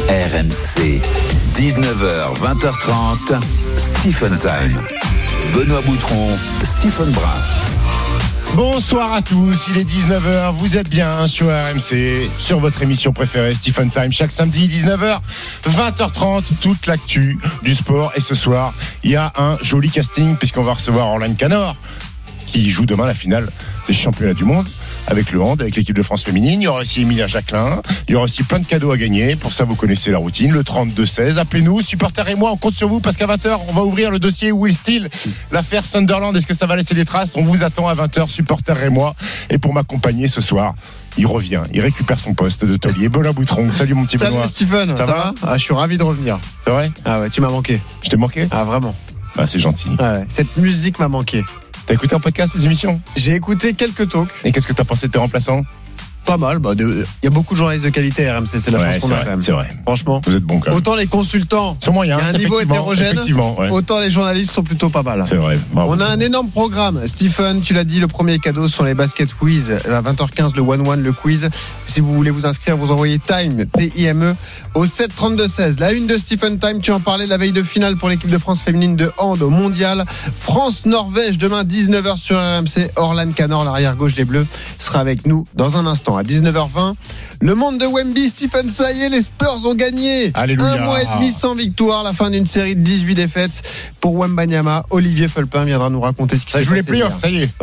RMC, 19h, 20h30, Stephen Time. Benoît Boutron, Stephen Brun. Bonsoir à tous, il est 19h, vous êtes bien sur RMC, sur votre émission préférée Stephen Time, chaque samedi 19h, 20h30, toute l'actu du sport. Et ce soir, il y a un joli casting puisqu'on va recevoir Orlan Canor qui joue demain la finale des championnats du monde avec le hand, avec l'équipe de France féminine. Il y aura aussi Emilia Jacquelin, il y aura aussi plein de cadeaux à gagner. Pour ça, vous connaissez la routine, le 32-16. Appelez-nous, supporters et moi, on compte sur vous parce qu'à 20h, on va ouvrir le dossier Will Steele, l'affaire Sunderland. Est-ce que ça va laisser des traces? On vous attend à 20h, supporters et moi. Et pour m'accompagner ce soir, il revient, il récupère son poste de taulier. Benoît Boutron, salut mon petit Benoît. Salut Stephen, ça va? Je suis ravi de revenir. C'est vrai? Ah ouais, tu m'as manqué. Je t'ai manqué? Ah vraiment? Ah, c'est gentil. Ah ouais, cette musique m'a manqué. T'as écouté en podcast les émissions? J'ai écouté quelques talks. Et qu'est-ce que t'as pensé de tes remplaçants? Pas mal, il y a beaucoup de journalistes de qualité à RMC, c'est la chance qu'on a quand même. C'est vrai. Franchement, vous êtes bons quand même. Autant les consultants, sont moyens, il y a un niveau hétérogène, ouais. Autant les journalistes sont plutôt pas mal. C'est vrai. Bravo. On a un énorme programme. Stephen, tu l'as dit, le premier cadeau sont les baskets quiz. À 20h15, le 1-1, le quiz. Si vous voulez vous inscrire, vous envoyez Time, T-I-M-E, au 7-32-16. La une de Stephen Time, tu en parlais, la veille de finale pour l'équipe de France féminine de hand au mondial. France-Norvège, demain 19h sur RMC. Orlan Canor, l'arrière gauche des Bleus, sera avec nous dans un instant. À 19h20, le monde de Wemby, Stephen, ça y est, les Spurs ont gagné. Alléluia. Un mois et demi sans victoire, la fin d'une série de 18 défaites pour Wembanyama. Olivier Fulpin viendra nous raconter ce qui s'est passé. Ça joue les playoffs, ça y est.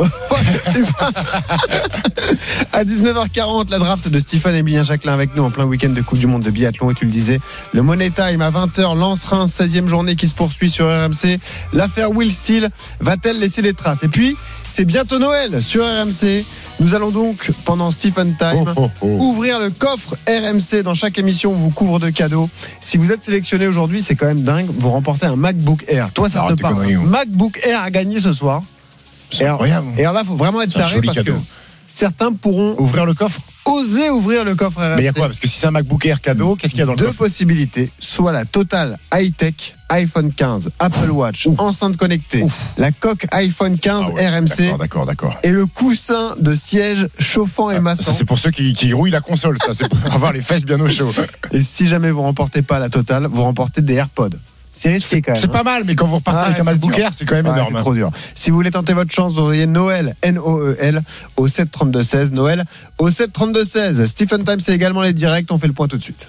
À 19h40, la draft de Stephen et Emilia Jacquelin avec nous en plein week-end de Coupe du Monde de biathlon. Et tu le disais, le Money Time à 20h, Lens-Reims, 16e journée qui se poursuit sur RMC. L'affaire Will Steele va-t-elle laisser des traces? Et puis, c'est bientôt Noël sur RMC. Nous allons donc, pendant Stephen Time, ouvrir le coffre RMC. Dans chaque émission, on vous couvre de cadeaux. Si vous êtes sélectionné aujourd'hui, c'est quand même dingue. Vous remportez un MacBook Air. Toi, ça te parle. MacBook Air à gagner ce soir. C'est incroyable. Et alors là, il faut vraiment être taré parce que certains pourront ouvrir le coffre. Oser ouvrir le coffre RMC. Mais il y a quoi? Parce que si c'est un MacBook Air cadeau, qu'est-ce qu'il y a dans le coffre? Deux possibilités. Soit la totale high-tech iPhone 15, Apple Watch, enceinte connectée, la coque iPhone 15 RMC. D'accord. Et le coussin de siège chauffant et massant. Ça, c'est pour ceux qui rouillent la console. Ça, c'est pour avoir les fesses bien au chaud. Et si jamais vous remportez pas la totale, vous remportez des AirPods. C'est risqué quand même. C'est pas mal, mais quand vous repartez avec un MacBook Air, c'est quand même énorme. C'est trop dur. Si vous voulez tenter votre chance, vous envoyez Noël, N-O-E-L, au 7-32-16. Noël, au 7-32-16. Stephen Time, c'est également les directs. On fait le point tout de suite.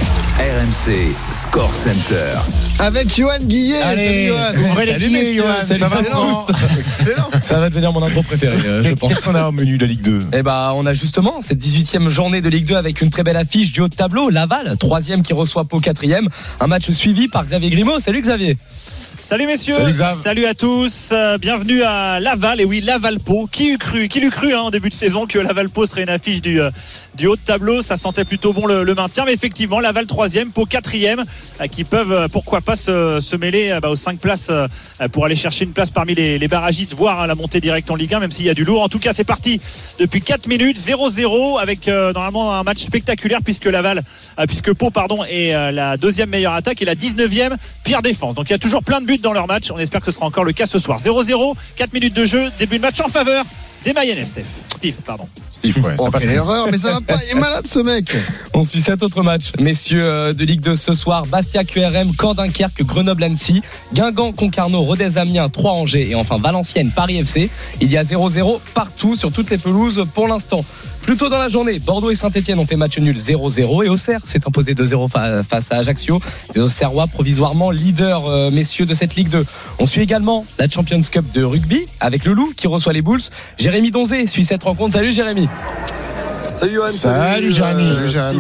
RMC Score Center. Avec Johan Guillet. Allez, salut Johan. Ouvrez les guillemets, Johan. Ça va excellent. Ça va devenir mon intro préféré, je pense. Qu'est-ce qu'on a au menu de la Ligue 2? Eh ben, on a justement cette 18e journée de Ligue 2 avec une très belle affiche du haut de tableau. Laval, 3e qui reçoit Pau, 4e. Un match suivi par Xavier Grimaud. Salut Xavier. Salut messieurs. Salut à tous. Bienvenue à Laval. Et oui, Laval-Pau. Qui l'eût cru en début de saison que Laval-Pau serait une affiche du haut de tableau. Ça sentait plutôt bon le maintien. Mais effectivement, Laval 3e, Pau 4e, qui peuvent pourquoi pas se mêler aux 5 places pour aller chercher une place parmi les barragistes, voire la montée directe en Ligue 1, même s'il y a du lourd. En tout cas, c'est parti depuis 4 minutes, 0-0, avec normalement un match spectaculaire puisque Pau est la 2e meilleure attaque et la 19e pire défense. Donc il y a toujours plein de buts dans leur match. On espère que ce sera encore le cas ce soir. 0-0, 4 minutes de jeu, début de match en faveur des Mayennais. Steve, quelle erreur, mais ça va pas, il est malade ce mec. On suit 7 autres matchs, messieurs, de Ligue 2 ce soir. Bastia QRM, Caen Dunkerque, Grenoble Annecy, Guingamp Concarneau, Rodez Amiens, 3 Angers et enfin Valenciennes Paris FC. Il y a 0-0 partout sur toutes les pelouses pour l'instant. Plus tôt dans la journée, Bordeaux et Saint-Etienne ont fait match nul 0-0 et Auxerre s'est imposé 2-0 face à Ajaccio. Les Auxerrois provisoirement leaders, messieurs, de cette Ligue 2. On suit également la Champions Cup de rugby avec le Loup qui reçoit les Bulls. Jérémy Donzé suit cette rencontre. Salut Jérémy. Salut Johan. Salut Jérémy.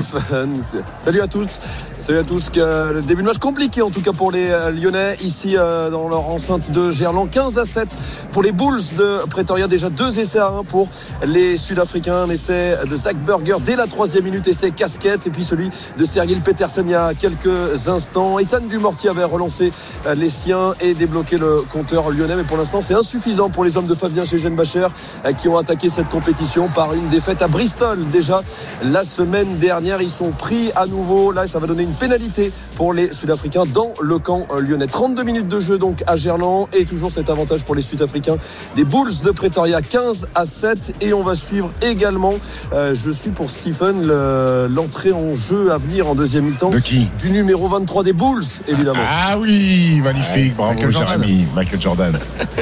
Salut à tous. Salut à tous. Le début de match compliqué en tout cas pour les Lyonnais ici dans leur enceinte de Gerland. 15-7 pour les Bulls de Pretoria. Déjà 2 essais à 1 pour les Sud-Africains. Un essai de Zach Burger dès la 3e minute, essai casquette, et puis celui de Sergil Petersen il y a quelques instants. Ethan Dumortier avait relancé les siens et débloqué le compteur lyonnais, mais pour l'instant c'est insuffisant pour les hommes de Fabien Chégen-Bacher qui ont attaqué cette compétition par une défaite à Bristol déjà la semaine dernière. Ils sont pris à nouveau. Là, ça va donner une pénalité pour les Sud-Africains dans le camp lyonnais. 32 minutes de jeu donc à Gerland et toujours cet avantage pour les Sud-Africains des Bulls de Pretoria 15-7 et on va suivre également je suis pour Stephen l'entrée en jeu à venir en deuxième mi-temps de qui? Du numéro 23 des Bulls évidemment. Ah oui, magnifique, bravo Jérémy, Michael Jordan.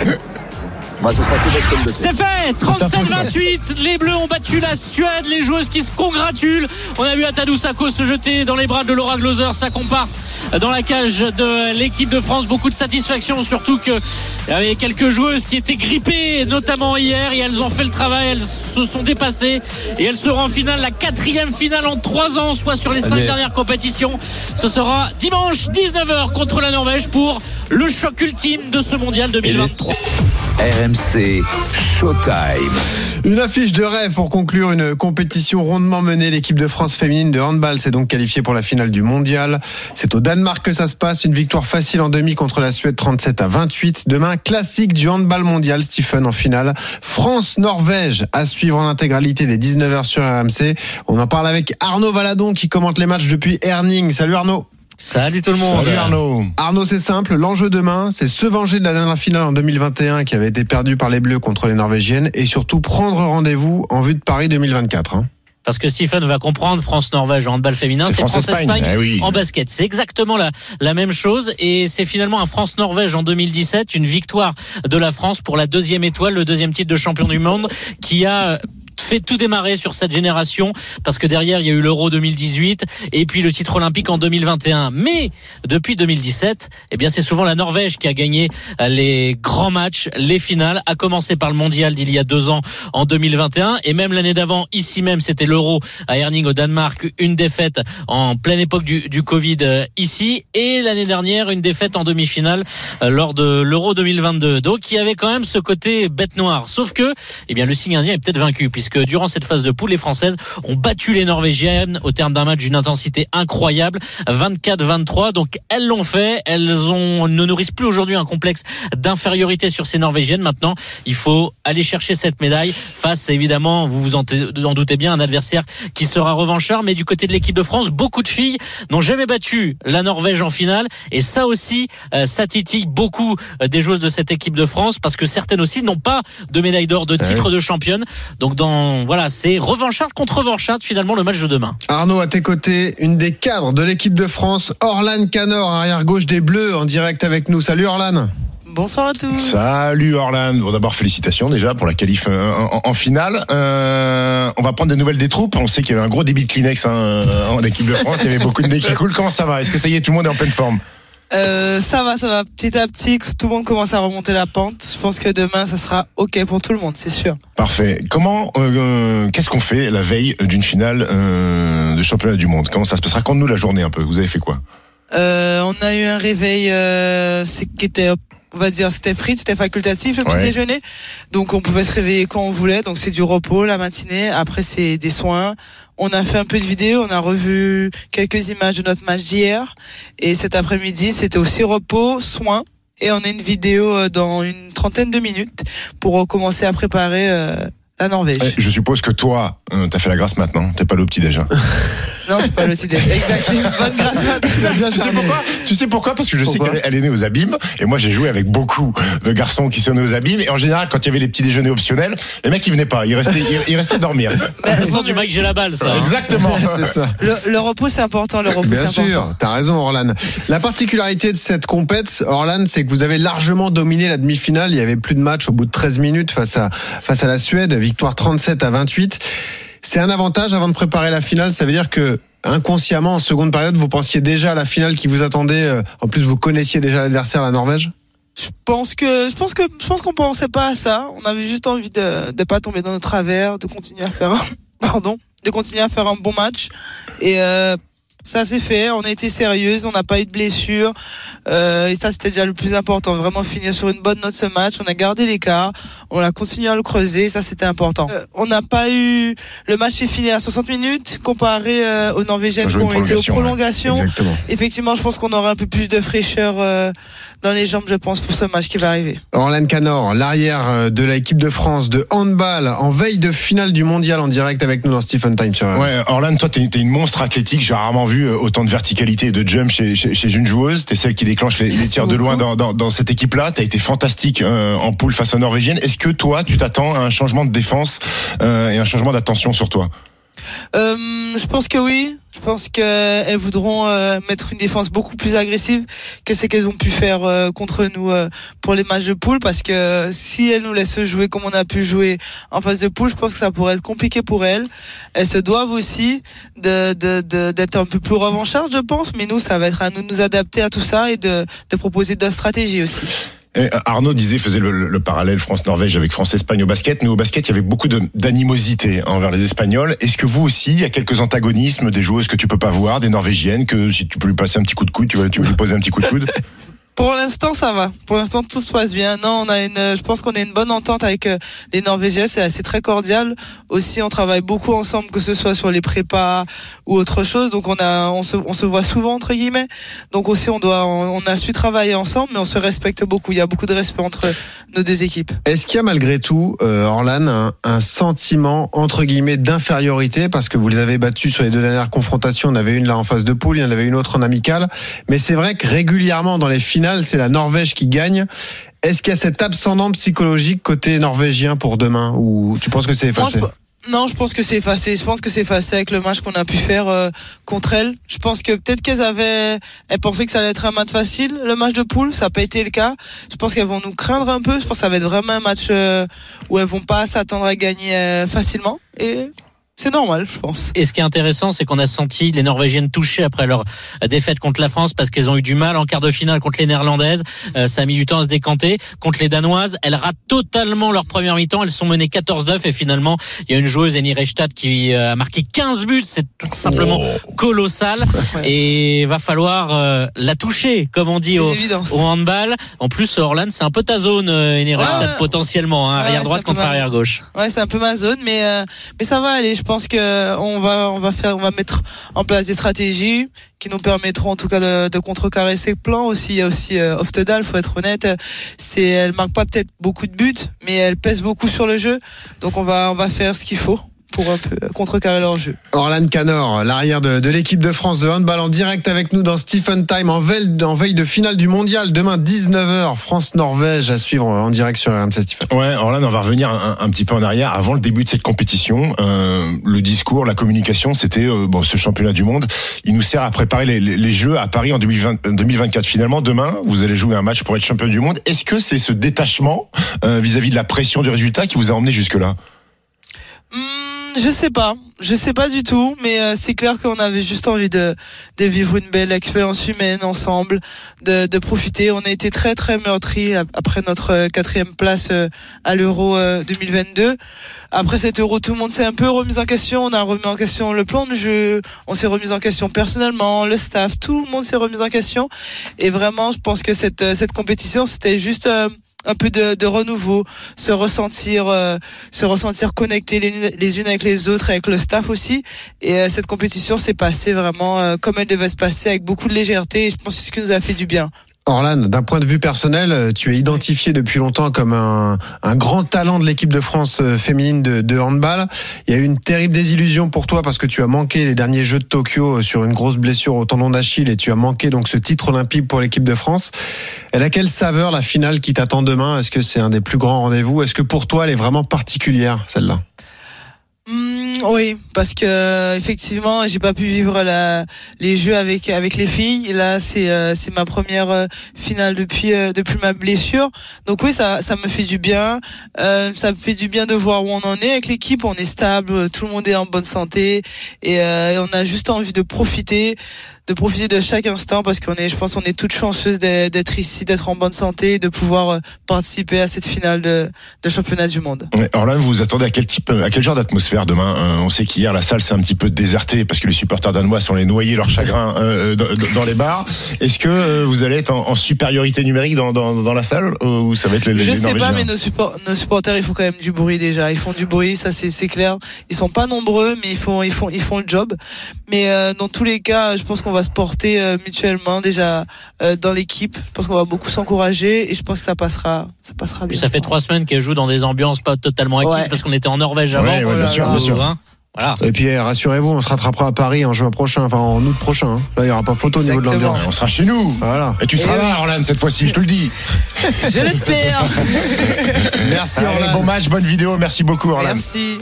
C'est fait, 37-28. Les Bleus ont battu la Suède. Les joueuses qui se congratulent. On a vu Atadou Sakho se jeter dans les bras de Laura Gloser, sa comparse, dans la cage de l'équipe de France. Beaucoup de satisfaction, surtout qu'il y avait quelques joueuses qui étaient grippées, notamment hier, et elles ont fait le travail. Elles se sont dépassées et elles seront en finale, la 4e finale en 3 ans, soit sur les 5 dernières compétitions. Ce sera dimanche 19h contre la Norvège pour le choc ultime de ce mondial 2023. RMC Showtime. Une affiche de rêve pour conclure une compétition rondement menée. L'équipe de France féminine de handball s'est donc qualifiée pour la finale du mondial. C'est au Danemark que ça se passe. Une victoire facile en demi contre la Suède 37-28. Demain, classique du handball mondial, Stephen, en finale. France-Norvège à suivre en intégralité dès 19h sur RMC. On en parle avec Arnaud Valadon qui commente les matchs depuis Herning. Salut Arnaud. Salut tout le monde. Salut Arnaud. Arnaud, c'est simple. L'enjeu demain, c'est se venger de la dernière finale en 2021 qui avait été perdue par les Bleus contre les Norvégiennes et surtout prendre rendez-vous en vue de Paris 2024. Parce que Stephen va comprendre, France-Norvège en handball féminin, c'est France-Espagne en basket. C'est exactement la même chose et c'est finalement un France-Norvège en 2017, une victoire de la France pour la 2e étoile, le 2e titre de champion du monde qui a fait tout démarrer sur cette génération parce que derrière il y a eu l'Euro 2018 et puis le titre olympique en 2021. Mais depuis 2017, eh bien c'est souvent la Norvège qui a gagné les grands matchs, les finales, à commencer par le mondial d'il y a 2 ans en 2021 et même l'année d'avant ici même c'était l'Euro à Herning au Danemark, une défaite en pleine époque du Covid ici et l'année dernière une défaite en demi-finale lors de l'Euro 2022. Donc il y avait quand même ce côté bête noire. Sauf que eh bien le signe indien est peut-être vaincu puisque durant cette phase de poule, les Françaises ont battu les Norvégiennes au terme d'un match d'une intensité incroyable, 24-23. Donc elles l'ont fait, ne nourrissent plus aujourd'hui un complexe d'infériorité sur ces Norvégiennes. Maintenant, il faut aller chercher cette médaille face, évidemment, vous vous en doutez bien, un adversaire qui sera revanchard. Mais du côté de l'équipe de France, beaucoup de filles n'ont jamais battu la Norvège en finale. Et ça aussi, ça titille beaucoup des joueuses de cette équipe de France parce que certaines aussi n'ont pas de médaille d'or, de titre de championne. Donc voilà, c'est revanchard contre revanchard finalement le match de demain. Arnaud, à tes côtés, une des cadres de l'équipe de France, Orlane Canor, arrière gauche des Bleus, en direct avec nous. Salut Orlane. Bonsoir à tous. Salut Orlane. Bon, d'abord félicitations déjà pour la qualif en finale. On va prendre des nouvelles des troupes. On sait qu'il y avait un gros débit de Kleenex en équipe de France. Il y avait beaucoup de nez qui coulent. Comment ça va? Est-ce que ça y est, tout le monde est en pleine forme? Ça va. Petit à petit, tout le monde commence à remonter la pente. Je pense que demain, ça sera OK pour tout le monde, c'est sûr. Parfait. Qu'est-ce qu'on fait la veille d'une finale de championnat du monde? Comment ça se passe? Raconte-nous la journée un peu. Vous avez fait quoi? On a eu un réveil qui était, on va dire, c'était free, c'était facultatif le petit déjeuner. Donc on pouvait se réveiller quand on voulait. Donc c'est du repos la matinée. Après c'est des soins. On a fait un peu de vidéo, on a revu quelques images de notre match d'hier. Et cet après-midi, c'était aussi repos, soins. Et on a une vidéo dans une 30aine de minutes pour commencer à préparer la Norvège. Je suppose que toi, t'as fait la grasse maintenant. T'es pas le petit-déj. Non, je suis pas le petit-déj. Exactement. Bonne grâce matin. Tu sais pourquoi? Parce que je sais qu'elle est née aux abîmes. Et moi, j'ai joué avec beaucoup de garçons qui sont nés aux abîmes. Et en général, quand il y avait les petits déjeuners optionnels, les mecs, ils venaient pas. Ils restaient dormir. Ça sent du mec, j'ai la balle, ça. Exactement. C'est ça. Le repos, c'est important. Bien sûr. T'as raison, Orlane. La particularité de cette compète, Orlane, c'est que vous avez largement dominé la demi-finale. Il y avait plus de matchs au bout de 13 minutes face à la Suède. Victoire 37-28. C'est un avantage avant de préparer la finale. Ça veut dire que inconsciemment, en seconde période, vous pensiez déjà à la finale qui vous attendait. En plus, vous connaissiez déjà l'adversaire, la Norvège. Je pense qu'on pensait pas à ça. On avait juste envie de pas tomber dans nos travers, de continuer à faire un bon match. Et ça s'est fait, on a été sérieuse, on n'a pas eu de blessures, et ça c'était déjà le plus important, vraiment finir sur une bonne note ce match. On a gardé l'écart, on a continué à le creuser, ça c'était important. On n'a pas eu, le match est fini à 60 minutes comparé aux Norvégiennes qui ont été aux prolongations. Effectivement, je pense qu'on aura un peu plus de fraîcheur dans les jambes, je pense, pour ce match qui va arriver. Orlane Canor, l'arrière de l'équipe de France de handball, en veille de finale du mondial, en direct avec nous dans Stephen Time sur RMC. Ouais, Orlane, toi t'es une monstre athlétique, j'ai rarement vu vu autant de verticalité et de jump chez une joueuse. T'es celle qui déclenche les tirs de loin dans cette équipe-là. T'as été fantastique en poule face aux Norvégiennes. Est-ce que toi, tu t'attends à un changement de défense et un changement d'attention sur toi? Je pense que oui. Je pense qu'elles voudront mettre une défense beaucoup plus agressive que ce qu'elles ont pu faire contre nous pour les matchs de poule, parce que si elles nous laissent jouer comme on a pu jouer en phase de poule, je pense que ça pourrait être compliqué pour elles. Elles se doivent aussi d'être un peu plus revanchardes, je pense, mais nous, ça va être à nous de nous adapter à tout ça et de proposer d'autres stratégies aussi. Arnaud faisait le parallèle France-Norvège avec France-Espagne au basket. Nous, au basket, il y avait beaucoup d'animosité envers les Espagnols. Est-ce que vous aussi, il y a quelques antagonismes, des joueuses que tu peux pas voir, des Norvégiennes, que si tu peux lui passer un petit coup de coude, tu veux lui poser un petit coup de coude? Pour l'instant, ça va. Pour l'instant, tout se passe bien. Non, je pense qu'on a une bonne entente avec les Norvégiens. C'est très cordial. Aussi, on travaille beaucoup ensemble, que ce soit sur les prépas ou autre chose. Donc, on se voit souvent, entre guillemets. Donc aussi, on a su travailler ensemble, mais on se respecte beaucoup. Il y a beaucoup de respect entre nos deux équipes. Est-ce qu'il y a malgré tout, Orlan, un sentiment, entre guillemets, d'infériorité, parce que vous les avez battus sur les 2 dernières confrontations? On avait une là en phase de poule, il y en avait une autre en amicale. Mais c'est vrai que régulièrement, dans les finales, c'est la Norvège qui gagne. Est-ce qu'il y a cet ascendant psychologique côté norvégien pour demain, ou tu penses que c'est effacé? Non, je pense que c'est effacé. Je pense que c'est effacé avec le match qu'on a pu faire contre elles. Je pense que peut-être elles pensaient que ça allait être un match facile, le match de poule. Ça n'a pas été le cas. Je pense qu'elles vont nous craindre un peu. Je pense que ça va être vraiment un match où elles vont pas s'attendre à gagner facilement. Et c'est normal, je pense. Et ce qui est intéressant, c'est qu'on a senti les Norvégiennes touchées après leur défaite contre la France, parce qu'elles ont eu du mal en quart de finale contre les Néerlandaises. Ça a mis du temps à se décanter. Contre les Danoises, elles ratent totalement leur première mi-temps. Elles sont menées 14-9 et finalement, il y a une joueuse, Eni Restad, qui a marqué 15 buts. C'est tout simplement colossal. Et va falloir la toucher, comme on dit au handball. En plus, Orlan, c'est un peu ta zone, Eni Restad, potentiellement, hein, arrière droite contre arrière gauche. Ouais, c'est un peu ma zone, mais ça va aller. Je pense que on va mettre en place des stratégies qui nous permettront en tout cas de contrecarrer ces plans aussi. Il y a aussi Oftedal, faut être honnête, elle marque pas peut-être beaucoup de buts, mais elle pèse beaucoup sur le jeu. Donc on va faire ce qu'il faut pour un peu contrecarrer leur jeu. Orlan Canor, l'arrière de l'équipe de France de handball, en direct avec nous dans Stephen Time, en veille de finale du mondial. Demain 19h, France-Norvège à suivre en direct sur RMC. Stephen. Ouais, Orlan, on va revenir un petit peu en arrière. Avant le début de cette compétition, le discours, la communication, c'était ce championnat du monde, il nous sert à préparer les Jeux à Paris en 2024. Finalement, demain, vous allez jouer un match pour être champion du monde. Est-ce que c'est ce détachement vis-à-vis de la pression du résultat qui vous a emmené jusque-là? Je sais pas du tout, mais c'est clair qu'on avait juste envie de vivre une belle expérience humaine ensemble, de profiter. On a été très très meurtris après notre 4e place à l'Euro 2022. Après cet Euro, tout le monde s'est un peu remis en question. On a remis en question le plan de jeu, on s'est remis en question personnellement, le staff, tout le monde s'est remis en question. Et vraiment, je pense que cette compétition, c'était juste un peu de renouveau, se ressentir connectés les unes avec les autres, avec le staff aussi. Et cette compétition s'est passée vraiment comme elle devait se passer, avec beaucoup de légèreté. Et je pense que c'est ce qui nous a fait du bien. Orlan, d'un point de vue personnel, tu es identifié depuis longtemps comme un grand talent de l'équipe de France féminine de handball. Il y a eu une terrible désillusion pour toi parce que tu as manqué les derniers Jeux de Tokyo sur une grosse blessure au tendon d'Achille et tu as manqué donc ce titre olympique pour l'équipe de France. Elle a quelle saveur la finale qui t'attend demain? Est-ce que c'est un des plus grands rendez-vous? Est-ce que pour toi elle est vraiment particulière, celle-là? Oui, parce que effectivement, j'ai pas pu vivre les Jeux avec les filles. Et là, c'est ma première finale depuis ma blessure. Donc oui, ça me fait du bien. Ça me fait du bien de voir où on en est avec l'équipe. On est stable, tout le monde est en bonne santé et on a juste envie de profiter de chaque instant, parce je pense qu'on est toutes chanceuses d'être ici, d'être en bonne santé, de pouvoir participer à cette finale de championnat du monde. Orlan, vous vous attendez à quel genre d'atmosphère demain? On sait qu'hier la salle s'est un petit peu désertée parce que les supporters danois sont allés noyer leur chagrin dans les bars. Est-ce que vous allez être en supériorité numérique dans la salle, ou ça va être les Je sais Norvégiens? pas, mais nos supporters, ils font quand même du bruit déjà. Ils font du bruit, ça c'est clair. Ils sont pas nombreux, mais ils font le job. Mais dans tous les cas, je pense qu'on va se porter mutuellement déjà dans l'équipe. Je pense qu'on va beaucoup s'encourager et je pense que ça passera bien. Puis ça fait 3 semaines qu'elle joue dans des ambiances pas totalement acquises, parce qu'on était en Norvège avant. Ouais, bien sûr. Hein. Voilà. Et puis rassurez-vous, on se rattrapera à Paris en juin prochain, enfin en août prochain. Hein. Là, il n'y aura pas photo au niveau de l'ambiance. On sera chez nous. Voilà. Et tu seras là, Orlan, cette fois-ci, je te le dis. Je l'espère. Merci, Allez, Orlan. bon match, bonne vidéo. Merci beaucoup, Orlan. Merci.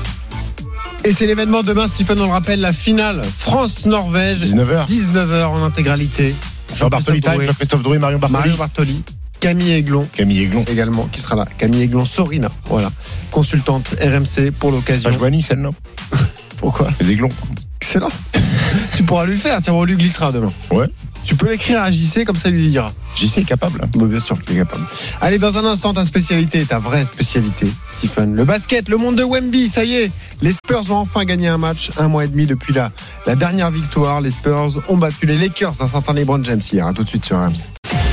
Et c'est l'événement demain, Stephen, on le rappelle, la finale France-Norvège. 19h. En intégralité. Jean Bartoli Time, Jean-Christophe Drouet, Marion Bartoli. Camille Aiglon également qui sera là. Camille Aiglon Sorina, voilà, consultante RMC pour l'occasion. Pas joué à Nice, elle, non? Pourquoi? Les Aiglons. Excellent. Tu pourras lui faire, tiens, on lui glissera demain. Ouais. Tu peux l'écrire à JC, comme ça il lui dira. JC est capable. Hein. Bon, bien sûr qu'il est capable. Allez, dans un instant, ta spécialité, ta vraie spécialité, Stephen. Le basket, le monde de Wemby, ça y est. Les Spurs ont enfin gagné un match, 1 mois et demi depuis la dernière victoire. Les Spurs ont battu les Lakers d'un certain LeBron James hier. À tout de suite sur RMC.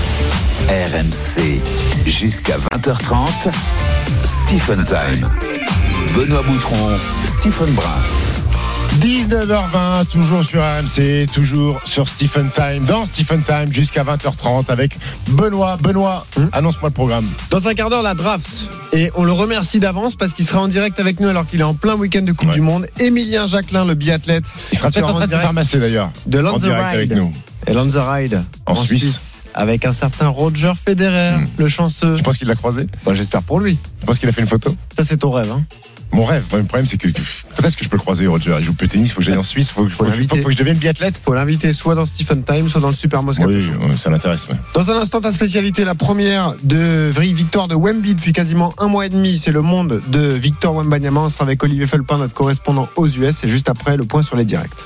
RMC, jusqu'à 20h30, Stephen Time. Benoît Boutron, Stephen Brun. 19h20, toujours sur RMC, toujours sur Stephen Time, dans Stephen Time jusqu'à 20h30 avec Benoît. Benoît, annonce-moi le programme. Dans un quart d'heure, la draft. Et on le remercie d'avance parce qu'il sera en direct avec nous alors qu'il est en plein week-end de Coupe du Monde. Emilien Jacquelin, le biathlète. Il sera peut-être en train de se faire masser d'ailleurs. De en direct avec nous. Et Lanza Ride en Suisse. Avec un certain Roger Federer, le chanceux. Je pense qu'il l'a croisé. Bah, j'espère pour lui. Je pense qu'il a fait une photo. Ça, c'est ton rêve, hein. Mon rêve, le problème c'est que peut-être que je peux le croiser, Roger. Il joue plus au tennis, il faut que j'aille en Suisse, faut que je devienne biathlète. Faut l'inviter soit dans Stephen Time, soit dans le Super Moscato. Oui, ça l'intéresse. Ouais. Dans un instant, ta spécialité, la première de victoire de Wemby depuis quasiment 1 mois et demi, c'est le monde de Victor Wembanyama. On sera avec Olivier Felpin, notre correspondant aux US, et juste après, le point sur les directs.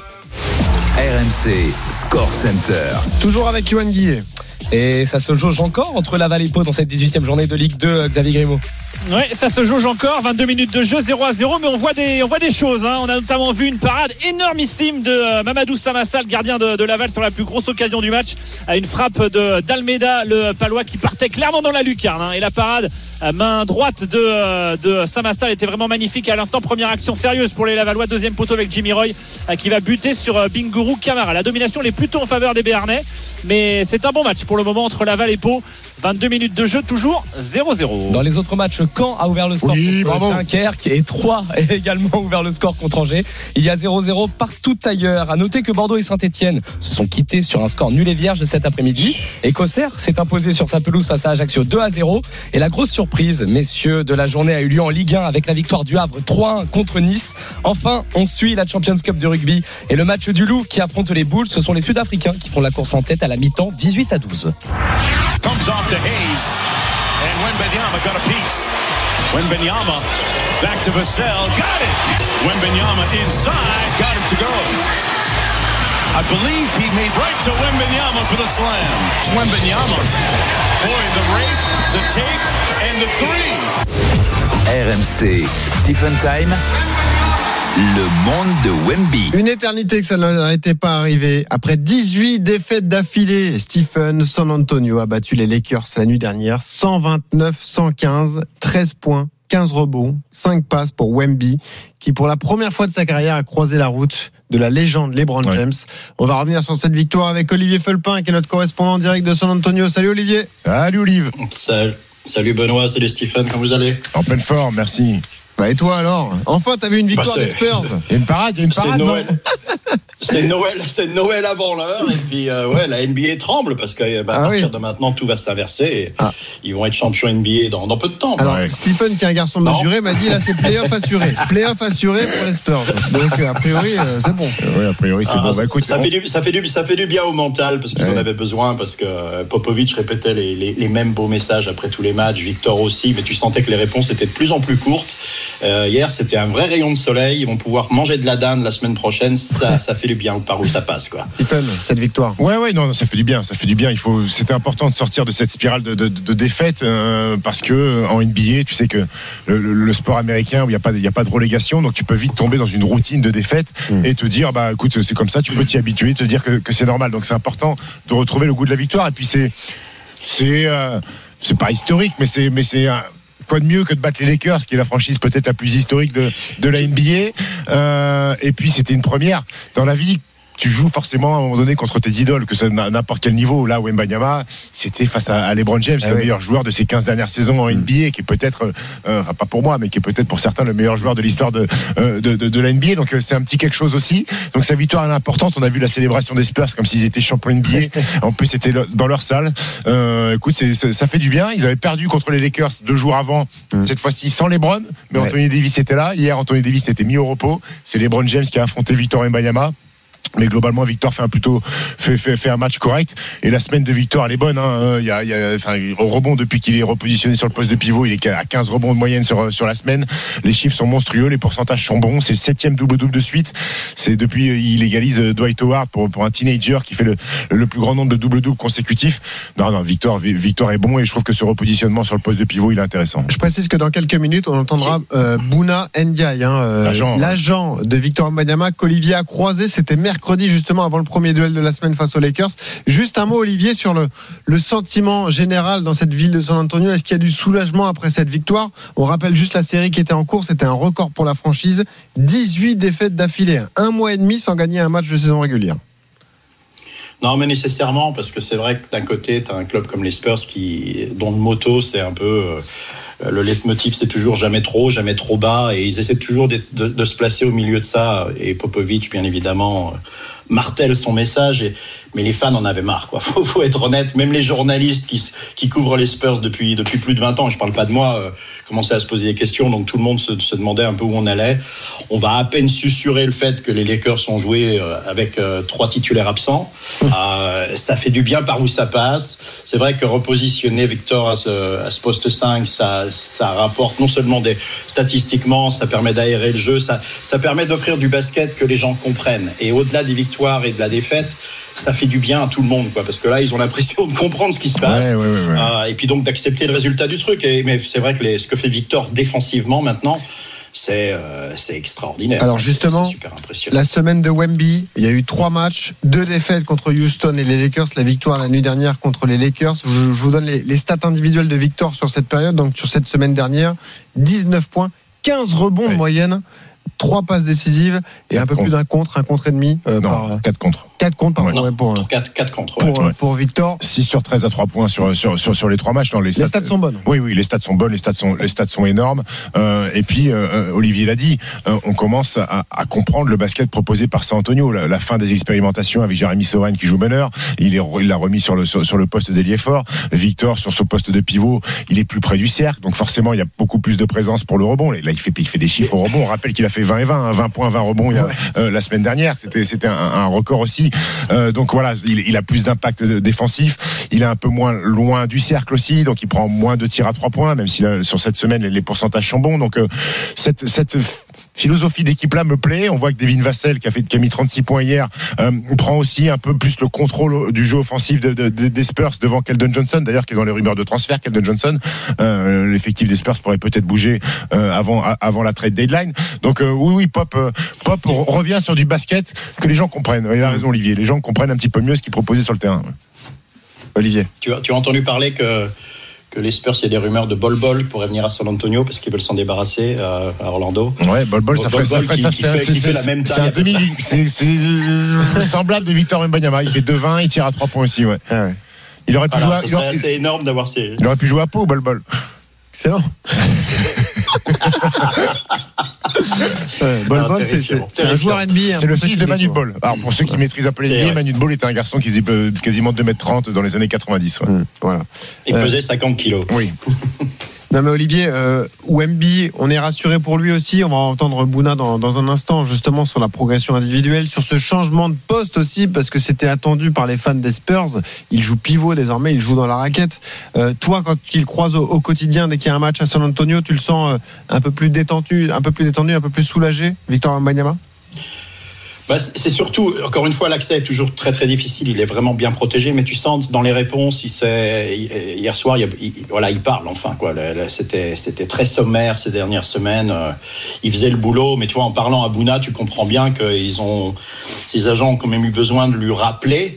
RMC Score Center. Toujours avec Yoann Guillet. Et ça se jauge encore entre Laval et Pau dans cette 18e journée de Ligue 2, Xavier Grimaud. Ouais, ça se jauge encore, 22 minutes de jeu, 0-0, mais on voit des choses, hein. On a notamment vu une parade énormissime de Mamadou Samassa, le gardien de Laval, sur la plus grosse occasion du match, à une frappe d'Almeida, le Palois, qui partait clairement dans la lucarne, hein. Et la parade à main droite de Samassa, elle était vraiment magnifique à l'instant. Première action sérieuse pour les Lavallois, deuxième poteau avec Jimmy Roy, qui va buter sur Bingourou Kamara. La domination elle est plutôt en faveur des Béarnais, mais c'est un bon match pour le moment entre Laval et Pau. 22 minutes de jeu, toujours 0-0. Dans les autres matchs, Caen a ouvert le score contre Dunkerque et Troyes a également ouvert le score contre Angers. Il y a 0-0 partout ailleurs. À noter que Bordeaux et Saint-Etienne se sont quittés sur un score nul et vierge cet après-midi. Et qu'Auxerre s'est imposé sur sa pelouse face à Ajaccio 2-0. Et la grosse surprise, messieurs, de la journée a eu lieu en Ligue 1 avec la victoire du Havre 3-1 contre Nice. Enfin, on suit la Champions Cup de rugby et le match du Loup qui affronte les Bulls. Ce sont les Sud-Africains qui font la course en tête à la mi-temps, 18-12. Comes off to Hayes and Wembanyama got a piece. Wembanyama back to Vassell, got it. Wembanyama inside, got it to go. I believe he made right to Wembanyama for the slam. Wembanyama, boy, the rape, the take, and the three. RMC Stephen Time. Le monde de Wemby. Une éternité que ça n'était pas arrivé. Après 18 défaites d'affilée, Stephen, San Antonio a battu les Lakers la nuit dernière. 129-115, 13 points, 15 rebonds, 5 passes pour Wemby, qui pour la première fois de sa carrière a croisé la route de la légende LeBron James. On va revenir sur cette victoire avec Olivier Felpin, qui est notre correspondant en direct de San Antonio. Salut Olivier. Salut Olive. Salut Benoît, salut Stephen, comment vous allez? En pleine forme, merci. Bah et toi alors? Enfin, t'as vu une victoire des Spurs. Il y a une parade, c'est Noël. C'est Noël avant l'heure. Et puis, la NBA tremble parce qu'à partir de maintenant, tout va s'inverser. Et ils vont être champions NBA dans peu de temps. Alors, Stephen, qui est un garçon mesuré, m'a dit là, c'est play-off assuré. Play-off assuré pour les Spurs. Donc, a priori, c'est bon. Oui, a priori, c'est bon. Bah, écoute, ça fait du bien au mental parce qu'ils en avaient besoin. Parce que Popovic répétait les mêmes beaux messages après tous les matchs. Victor aussi. Mais tu sentais que les réponses étaient de plus en plus courtes. Hier, c'était un vrai rayon de soleil. Ils vont pouvoir manger de la dinde la semaine prochaine. Ça fait du bien par où ça passe, quoi. Stephen, cette victoire. Ouais, non, ça fait du bien. C'était important de sortir de cette spirale de défaite parce que en NBA, tu sais que le sport américain où il y a pas de relégation, donc tu peux vite tomber dans une routine de défaite et te dire bah écoute, c'est comme ça, tu peux t'y habituer, te dire que c'est normal. Donc c'est important de retrouver le goût de la victoire. Et puis c'est pas historique, mais c'est quoi de mieux que de battre les Lakers, qui est la franchise peut-être la plus historique de la NBA. Et puis c'était une première dans la vie. tu joues forcément à un moment donné contre tes idoles, que ça n'importe quel niveau. Là, Wembanyama, c'était face à LeBron James, le meilleur joueur de ses 15 dernières saisons en NBA, qui est peut-être, pas pour moi, mais qui est peut-être pour certains le meilleur joueur de l'histoire de la NBA. Donc c'est un petit quelque chose aussi. Donc sa victoire elle est importante. On a vu la célébration des Spurs comme s'ils étaient champions NBA. En plus, c'était dans leur salle. Écoute, ça fait du bien. Ils avaient perdu contre les Lakers 2 jours avant. Cette fois-ci sans LeBron, mais Anthony Davis était là. Hier, Anthony Davis était mis au repos. C'est LeBron James qui a affronté Victor Wembanyama. Mais globalement, Victor fait un match correct. Et la semaine de Victor, elle est bonne. Au rebond, depuis qu'il est repositionné sur le poste de pivot, il est à 15 rebonds de moyenne sur la semaine. Les chiffres sont monstrueux, les pourcentages sont bons. C'est le 7e double-double de suite. C'est depuis, il égalise Dwight Howard pour un teenager qui fait le plus grand nombre de double-doubles consécutifs. Non, Victor est bon et je trouve que ce repositionnement sur le poste de pivot, il est intéressant. Je précise que dans quelques minutes, on entendra Bouna Ndiaye, l'agent de Victor Wembanyama, qu'Olivier a croisé. C'était mercredi, justement, avant le premier duel de la semaine face aux Lakers. Juste un mot, Olivier, sur le sentiment général dans cette ville de San Antonio. Est-ce qu'il y a du soulagement après cette victoire? On rappelle juste la série qui était en cours. C'était un record pour la franchise. 18 défaites d'affilée. 1 mois et demi sans gagner un match de saison régulière. Non, mais nécessairement, parce que c'est vrai que d'un côté, tu as un club comme les Spurs dont le motto, c'est un peu... le leitmotiv, c'est toujours jamais trop bas, et ils essaient toujours de se placer au milieu de ça. Et Popovic, bien évidemment, martèle son message. Mais les fans en avaient marre, quoi. Faut être honnête. Même les journalistes qui couvrent les Spurs depuis plus de 20 ans, je parle pas de moi, commençaient à se poser des questions. Donc tout le monde se demandait un peu où on allait. On va à peine susurrer le fait que les Lakers ont joué avec 3 titulaires absents. Ça fait du bien par où ça passe. C'est vrai que repositionner Victor à ce poste 5, ça rapporte non seulement statistiquement, ça permet d'aérer le jeu, ça permet d'offrir du basket que les gens comprennent. Et au-delà des victoires et de la défaite, ça fait du bien à tout le monde, quoi, parce que là, ils ont l'impression de comprendre ce qui se passe. Ouais. Et puis donc d'accepter le résultat du truc. Mais c'est vrai que ce que fait Victor défensivement maintenant, c'est extraordinaire. Alors justement, c'est super impressionnant. La semaine de Wemby, il y a eu 3 matchs, 2 défaites contre Houston et les Lakers, la victoire la nuit dernière contre les Lakers. Je vous donne les stats individuelles de Victor sur cette période. Donc sur cette semaine dernière, 19 points, 15 rebonds de moyenne, 3 passes décisives et un peu plus d'un contre, un contre et demi. 4 contre. 4 contre, pardon. Ouais. 4 contre. Pour Victor. 6 sur 13 à 3 points sur les 3 matchs. Non, les stats sont bonnes. Oui, les stats sont bonnes, les stats sont énormes. Et puis, Olivier l'a dit, on commence à comprendre le basket proposé par San Antonio. La fin des expérimentations avec Jeremy Sohan qui joue meneur. Il l'a remis sur le poste d'ailier fort. Victor, sur ce poste de pivot, il est plus près du cercle. Donc, forcément, il y a beaucoup plus de présence pour le rebond. Là, il fait des chiffres au rebond. On rappelle qu'il a fait 20 et 20, 20 points, 20 rebonds la semaine dernière. C'était un record aussi. Donc voilà, il a plus d'impact défensif. Il est un peu moins loin du cercle aussi, donc il prend moins de tirs à 3 points, même si sur cette semaine les pourcentages sont bons. Donc cette philosophie d'équipe-là me plaît. On voit que Devin Vassell, qui a mis 36 points hier, prend aussi un peu plus le contrôle du jeu offensif des Spurs devant Keldon Johnson, d'ailleurs, qui est dans les rumeurs de transfert. Keldon Johnson, l'effectif des Spurs pourrait peut-être bouger avant la trade deadline. Donc oui, Pop revient sur du basket que les gens comprennent. Il a raison, Olivier. Les gens comprennent un petit peu mieux ce qu'il proposait sur le terrain. Olivier, tu as entendu parler que les Spurs, il y a des rumeurs de Bol pourraient venir à San Antonio parce qu'ils veulent s'en débarrasser à Orlando. Ouais, Bol ça ferait ça. Qui fait la même taille. C'est semblable de Victor Wembanyama. Il fait 2-20, il tire à 3 points aussi. Ouais. Ah ouais. Il aurait pu jouer. C'est énorme d'avoir ces. Il aurait pu jouer à Pau, Bol. Excellent. Bol, c'est un joueur NBA. C'est le fils de Manu Bol. Alors pour ceux qui maîtrisent un peu les NBA, Manu Bol était un garçon qui faisait quasiment 2m30 dans les années 90. Voilà. Il pesait 50 kilos. Oui. Non mais Olivier, Wemby, on est rassuré pour lui aussi. On va entendre Bouna dans un instant justement sur la progression individuelle, sur ce changement de poste aussi, parce que c'était attendu par les fans des Spurs. Il joue pivot désormais, il joue dans la raquette. Toi, quand il croise au quotidien dès qu'il y a un match à San Antonio, tu le sens un peu plus détendu, un peu plus soulagé, Victor Wembanyama? C'est surtout, encore une fois, l'accès est toujours très très difficile. Il est vraiment bien protégé, mais tu sens dans les réponses, hier soir, il parle enfin quoi. C'était très sommaire ces dernières semaines. Il faisait le boulot, mais tu vois, en parlant à Bouna, tu comprends bien que ces agents ont quand même eu besoin de lui rappeler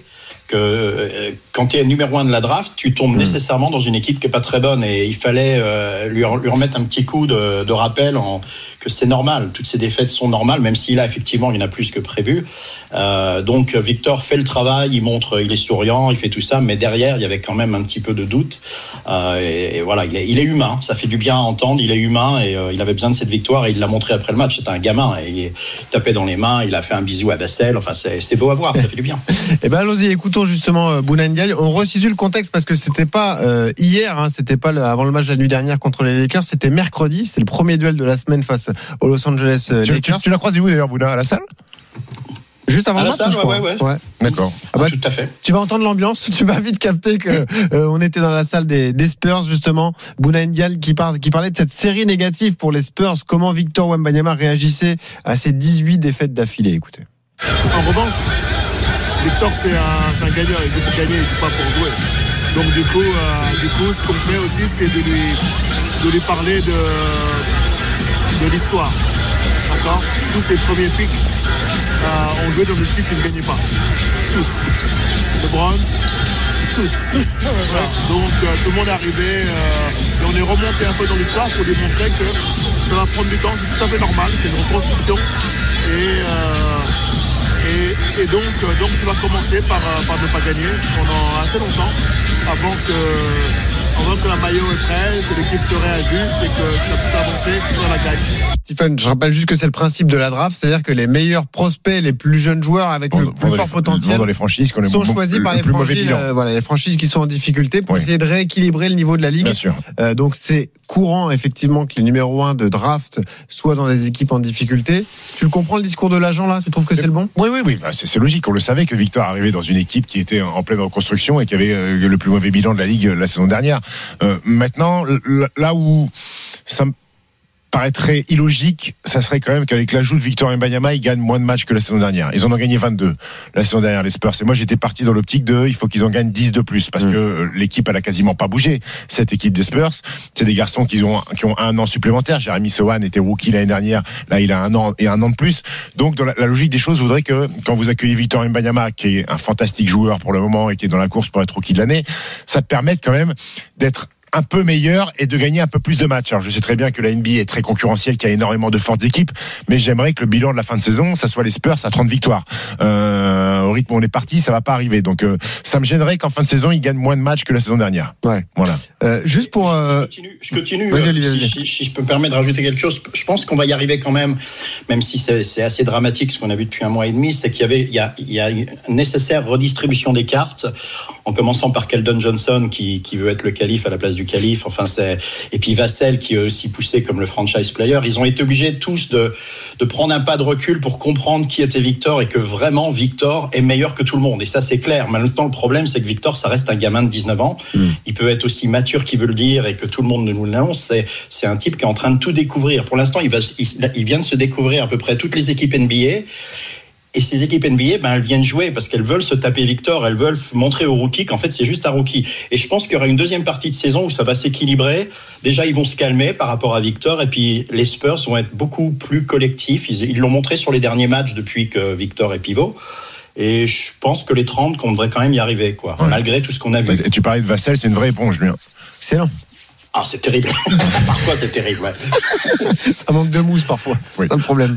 que quand tu es numéro 1 de la draft, tu tombes nécessairement dans une équipe qui est pas très bonne, et il fallait lui remettre un petit coup de rappel que c'est normal, toutes ces défaites sont normales, même si là effectivement il y en a plus que prévu. Donc Victor fait le travail, il est souriant, il fait tout ça, mais derrière il y avait quand même un petit peu de doute. Et voilà, il est humain, ça fait du bien à entendre, il est humain, et il avait besoin de cette victoire, et il l'a montré après le match. C'était un gamin, et il tapait dans les mains, il a fait un bisou à Vassell, enfin c'est beau à voir, ça fait du bien. Et ben allons-y, écoutons justement Bouna Ndiaye. On resitue le contexte parce que c'était pas hier, c'était pas avant le match de la nuit dernière contre les Lakers, c'était mercredi, c'était le premier duel de la semaine face aux Los Angeles Lakers. Tu l'as croisé où d'ailleurs, Bouna, à la salle? Juste avant le match, je crois. Ouais. D'accord. Tout à fait. Tu vas entendre l'ambiance, tu vas vite capter que on était dans la salle des Spurs justement. Bouna Ndiaye qui parlait de cette série négative pour les Spurs. Comment Victor Wembanyama réagissait à ces 18 défaites d'affilée. Écoutez. En revanche, Victor c'est un gagnant, il veut gagner, il joue pas pour jouer. Donc du coup, ce qu'on fait aussi, c'est de lui parler de l'histoire. D'accord. Tous ces premiers pics ont joué dans des équipes qui ne gagnaient pas. Tous. LeBron, tous. Voilà. Donc tout le monde est arrivé et on est remonté un peu dans l'histoire pour lui montrer que ça va prendre du temps, c'est tout à fait normal, c'est une reconstruction. Et donc tu vas commencer par ne pas gagner pendant assez longtemps avant que la maillot est prête, que l'équipe se réajuste et que ça puisse avancer dans la gagne. Stephen, je rappelle juste que c'est le principe de la draft, c'est-à-dire que les meilleurs prospects, les plus jeunes joueurs avec le plus fort potentiel dans les franchises sont choisis par les franchises, les franchises qui sont en difficulté pour essayer de rééquilibrer le niveau de la ligue. Bien sûr. Donc c'est courant effectivement que les numéros 1 de draft soient dans des équipes en difficulté. Tu le comprends le discours de l'agent là? Tu trouves que c'est le bon? Oui. Bah, c'est logique. On le savait que Victor arrivait dans une équipe qui était en pleine reconstruction et qui avait le plus mauvais bilan de la ligue la saison dernière. Maintenant, là où ça me paraîtrait illogique, ça serait quand même qu'avec l'ajout de Victor Wembanyama, ils gagnent moins de matchs que la saison dernière. Ils en ont gagné 22 la saison dernière, les Spurs. Et moi, j'étais parti dans l'optique il faut qu'ils en gagnent 10 de plus, parce que l'équipe, elle a quasiment pas bougé. Cette équipe des Spurs, c'est des garçons qui ont un an supplémentaire. Jeremy Sohan était rookie l'année dernière. Là, il a un an et un an de plus. Donc, dans la logique des choses, voudrait que quand vous accueillez Victor Wembanyama, qui est un fantastique joueur pour le moment et qui est dans la course pour être rookie de l'année, ça te permet quand même d'être un peu meilleur et de gagner un peu plus de matchs. Alors je sais très bien que la NBA est très concurrentielle, qu'il y a énormément de fortes équipes, mais j'aimerais que le bilan de la fin de saison, ça soit les Spurs à 30 victoires. Au rythme où on est parti, ça va pas arriver. Donc ça me gênerait qu'en fin de saison, ils gagnent moins de matchs que la saison dernière. Ouais. Voilà. Juste pour je continue. Si je peux me permettre de rajouter quelque chose, je pense qu'on va y arriver quand même si c'est assez dramatique ce qu'on a vu depuis un mois et demi, c'est qu'il y a une nécessaire redistribution des cartes, en commençant par Keldon Johnson qui veut être le calife à la place du calife, et puis Vassell qui est aussi poussé comme le franchise player. Ils ont été obligés tous de prendre un pas de recul pour comprendre qui était Victor et que vraiment Victor est meilleur que tout le monde. Et ça c'est clair. Maintenant le problème c'est que Victor ça reste un gamin de 19 ans. Il peut être aussi mature qu'il veut le dire et que tout le monde nous l'annonce. C'est un type qui est en train de tout découvrir. Pour l'instant il vient de se découvrir à peu près toutes les équipes NBA. Et ces équipes NBA, elles viennent jouer parce qu'elles veulent se taper Victor, elles veulent montrer aux rookies qu'en fait c'est juste un rookie. Et je pense qu'il y aura une deuxième partie de saison où ça va s'équilibrer. Déjà ils vont se calmer par rapport à Victor, et puis les Spurs vont être beaucoup plus collectifs. Ils l'ont montré sur les derniers matchs depuis que Victor est pivot. Et je pense que les 30 qu'on devrait quand même y arriver, malgré tout ce qu'on a vu. Et tu parlais de Vassell, c'est une vraie éponge, lui. Excellent. Ah, c'est terrible. Parfois, c'est terrible, ouais. Ça manque de mousse, parfois. Oui. C'est le problème.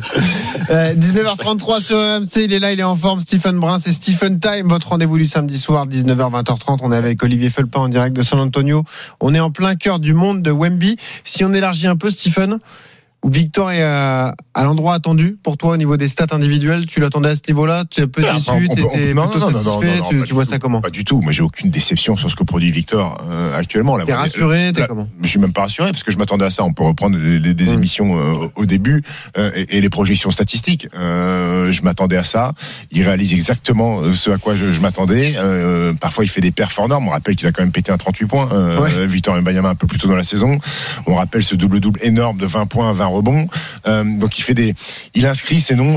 19h33 sur RMC. Il est là, il est en forme. Stephen Brun, c'est Stephen Time. Votre rendez-vous du samedi soir, 19h, 20h30. On est avec Olivier Felpin en direct de San Antonio. On est en plein cœur du monde de Wemby. Si on élargit un peu, Stephen, Victor est à l'endroit attendu pour toi au niveau des stats individuelles. Tu l'attendais à ce niveau-là? Tu es un peu déçu? Tu étais plutôt satisfait? Tu vois ça comment? Pas du tout. Moi, j'ai aucune déception sur ce que produit Victor actuellement. T'es rassuré? T'es comment? Je suis même pas rassuré parce que je m'attendais à ça. On peut reprendre des émissions au début et les projections statistiques. Je m'attendais à ça. Il réalise exactement ce à quoi je m'attendais. Parfois, il fait des perfs hors normes. On rappelle qu'il a quand même pété un 38 points. Victor Wembanyama un peu plus tôt dans la saison. On rappelle ce double-double énorme de 20 points, 20 rebond. Donc il inscrit son nom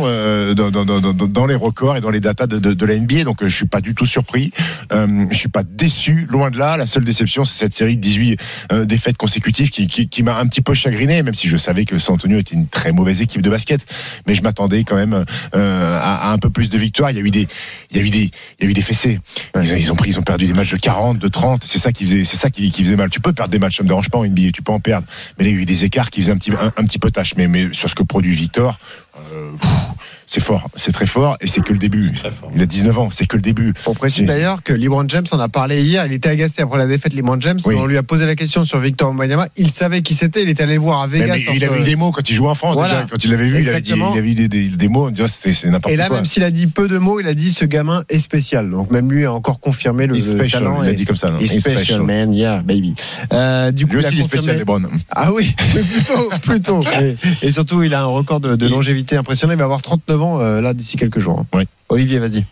dans les records et dans les datas de la NBA. Donc je suis pas du tout surpris. Je suis pas déçu, loin de là. La seule déception, c'est cette série de 18 défaites consécutives qui m'a un petit peu chagriné, même si je savais que San Antonio était une très mauvaise équipe de basket. Mais je m'attendais quand même à un peu plus de victoires. Il y a eu des fessées. Ils ont perdu des matchs de 40, de 30. C'est ça qui faisait mal. Tu peux perdre des matchs, ça me dérange pas en NBA. Tu peux en perdre. Mais là, il y a eu des écarts qui faisaient un petit peu tâche. Mais sur ce que produit Victor, c'est fort, c'est très fort et c'est que le début. Il a 19 ans, c'est que le début. On précise d'ailleurs que LeBron James en a parlé hier. Il était agacé après la défaite LeBron James. Oui. On lui a posé la question sur Victor Wembanyama. Il savait qui c'était. Il était allé le voir à Vegas. Mais il avait eu des mots quand il jouait en France. Voilà. Déjà, quand il l'avait vu, il avait eu des mots. C'est n'importe quoi. Et là, même s'il a dit peu de mots, il a dit ce gamin est spécial. Donc même lui a encore confirmé le talent. Il a dit comme ça. He's special man, yeah, baby. Du coup, lui aussi, il est spécial, LeBron. Ah oui, mais plutôt. Et surtout, il a un record de longévité impressionnant. Il va avoir 39 ans là d'ici quelques jours. Oui. Olivier, vas-y.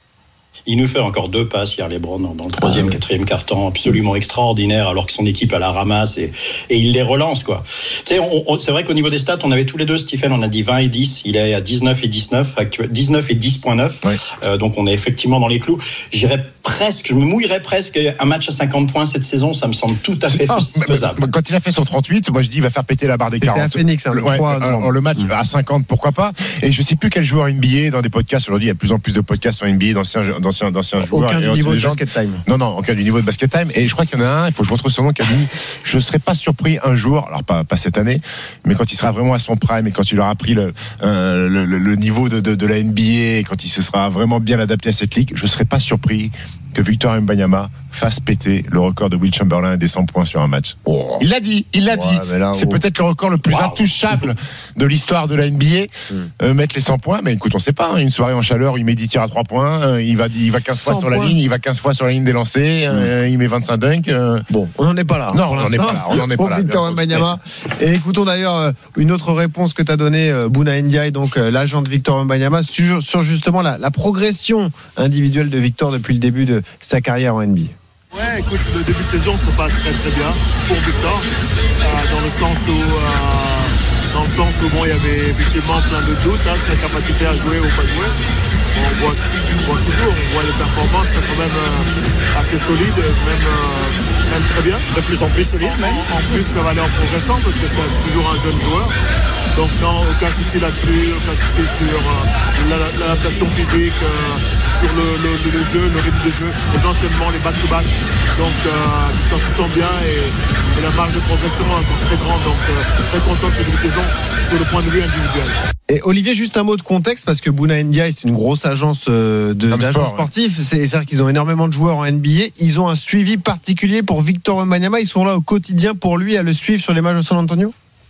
Il nous fait encore 2 passes hier, LeBron, dans le 3e, 4e quart-temps, absolument extraordinaire, alors que son équipe à la ramasse et il les relance, quoi. Tu sais, c'est vrai qu'au niveau des stats, on avait tous les deux, Stephen, on a dit 20 et 10, il est à 19 et 19, 19 et 10.9, oui. Donc on est effectivement dans les clous. Je me mouillerais presque, un match à 50 points cette saison, ça me semble tout à fait faisable. Quand il a fait son 38, moi je dis il va faire péter la barre des 40. C'était à Phoenix, le match à 50, pourquoi pas. Et je sais plus quel joueur NBA dans des podcasts, aujourd'hui il y a de plus en plus de podcasts en NBA d'anciens joueurs. Aucun du niveau de Basket Time. Non, aucun du niveau de Basket Time. Et je crois qu'il y en a un, il faut que je retrouve son nom, qui a dit je serais pas surpris un jour, alors pas cette année, mais quand il sera vraiment à son prime et quand il aura pris le niveau de la NBA et quand il se sera vraiment bien adapté à cette ligue, je serais pas surpris que Victor Wembanyama fasse péter le record de Will Chamberlain des 100 points sur un match. Oh. Il l'a dit. Là, c'est peut-être le record le plus intouchable de l'histoire de la NBA. Mettre les 100 points, mais écoute, on sait pas. Une soirée en chaleur, il met 10 tirs à 3 points, il va 15 fois sur la ligne, il va 15 fois sur la ligne des lancers, il met 25 dunks. Bon, on n'en est pas là. Non, on n'en est pas là. Victor Wembanyama. Et écoutons d'ailleurs une autre réponse que t'as donnée, Bouna Ndiaye, donc l'agent de Victor Wembanyama, sur justement la progression individuelle de Victor depuis le début de sa carrière en NBA. Ouais, écoute, le début de saison se passe très très bien pour Victor, dans le sens où bon, il y avait effectivement plein de doutes, sa capacité à jouer ou pas jouer. On voit les performances quand même assez solides, même très bien. De plus en plus solides, même. En plus, ça va aller en progressant parce que c'est toujours un jeune joueur. Donc non, aucun souci là-dessus, aucun souci sur l'adaptation physique, sur le jeu, le rythme de jeu, les enchaînements, les back-to-back. Donc ça se sent bien et la marge de progression est encore très grande. Donc très content de cette saison sur le point de vue individuel. Et Olivier, juste un mot de contexte, parce que Bouna Ndiaye, c'est une grosse agence d'agents sportifs. C'est-à-dire qu'ils ont énormément de joueurs en NBA. Ils ont un suivi particulier pour Victor Wembanyama. Ils sont là au quotidien pour lui à le suivre sur les matchs de San Antonio.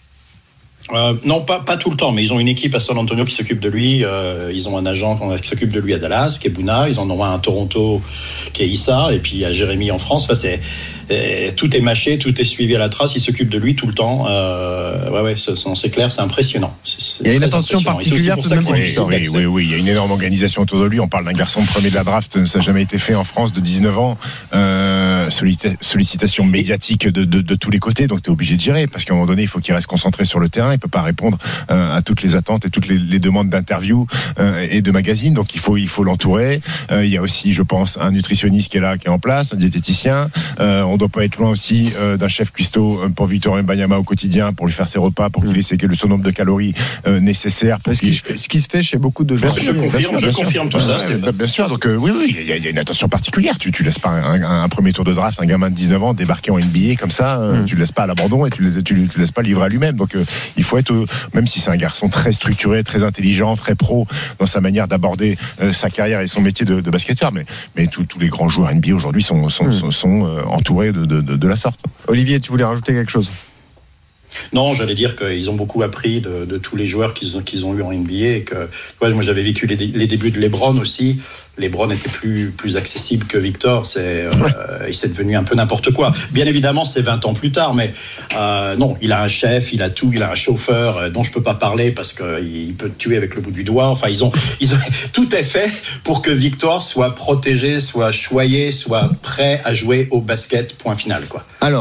Non, pas tout le temps, mais ils ont une équipe à San Antonio qui s'occupe de lui. Ils ont un agent qui s'occupe de lui à Dallas, qui est Bouna. Ils en ont un à Toronto, qui est Issa, et puis à Jérémy en France. Enfin, tout est mâché, tout est suivi à la trace. Ils s'occupent de lui tout le temps. C'est clair, c'est impressionnant. Il y a une attention particulière tout de même. Oui, il y a une énorme organisation autour de lui. On parle d'un garçon premier de la draft, ça n'a jamais été fait en France, de 19 ans. Sollicitation médiatique de tous les côtés, donc tu es obligé de gérer, parce qu'à un moment donné, il faut qu'il reste concentré sur le terrain. Il peut pas répondre à toutes les attentes et toutes les demandes d'interviews et de magazines, donc il faut l'entourer. Il y a aussi, je pense, un nutritionniste qui est en place, un diététicien. On doit pas être loin aussi d'un chef cuistot pour Victor Wembanyama au quotidien, pour lui faire ses repas, pour qu'il ait son nombre de calories nécessaires. Ce qui se fait chez beaucoup de joueurs. Je confirme tout ça, Stéphane. Bien sûr, donc oui, il y a une attention particulière. Tu laisses pas un premier tour de draft, un gamin de 19 ans débarquer en NBA comme ça, tu le laisses pas à l'abandon et tu le laisses pas livrer à lui-même. Donc il faut être, même si c'est un garçon très structuré, très intelligent, très pro dans sa manière d'aborder sa carrière et son métier de basketteur, mais tous les grands joueurs NBA aujourd'hui sont entourés de la sorte. Olivier, tu voulais rajouter quelque chose ? Non, j'allais dire qu'ils ont beaucoup appris de tous les joueurs qu'ils ont eu en NBA et que moi j'avais vécu les débuts de LeBron aussi. LeBron était plus accessible que Victor, c'est devenu un peu n'importe quoi. Bien évidemment, c'est 20 ans plus tard, mais non, il a un chef, il a tout, il a un chauffeur dont je peux pas parler parce qu'il peut te tuer avec le bout du doigt. Enfin, ils ont tout est fait pour que Victor soit protégé, soit choyé, soit prêt à jouer au basket. Point final, quoi. Alors. Voilà.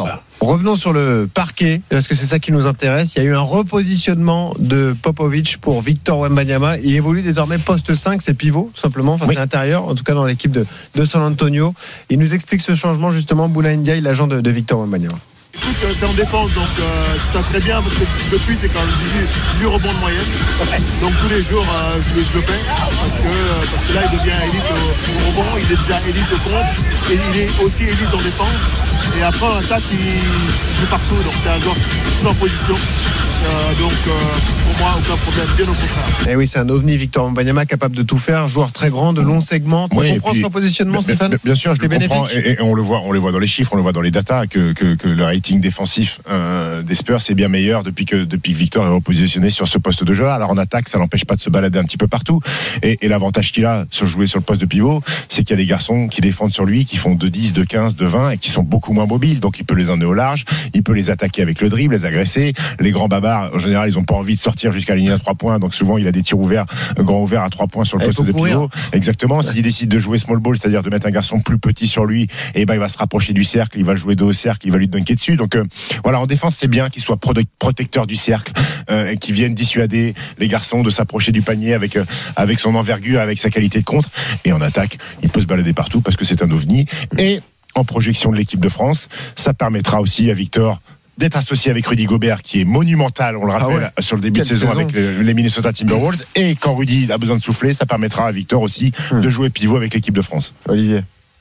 Revenons sur le parquet, parce que c'est ça qui nous intéresse. Il y a eu un repositionnement de Popovic pour Victor Wembanyama. Il évolue désormais poste 5, c'est pivot, tout simplement, c'est l'intérieur, en tout cas dans l'équipe de San Antonio. Il nous explique ce changement, justement, Bouna Ndiaye, l'agent de Victor Wembanyama. Écoute, c'est en défense, donc c'est très bien parce que depuis c'est quand même 18 rebonds de moyenne. Donc tous les jours je le fais parce que là il devient élite au rebond, il est déjà élite au contre et il est aussi élite en défense. Et après en attaque il joue partout, donc c'est un joueur sans position. Donc pour moi aucun problème, bien au contraire. Et oui, c'est un ovni, Victor Wembanyama, capable de tout faire, joueur très grand, de longs segments. Tu comprends son positionnement, Stéphane? Bien sûr, je le comprends et on le voit dans les chiffres, on le voit dans les datas que le rating défensif des Spurs est bien meilleur depuis que Victor est repositionné sur ce poste de joueur. Alors en attaque, ça l'empêche pas de se balader un petit peu partout. Et l'avantage qu'il a sur jouer sur le poste de pivot, c'est qu'il y a des garçons qui défendent sur lui, qui font de 10, de 15, de 20 et qui sont beaucoup moins mobiles. Donc il peut les emmener au large, il peut les attaquer avec le dribble, les agresser. Les grands babards, en général, ils ont pas envie de sortir jusqu'à la ligne à 3 points. Donc souvent, il a des tirs ouverts, grands ouverts à 3 points sur le poste de pivot. Exactement. S'il décide de jouer small ball, c'est-à-dire de mettre un garçon plus petit sur lui, et ben il va se rapprocher du cercle, il va jouer dos au cercle, il va lui dunker dessus. Donc voilà, en défense, c'est bien qu'il soit protecteur du cercle et qu'il vienne dissuader les garçons de s'approcher du panier avec son envergure, avec sa qualité de contre. Et en attaque, il peut se balader partout parce que c'est un ovni. Et en projection de l'équipe de France, ça permettra aussi à Victor d'être associé avec Rudy Gobert, qui est monumental, on le rappelle, sur le début de saison avec les Minnesota Timberwolves. Et quand Rudy a besoin de souffler, ça permettra à Victor aussi de jouer pivot avec l'équipe de France. Olivier.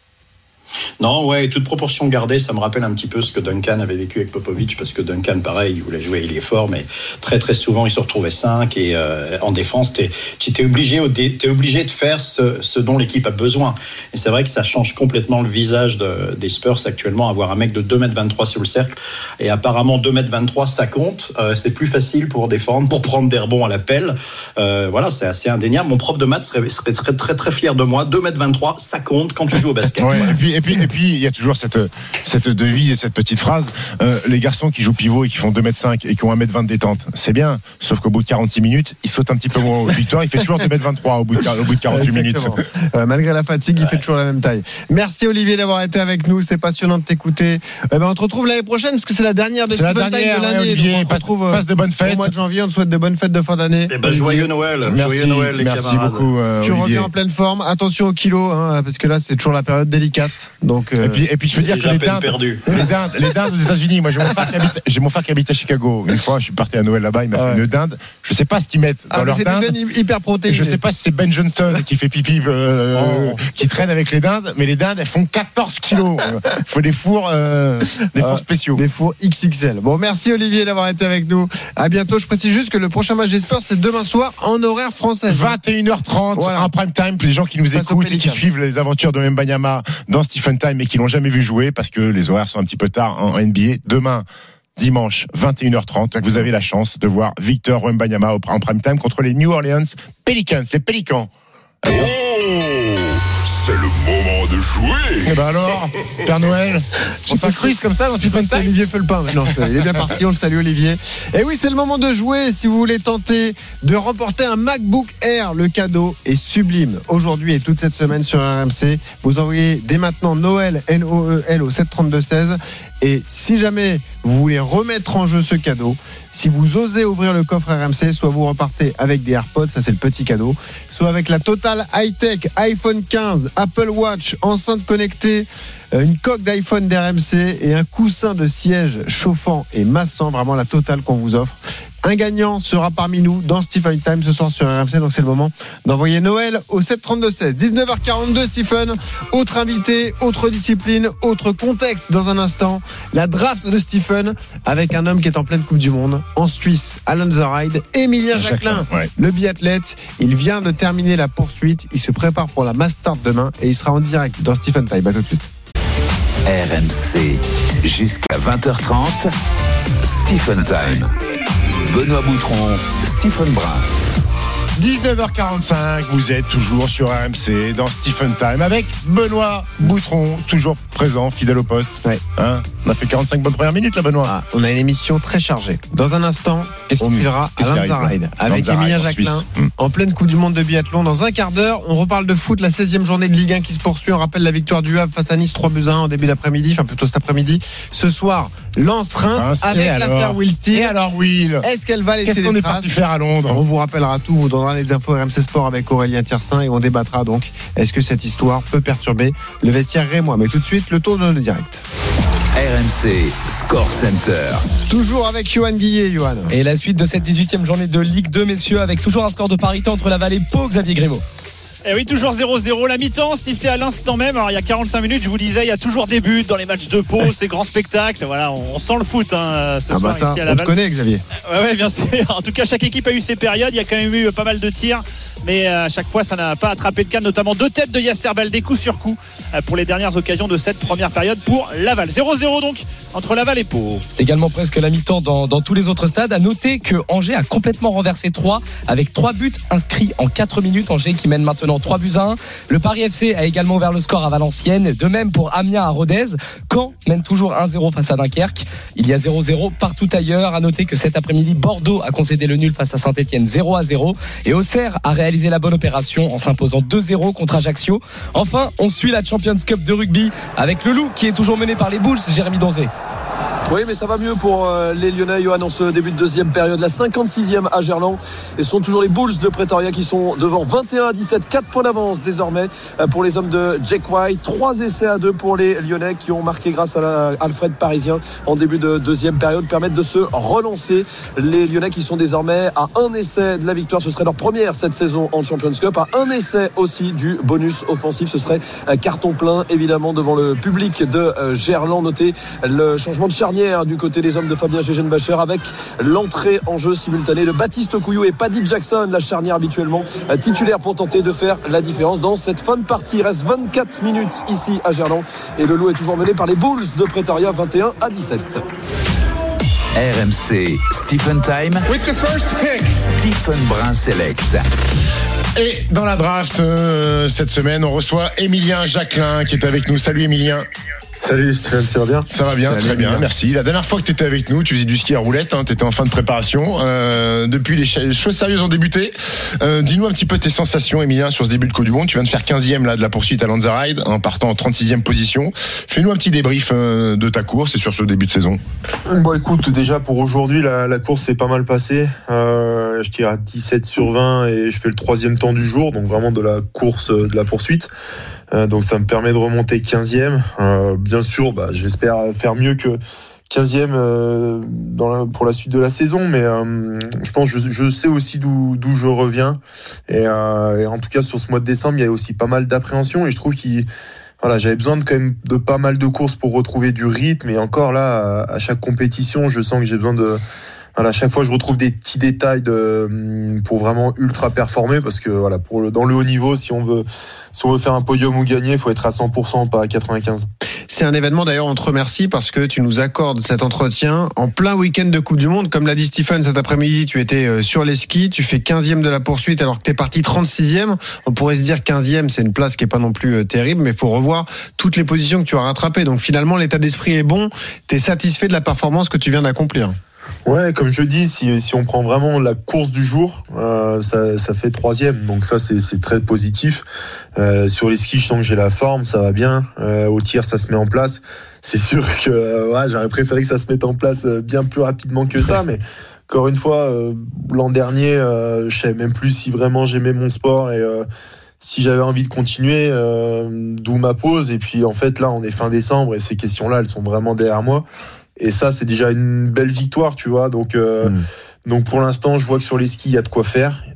Non, ouais, toute proportion gardée, ça me rappelle un petit peu ce que Duncan avait vécu avec Popovic, parce que Duncan, pareil, il voulait jouer, il est fort, mais très très souvent, il se retrouvait 5 et en défense, tu t'es obligé de faire ce dont l'équipe a besoin. Et c'est vrai que ça change complètement le visage des Spurs actuellement, avoir un mec de 2m23 sur le cercle, et apparemment 2m23, ça compte, c'est plus facile pour défendre, pour prendre des rebonds à la pelle. Voilà, c'est assez indéniable. Mon prof de maths serait très très très fier de moi. 2m23, ça compte quand tu joues au basket. Ouais, et puis il y a toujours cette devise et cette petite phrase, les garçons qui jouent pivot et qui font 2m5 et qui ont 1m20 de détente, c'est bien, sauf qu'au bout de 46 minutes ils sautent un petit peu moins au Victor, il fait toujours 2m23 au bout de 48 minutes. Malgré la fatigue, il fait toujours la même taille. Merci Olivier d'avoir été avec nous, c'était passionnant de t'écouter. On te retrouve l'année prochaine parce que c'est la dernière de Stephen Time de l'année. Olivier, passe de bonnes fêtes. Au mois de janvier, on te souhaite de bonnes fêtes de fin d'année. Et joyeux Noël. Joyeux Noël les camarades. Merci beaucoup. Tu reviens en pleine forme, attention au kilo, parce que là c'est toujours la période délicate. Donc et puis je veux dire que les dindes aux États-Unis, moi j'ai mon frère qui habite à Chicago. Une fois je suis parti à Noël là-bas, il m'a fait une dinde. Je sais pas ce qu'ils mettent dans leur dinde. C'est des dindes hyper protéinées. Je sais pas si c'est Ben Johnson qui fait pipi qui traîne avec les dindes, mais les dindes elles font 14 kilos. Il faut des fours spéciaux. Des fours XXL. Bon, merci Olivier d'avoir été avec nous. À bientôt. Je précise juste que le prochain match des Spurs c'est demain soir en horaire français. 21h30 en prime time. Les gens qui nous écoutent et qui suivent les aventures de Wembanyama dans Stephen Time et qui l'ont jamais vu jouer parce que les horaires sont un petit peu tard en NBA. Demain, dimanche, 21h30, vous avez la chance de voir Victor Wembanyama en prime time contre les New Orleans Pelicans, les Pélicans. C'est le moment de jouer. Et ben alors, Père Noël, on s'incruste comme ça dans Stephen Time. Olivier fait le pain maintenant. Il est bien parti, on le salue Olivier. Et oui, c'est le moment de jouer. Si vous voulez tenter de remporter un MacBook Air, le cadeau est sublime. Aujourd'hui et toute cette semaine sur RMC, vous envoyez dès maintenant Noël, Noel au 732-16. Et si jamais vous voulez remettre en jeu ce cadeau, si vous osez ouvrir le coffre RMC, soit vous repartez avec des AirPods, ça c'est le petit cadeau, soit avec la totale high-tech, iPhone 15, Apple Watch, enceinte connectée, une coque d'iPhone d'RMC et un coussin de siège chauffant et massant, vraiment la totale qu'on vous offre. Un gagnant sera parmi nous dans Stephen Time ce soir sur RMC, donc c'est le moment d'envoyer Noël au 732-16. 19h42, Stephen. Autre invité, autre discipline, autre contexte dans un instant. La draft de Stephen avec un homme qui est en pleine Coupe du Monde en Suisse, Alan Zaride, Emilien Jacquelin, le biathlète. Il vient de terminer la poursuite. Il se prépare pour la Mastart demain et il sera en direct dans Stephen Time. À tout de suite. RMC jusqu'à 20h30. Stephen Time. Benoît Boutron, Stephen Brun. 19h45, vous êtes toujours sur RMC dans Stephen Time avec Benoît Boutron, toujours présent, fidèle au poste. On a fait 45 bonnes premières minutes là, Benoît. On a une émission très chargée. Dans un instant, on filera Alan Zaride avec Emilien Jacquelin en pleine Coupe du Monde de biathlon. Dans un quart d'heure, on reparle de foot, la 16e journée de Ligue 1 qui se poursuit. On rappelle la victoire du Havre face à Nice 3-1 en début d'après-midi, enfin plutôt cet après-midi. Ce soir, Lens-Reims avec l'affaire Will Steele. Et alors Will, est-ce qu'elle va laisser qu'est-ce qu'on est parti faire à Londres? On vous rappellera tout, vous donnera les infos RMC Sport avec Aurélien Tiersin et on débattra donc. Est-ce que cette histoire peut perturber le vestiaire rémois? Mais tout de suite, le tour de le direct. RMC Score Center. Toujours avec Johan Guillet, Johan. Et la suite de cette 18e journée de Ligue 2, messieurs, avec toujours un score de parité entre Laval et Pau, Xavier Grimaud. Et oui, toujours 0-0. La mi-temps sifflée à l'instant même. Alors, il y a 45 minutes, je vous disais, il y a toujours des buts dans les matchs de Pau, ces grands spectacles. Voilà, on sent le foot ce soir ça, ici à Laval. On te connaît, Xavier. Ouais, bien sûr. En tout cas, chaque équipe a eu ses périodes. Il y a quand même eu pas mal de tirs, mais à chaque fois, ça n'a pas attrapé le canne, notamment 2 têtes de Yasser Baldé, coup sur coup, pour les dernières occasions de cette première période pour Laval. 0-0 donc entre Laval et Pau. C'est également presque la mi-temps dans tous les autres stades. À noter que Angers a complètement renversé 3 avec 3 buts inscrits en 4 minutes. Angers qui mène maintenant 3-1. Le Paris FC a également ouvert le score à Valenciennes. De même pour Amiens à Rodez. Caen mène toujours 1-0 face à Dunkerque. Il y a 0-0 partout ailleurs. À noter que cet après-midi, Bordeaux a concédé le nul face à Saint-Etienne 0-0. Et Auxerre a réalisé la bonne opération en s'imposant 2-0 contre Ajaccio. Enfin, on suit la Champions Cup de rugby avec le Loup qui est toujours mené par les Bulls, Jérémy Donzé. Oui, mais ça va mieux pour les Lyonnais, Johan, en ce début de deuxième période. La 56e à Gerland. Et ce sont toujours les Bulls de Pretoria qui sont devant 21-17. 4 points d'avance désormais pour les hommes de Jack White. 3 essais à 2 pour les Lyonnais qui ont marqué grâce à Alfred Parisien en début de deuxième période. Permettent de se relancer. Les Lyonnais qui sont désormais à 1 essai de la victoire. Ce serait leur première cette saison en Champions Cup. À 1 essai aussi du bonus offensif. Ce serait un carton plein évidemment devant le public de Gerland. Notez le changement de charnière du côté des hommes de Fabien Gégenbacher avec l'entrée en jeu simultanée de Baptiste Couillou et Paddy Jackson, la charnière habituellement titulaire pour tenter de faire la différence dans cette fin de partie. Il reste 24 minutes ici à Gerland et le Loup est toujours mené par les Bulls de Pretoria 21-17. RMC Stephen Time with the first pick. Stephen Brun Select. Et dans la draft cette semaine, on reçoit Emilien Jacquelin qui est avec nous. Salut Emilien. Salut Stéphane, ça va bien? Ça va bien, salut, très bien, merci. La dernière fois que tu étais avec nous, tu faisais du ski à roulette, tu étais en fin de préparation. Depuis, les choses sérieuses ont débuté. Dis-nous un petit peu tes sensations, Emilien, sur ce début de Coupe du Monde. Tu viens de faire 15e là, de la poursuite à Lanzaride, en partant en 36e position. Fais-nous un petit débrief de ta course et sur ce début de saison. Bon, écoute, déjà pour aujourd'hui, la course s'est pas mal passée. Je tire à 17 sur 20 et je fais le 3e temps du jour, donc vraiment de la course, de la poursuite. Donc ça me permet de remonter 15e. Bien sûr, j'espère faire mieux que 15e pour la suite de la saison, mais je pense je sais aussi d'où je reviens. Et en tout cas sur ce mois de décembre, il y a aussi pas mal d'appréhension et je trouve j'avais besoin quand même de pas mal de courses pour retrouver du rythme. Et encore là, à chaque compétition, je sens que j'ai besoin de... Voilà, à chaque fois, je retrouve des petits détails pour vraiment ultra performer parce que voilà, dans le haut niveau, si on veut faire un podium ou gagner, il faut être à 100%, pas à 95%. C'est un événement d'ailleurs, on te remercie parce que tu nous accordes cet entretien en plein week-end de Coupe du Monde. Comme l'a dit Stephen cet après-midi, tu étais sur les skis, tu fais 15e de la poursuite alors que tu es parti 36e. On pourrait se dire 15e, c'est une place qui est pas non plus terrible, mais il faut revoir toutes les positions que tu as rattrapées. Donc finalement, l'état d'esprit est bon, tu es satisfait de la performance que tu viens d'accomplir. Ouais, comme je dis, si on prend vraiment la course du jour, ça fait 3e, donc ça c'est très positif. Sur les skis, je sens que j'ai la forme, ça va bien. Au tir, ça se met en place. C'est sûr que j'aurais préféré que ça se mette en place bien plus rapidement que ça, mais encore une fois, l'an dernier, je savais même plus si vraiment j'aimais mon sport et si j'avais envie de continuer, d'où ma pause. Et puis en fait là, on est fin décembre et ces questions-là, elles sont vraiment derrière moi. Et ça, c'est déjà une belle victoire, tu vois. Donc pour l'instant, je vois que sur les skis, il y a de quoi faire.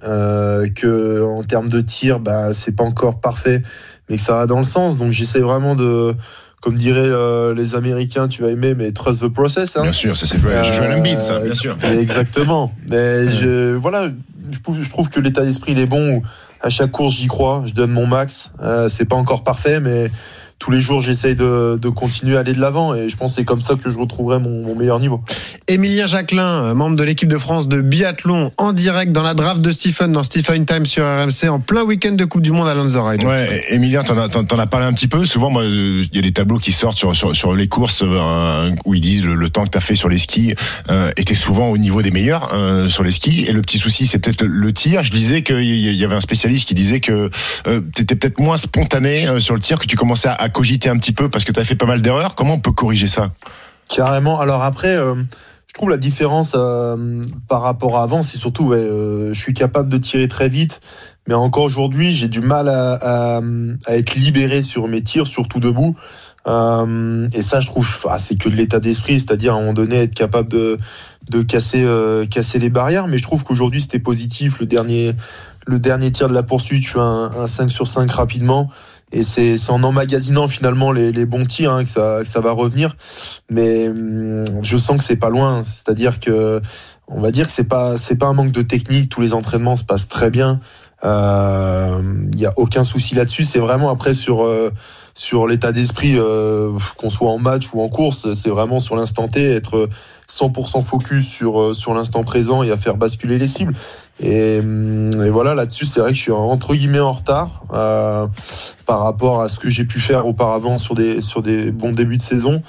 Que en termes de tir, c'est pas encore parfait, mais que ça va dans le sens. Donc j'essaie vraiment de, comme diraient les Américains, tu vas aimer, mais trust the process. Hein. Bien sûr, ça c'est Joel Embiid, ça, bien sûr. Exactement. Mais je trouve que l'état d'esprit il est bon. À chaque course, j'y crois. Je donne mon max. C'est pas encore parfait, mais tous les jours, j'essaye de continuer à aller de l'avant et je pense que c'est comme ça que je retrouverai mon meilleur niveau. Emilien Jacquelin, membre de l'équipe de France de biathlon, en direct dans la draft de Stephen, dans Stephen Time sur RMC, en plein week-end de Coupe du Monde à Lanzarote. Ouais, Emilien, t'en as parlé un petit peu. Souvent, moi, il y a des tableaux qui sortent sur les courses où ils disent le temps que t'as fait sur les skis était souvent au niveau des meilleurs sur les skis. Et le petit souci, c'est peut-être le tir. Je disais qu'il y avait un spécialiste qui disait que t'étais peut-être moins spontané sur le tir, que tu commençais à cogiter un petit peu parce que tu as fait pas mal d'erreurs. Comment on peut corriger ça? Carrément. Alors après, je trouve la différence par rapport à avant, c'est surtout, je suis capable de tirer très vite, mais encore aujourd'hui, j'ai du mal à être libéré sur mes tirs, surtout debout. Et ça, je trouve, c'est que de l'état d'esprit, c'est-à-dire à un moment donné être capable de casser les barrières. Mais je trouve qu'aujourd'hui, c'était positif. Le dernier tir de la poursuite, je fais un 5 sur 5 rapidement. Et c'est en emmagasinant finalement les bons tirs que ça va revenir. Mais je sens que c'est pas loin. C'est-à-dire que on va dire que c'est pas un manque de technique. Tous les entraînements se passent très bien. Y a aucun souci là-dessus. C'est vraiment après sur l'état d'esprit, qu'on soit en match ou en course, c'est vraiment sur l'instant T, être 100% focus sur l'instant présent et à faire basculer les cibles. Et voilà, là-dessus, c'est vrai que je suis entre guillemets en retard par rapport à ce que j'ai pu faire auparavant sur des bons débuts de saison.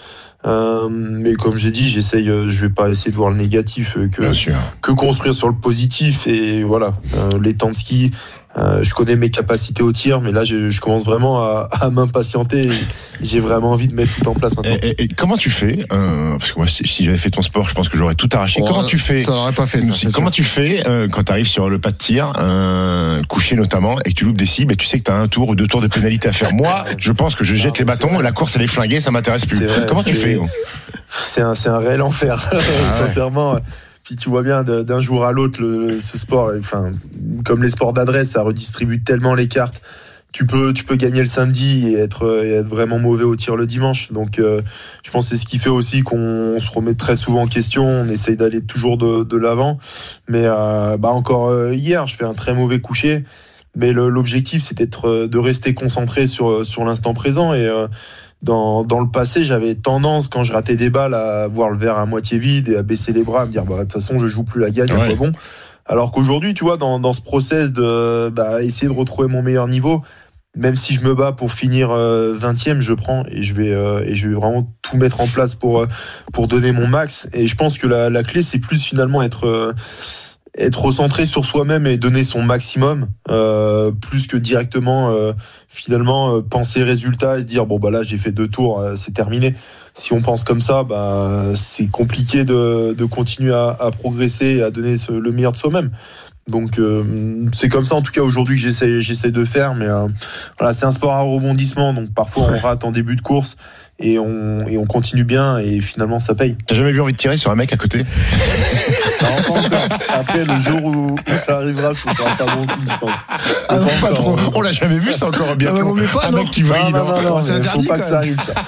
Mais comme j'ai dit, je vais pas essayer de voir le négatif, que construire sur le positif. Et voilà, les temps de ski, je connais mes capacités au tir, mais là je commence vraiment à m'impatienter et j'ai vraiment envie de mettre tout en place maintenant. Et comment tu fais, parce que moi si j'avais fait ton sport, je pense que j'aurais tout arraché. Comment tu fais? Ça n'aurait pas fait ça. Comment tu fais quand tu arrives sur le pas de tir, couché notamment, et que tu loupes des cibles et tu sais que tu as un tour ou 2 tours de pénalité à faire? Moi, je pense que je jette les bâtons, la course elle est flinguée, ça m'intéresse plus. Comment tu fais? C'est un réel enfer, sincèrement. Puis tu vois bien d'un jour à l'autre ce sport, enfin comme les sports d'adresse, ça redistribue tellement les cartes. Tu peux gagner le samedi et être vraiment mauvais au tir le dimanche. Donc je pense que c'est ce qui fait aussi qu'on se remet très souvent en question. On essaye d'aller toujours de l'avant. Mais encore hier, je fais un très mauvais coucher. Mais l'objectif, c'est de rester concentré sur l'instant présent. Et dans le passé, j'avais tendance, quand je ratais des balles, à voir le verre à moitié vide et à baisser les bras, à me dire de toute façon je joue plus la gagne, ouais. Bon. Alors qu'aujourd'hui, tu vois, dans ce process de essayer de retrouver mon meilleur niveau, même si je me bats pour finir 20e, je prends et je vais vraiment tout mettre en place pour donner mon max. Et je pense que la clé, c'est plus finalement être recentré sur soi-même et donner son maximum, plus que directement finalement penser résultat et se dire là j'ai fait 2 tours, c'est terminé. Si on pense comme ça, c'est compliqué de continuer à progresser et à donner le meilleur de soi-même. Donc c'est comme ça en tout cas aujourd'hui que j'essaie de faire, mais voilà, c'est un sport à rebondissement, donc parfois on rate en début de course et on continue bien et finalement ça paye. T'as jamais eu envie de tirer sur un mec à côté? Non, pas encore. Après le jour où ça arrivera, ce sera pas bon signe, je pense. Non, pas trop. On l'a jamais vu, c'est encore bientôt. Un mec qui vrille. Non, c'est interdit. Faut pas que ça arrive, ça.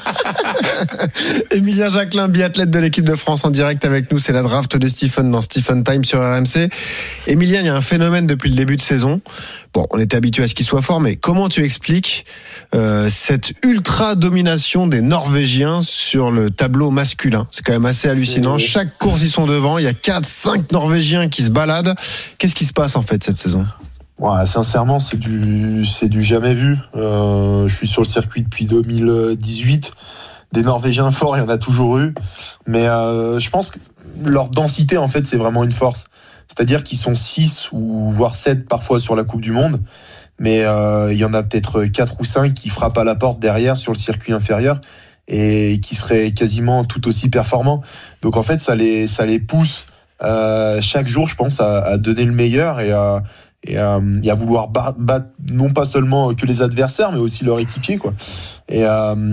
Emilien Jacquelin, biathlète de l'équipe de France, en direct avec nous. C'est la draft de Stephen dans Stephen Time sur RMC. Emilien, il y a un phénomène depuis le début de saison. Bon, on était habitué à ce qu'il soit fort, mais comment tu expliques cette ultra domination des Norvégiens sur le tableau masculin? C'est quand même assez hallucinant. Chaque course, ils sont devant. Il y a 4-5 Norvégiens qui se baladent. Qu'est-ce qui se passe en fait cette saison? Ouais, sincèrement, c'est du jamais vu. Je suis sur le circuit depuis 2018. Des Norvégiens forts, il y en a toujours eu. Mais je pense que leur densité, en fait, c'est vraiment une force. C'est-à-dire qu'ils sont 6 ou voire 7 parfois sur la Coupe du Monde. Mais il y en a peut-être 4 ou 5 qui frappent à la porte derrière sur le circuit inférieur et qui seraient quasiment tout aussi performants. Donc en fait, ça les pousse chaque jour, je pense, à donner le meilleur et à vouloir battre non pas seulement que les adversaires, mais aussi leur équipier, quoi. Et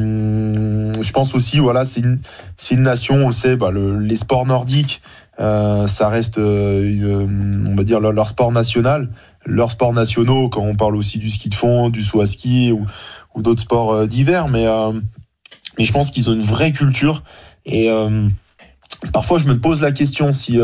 je pense aussi, voilà, c'est une nation, on le sait, les sports nordiques, ça reste, on va dire, leur sport national. Leurs sports nationaux, quand on parle aussi du ski de fond, du saut à ski ou d'autres sports d'hiver, mais je pense qu'ils ont une vraie culture. Et parfois, je me pose la question si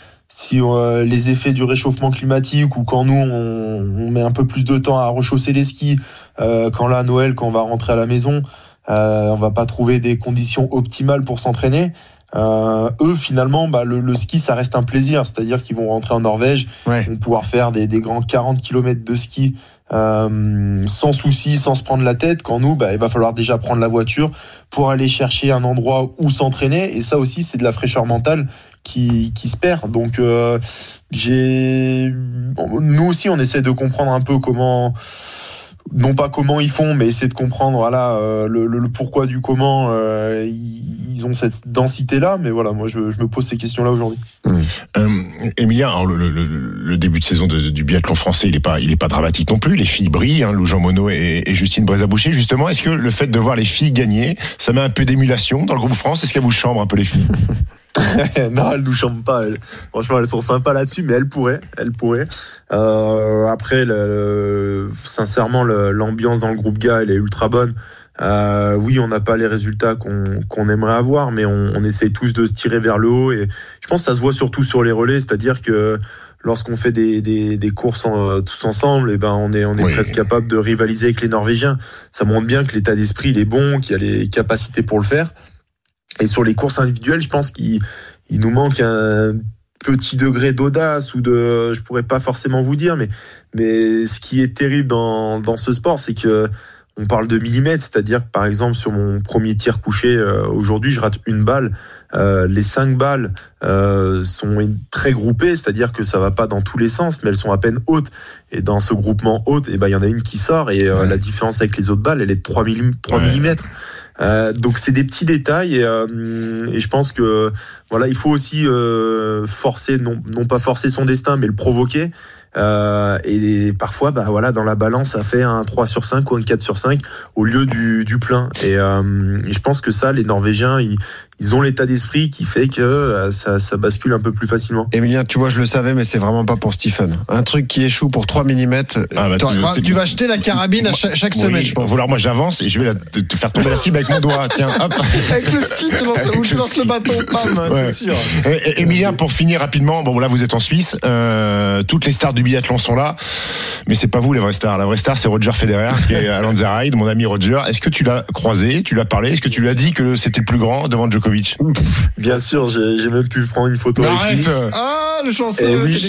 les effets du réchauffement climatique ou quand nous on met un peu plus de temps à rechausser les skis, quand là à Noël, quand on va rentrer à la maison, on va pas trouver des conditions optimales pour s'entraîner. Eux finalement le ski ça reste un plaisir, c'est-à-dire qu'ils vont rentrer en Norvège, vont pouvoir faire des grands 40 km de ski sans souci, sans se prendre la tête, quand nous il va falloir déjà prendre la voiture pour aller chercher un endroit où s'entraîner, et ça aussi c'est de la fraîcheur mentale qui se perd. Donc nous aussi on essaie de comprendre un peu comment non pas comment ils font, mais essayer de comprendre le pourquoi du comment ils ont cette densité-là. Mais voilà, moi je me pose ces questions-là aujourd'hui. Emilia, alors le début de saison du biathlon français, il est pas dramatique non plus. Les filles brillent, Lou Jean Monod et Justine Brézaboucher. Justement, est-ce que le fait de voir les filles gagner, ça met un peu d'émulation dans le groupe France? Est-ce qu'elles vous chambrent un peu les filles? Non, elles nous chambrent pas. Franchement, elles sont sympas là-dessus, mais elles pourraient. Après, sincèrement, l'ambiance dans le groupe gars, elle est ultra bonne. Oui, on n'a pas les résultats qu'on aimerait avoir, mais on essaye tous de se tirer vers le haut. Et je pense que ça se voit surtout sur les relais, c'est-à-dire que lorsqu'on fait des courses tous ensemble, et ben on est presque capable de rivaliser avec les Norvégiens. Ça montre bien que l'état d'esprit il est bon, qu'il y a les capacités pour le faire. Et sur les courses individuelles, je pense qu'il nous manque un petit degré d'audace ou je pourrais pas forcément vous dire, mais ce qui est terrible dans ce sport, c'est que on parle de millimètres, c'est-à-dire que par exemple sur mon premier tir couché aujourd'hui, je rate une balle. Les 5 balles sont très groupées, c'est-à-dire que ça va pas dans tous les sens, mais elles sont à peine hautes. Et dans ce groupement haute, il y en a une qui sort et la différence avec les autres balles, elle est de 3 millimètres. Donc c'est des petits détails et je pense que voilà, il faut aussi forcer, non pas forcer son destin, mais le provoquer. Et parfois dans la balance ça fait un 3 sur 5 ou un 4 sur 5 au lieu du plein et je pense que ça les Norvégiens ils ont l'état d'esprit qui fait que ça bascule un peu plus facilement. Emilien, tu vois, je le savais, mais c'est vraiment pas pour Stephen. Un truc qui échoue pour 3 mm. Tu vas acheter la carabine à chaque semaine, je pense. Alors moi j'avance et je vais te faire tomber la cible avec mon doigt. Tiens, hop. Avec le ski, tu lances le bâton, pam, c'est sûr. Emilien, pour finir rapidement, bon là vous êtes en Suisse, toutes les stars du biathlon sont là, mais c'est pas vous les vraies stars. La vraie star c'est Roger Federer qui est à Lanzarote, mon ami Roger. Est-ce que tu l'as croisé, tu l'as parlé, est-ce que tu lui as dit que c'était le plus grand devant Djokovic? Bien sûr, j'ai même pu prendre une photo avec lui. Ah, le chanceux.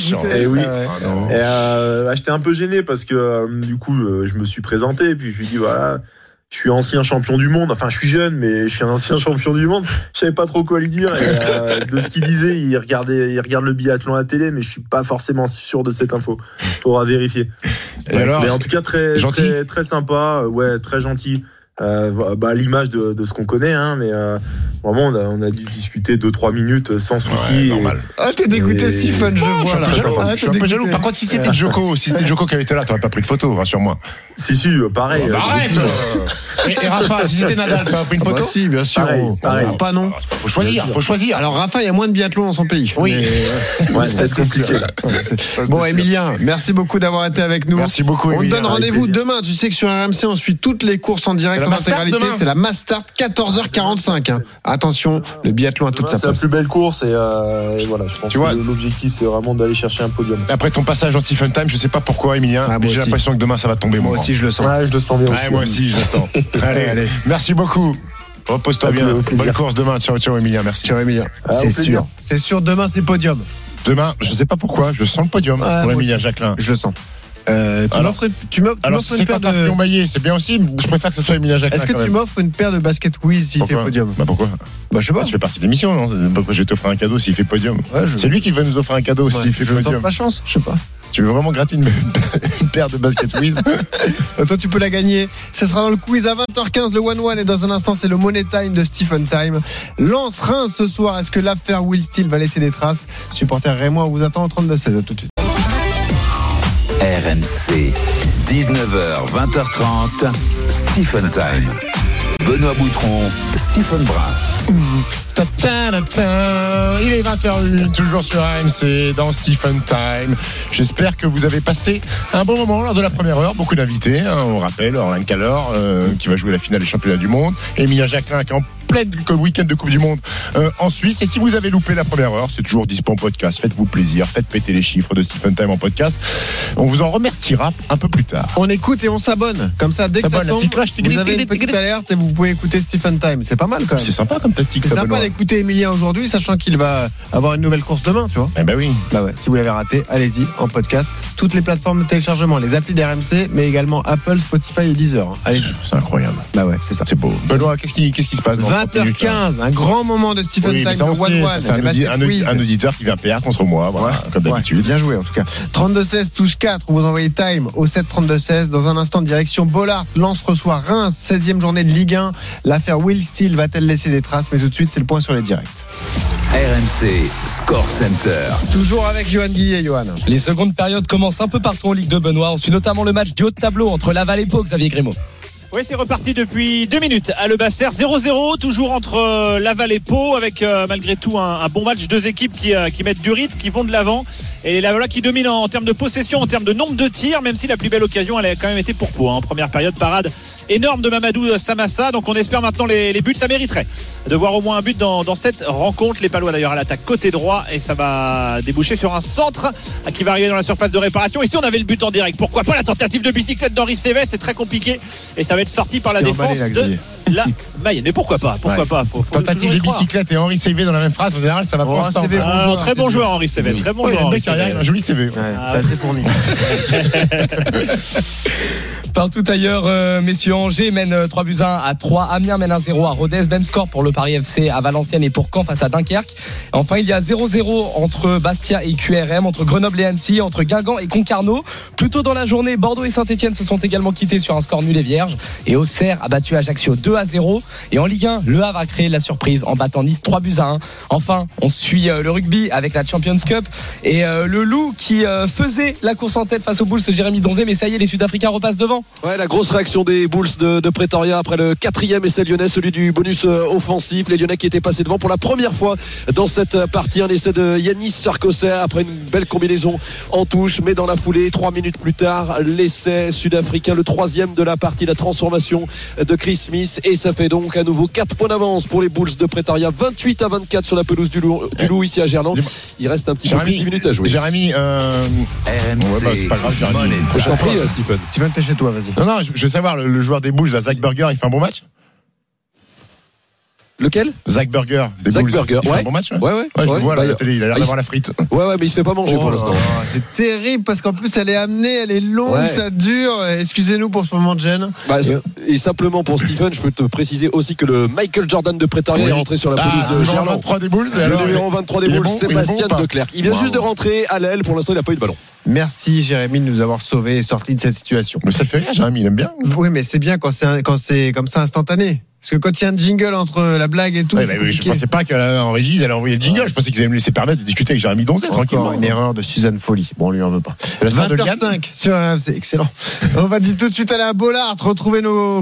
J'étais un peu gêné parce que du coup je me suis présenté et puis je lui ai dit voilà, je suis ancien champion du monde, enfin je suis jeune mais je suis un ancien champion du monde. Je savais pas trop quoi lui dire et de ce qu'il disait, il regarde le biathlon à la télé, mais je suis pas forcément sûr de cette info. Faudra vérifier. Mais en tout cas très sympa, très gentil. L'image de ce qu'on connaît, mais vraiment on a dû discuter 2-3 minutes sans souci. Normal. T'es dégoûté, Stephen, je vois là. Je suis un peu jaloux. Par contre, si c'était Djoko qui avait été là, t'aurais pas pris de photo, rassure-moi. Si, pareil. Arrête. Et Rafa, si c'était Nadal, t'aurais pris une photo? Si, bien sûr. Pareil. Pas non. Faut choisir. Alors Rafa, il y a moins de biathlon dans son pays. Oui. C'est compliqué. Bon, Emilien, merci beaucoup d'avoir été avec nous. Merci beaucoup. On te donne rendez-vous demain. Tu sais que sur RMC, on suit toutes les courses en direct en intégralité. C'est la Mastart 14h45. Attention, le biathlon a toute sa place. C'est la plus belle course et voilà. Je pense que l'objectif c'est vraiment d'aller chercher un podium. Après ton passage en Stephen Time, je sais pas pourquoi, Emilien, mais j'ai l'impression que demain ça va tomber. Moi aussi, je le sens. Je le sens bien aussi. Moi aussi, je le sens. Allez. Merci beaucoup. Repose-toi bien. Bonne course demain. Ciao, Emilien. Merci. Ciao, Emilien. C'est sûr. Demain, c'est podium. Demain, je sais pas pourquoi, je sens le podium pour Emilien Jacquelin. Je le sens. Tu m'offres une paire de Fillon Maillet, c'est bien aussi. Je préfère que ce soit Emilien Jacquelin. Est-ce que tu m'offres une paire de baskets Wiz s'il fait podium? Pourquoi? Je sais pas. Tu fais partie de l'émission, non? Pourquoi je vais t'offrir un cadeau s'il fait podium? C'est lui qui va nous offrir un cadeau s'il fait podium. Je tente ma chance, je sais pas. Tu veux vraiment gratter une paire de baskets Wiz? Toi, tu peux la gagner. Ce sera dans le quiz à 20h15, le 1-1. Et dans un instant, c'est le Money Time de Stephen Time. Lens-Reims ce soir. Est-ce que l'affaire Will Steele va laisser des traces? Supporter Rémois, on vous attend en 32-16. À tout de suite. RMC, 19h, 20h30, Stephen Time. Benoît Boutron, Stephen Brun. Il est 20h01, toujours sur RMC, dans Stephen Time. J'espère que vous avez passé un bon moment lors de la première heure. Beaucoup d'invités, on rappelle, Orlan Keller, qui va jouer la finale des championnats du monde. Emilien Jacquelin, qui est en plein week-end de Coupe du Monde en Suisse. Et si vous avez loupé la première heure, c'est toujours dispo en podcast. Faites-vous plaisir, faites péter les chiffres de Stephen Time en podcast. On vous en remerciera un peu plus tard. On écoute et on s'abonne. Comme ça, dès que ça tombe, vous avez une petite alerte et vous pouvez écouter Stephen Time. C'est pas mal quand même. C'est sympa comme tactique. C'est sympa d'écouter Emilien aujourd'hui, sachant qu'il va avoir une nouvelle course demain, tu vois. Eh ben oui. Si vous l'avez raté, allez-y en podcast. Toutes les plateformes de téléchargement, les applis d'RMC, mais également Apple, Spotify et Deezer. Allez. C'est incroyable. Bah ouais, c'est ça. C'est beau. Benoît, qu'est-ce qui se passe dans 20h15, un grand moment de Stephen Time de One. C'est un auditeur qui vient perdre contre moi, voilà, comme d'habitude. Bien joué en tout cas. 32-16, touche 4, vous envoyez Time au 7-32-16. Dans un instant, direction Bollard, Lens reçoit Reims, 16e journée de Ligue 1. L'affaire Will Steele va-t-elle laisser des traces? Mais tout de suite, c'est le point sur les directs. RMC Score Center. Toujours avec Johan Guy et Johan. Les secondes périodes commencent un peu partout en Ligue 2, Benoît. On suit notamment le match du haut de tableau entre Laval et Pau, Xavier Grimaud. Oui, c'est reparti depuis 2 minutes à Le Basser, 0-0, toujours entre Laval et Pau, avec malgré tout un bon match, deux équipes qui mettent du rythme, qui vont de l'avant, et les Lavallois qui dominent en termes de possession, en termes de nombre de tirs, même si la plus belle occasion elle a quand même été pour Pau, hein. Première période, parade énorme de Mamadou Samassa, donc on espère maintenant les buts. Ça mériterait de voir au moins un but dans cette rencontre. Les Palois d'ailleurs à l'attaque côté droit, et ça va déboucher sur un centre qui va arriver dans la surface de réparation. Ici on avait le but en direct, pourquoi pas la tentative de bicyclette d'Henri Sévès, c'est très compliqué et ça va être sorti par la défense de la Mayenne. Mais pourquoi pas faut tentative de bicyclette et Henri Sévès dans la même phrase, en général ça va pas ensemble. Très bon joueur Henri Sévès, très bon joueur. Un joli CV. C'est fourni. Partout ailleurs, messieurs, Angers mène 3-1 à 3, Amiens mène 1-0 à Rodez, même score pour le Paris FC à Valenciennes et pour Caen face à Dunkerque. Enfin, il y a 0-0 entre Bastia et QRM, entre Grenoble et Annecy, entre Guingamp et Concarneau. Plus tôt dans la journée, Bordeaux et Saint-Etienne se sont également quittés sur un score nul et vierge, et Auxerre a battu Ajaccio 2-0. Et en Ligue 1, Le Havre a créé la surprise en battant Nice 3-1. Enfin, on suit le rugby avec la Champions Cup et le Loup qui faisait la course en tête face aux Bulls, Jérémy Donzé, mais ça y est, les Sud-Africains repassent devant. Ouais, la grosse réaction des Bulls de Pretoria après le 4e essai lyonnais, celui du bonus offensif. Les Lyonnais qui étaient passés devant pour la première fois dans cette partie. Un essai de Yanis Sarkosser après une belle combinaison en touche, mais dans la foulée, 3 minutes plus tard, l'essai sud-africain, le 3e de la partie, la transformation de Chris Smith, et ça fait donc à nouveau 4 points d'avance pour les Bulls de Pretoria, 28-24 sur la pelouse du Loup ici à Gerland. Il reste un petit peu plus de 10 minutes à jouer. Jérémy, RMC, c'est pas grave, Jérémy. Je t'en prie, Stephen. Stephen, t'es chez toi, vas-y. Non, je veux savoir, le joueur des Bulls, Zach Burger, il fait un bon match? Lequel? Zach Burger. Zach Burger, il fait un bon match? Ouais, je le vois à la télé, il a l'air d'avoir la frite. Ouais, mais il se fait pas manger pour l'instant. C'est terrible parce qu'en plus elle est amenée, elle est longue, ça dure. Excusez-nous pour ce moment de gêne. Et simplement pour Stephen, je peux te préciser aussi que le Michael Jordan de Pretoria est rentré sur la pelouse de Gerland. Le 23 des Bulls, le numéro 23 des Bulls, Sébastien Declercq. Il vient juste de rentrer à l'aile, pour l'instant il n'a pas eu de ballon. Merci Jérémy de nous avoir sauvés et sortis de cette situation. Mais ça le fait rire, Jérémy, il aime bien. Oui, mais c'est bien quand c'est comme ça instantané. Parce que quand il y a un jingle entre la blague et tout, je pensais pas qu'en régie ils allaient envoyer le jingle. Je pensais qu'ils allaient me laisser permettre de discuter avec Jérémy Donzé tranquillement. Une erreur de Suzanne Folly. Bon, on lui en veut pas. C'est la sœur de Liane. 20h05 sur RMC, excellent. On va tout de suite aller à Bollard, retrouver nos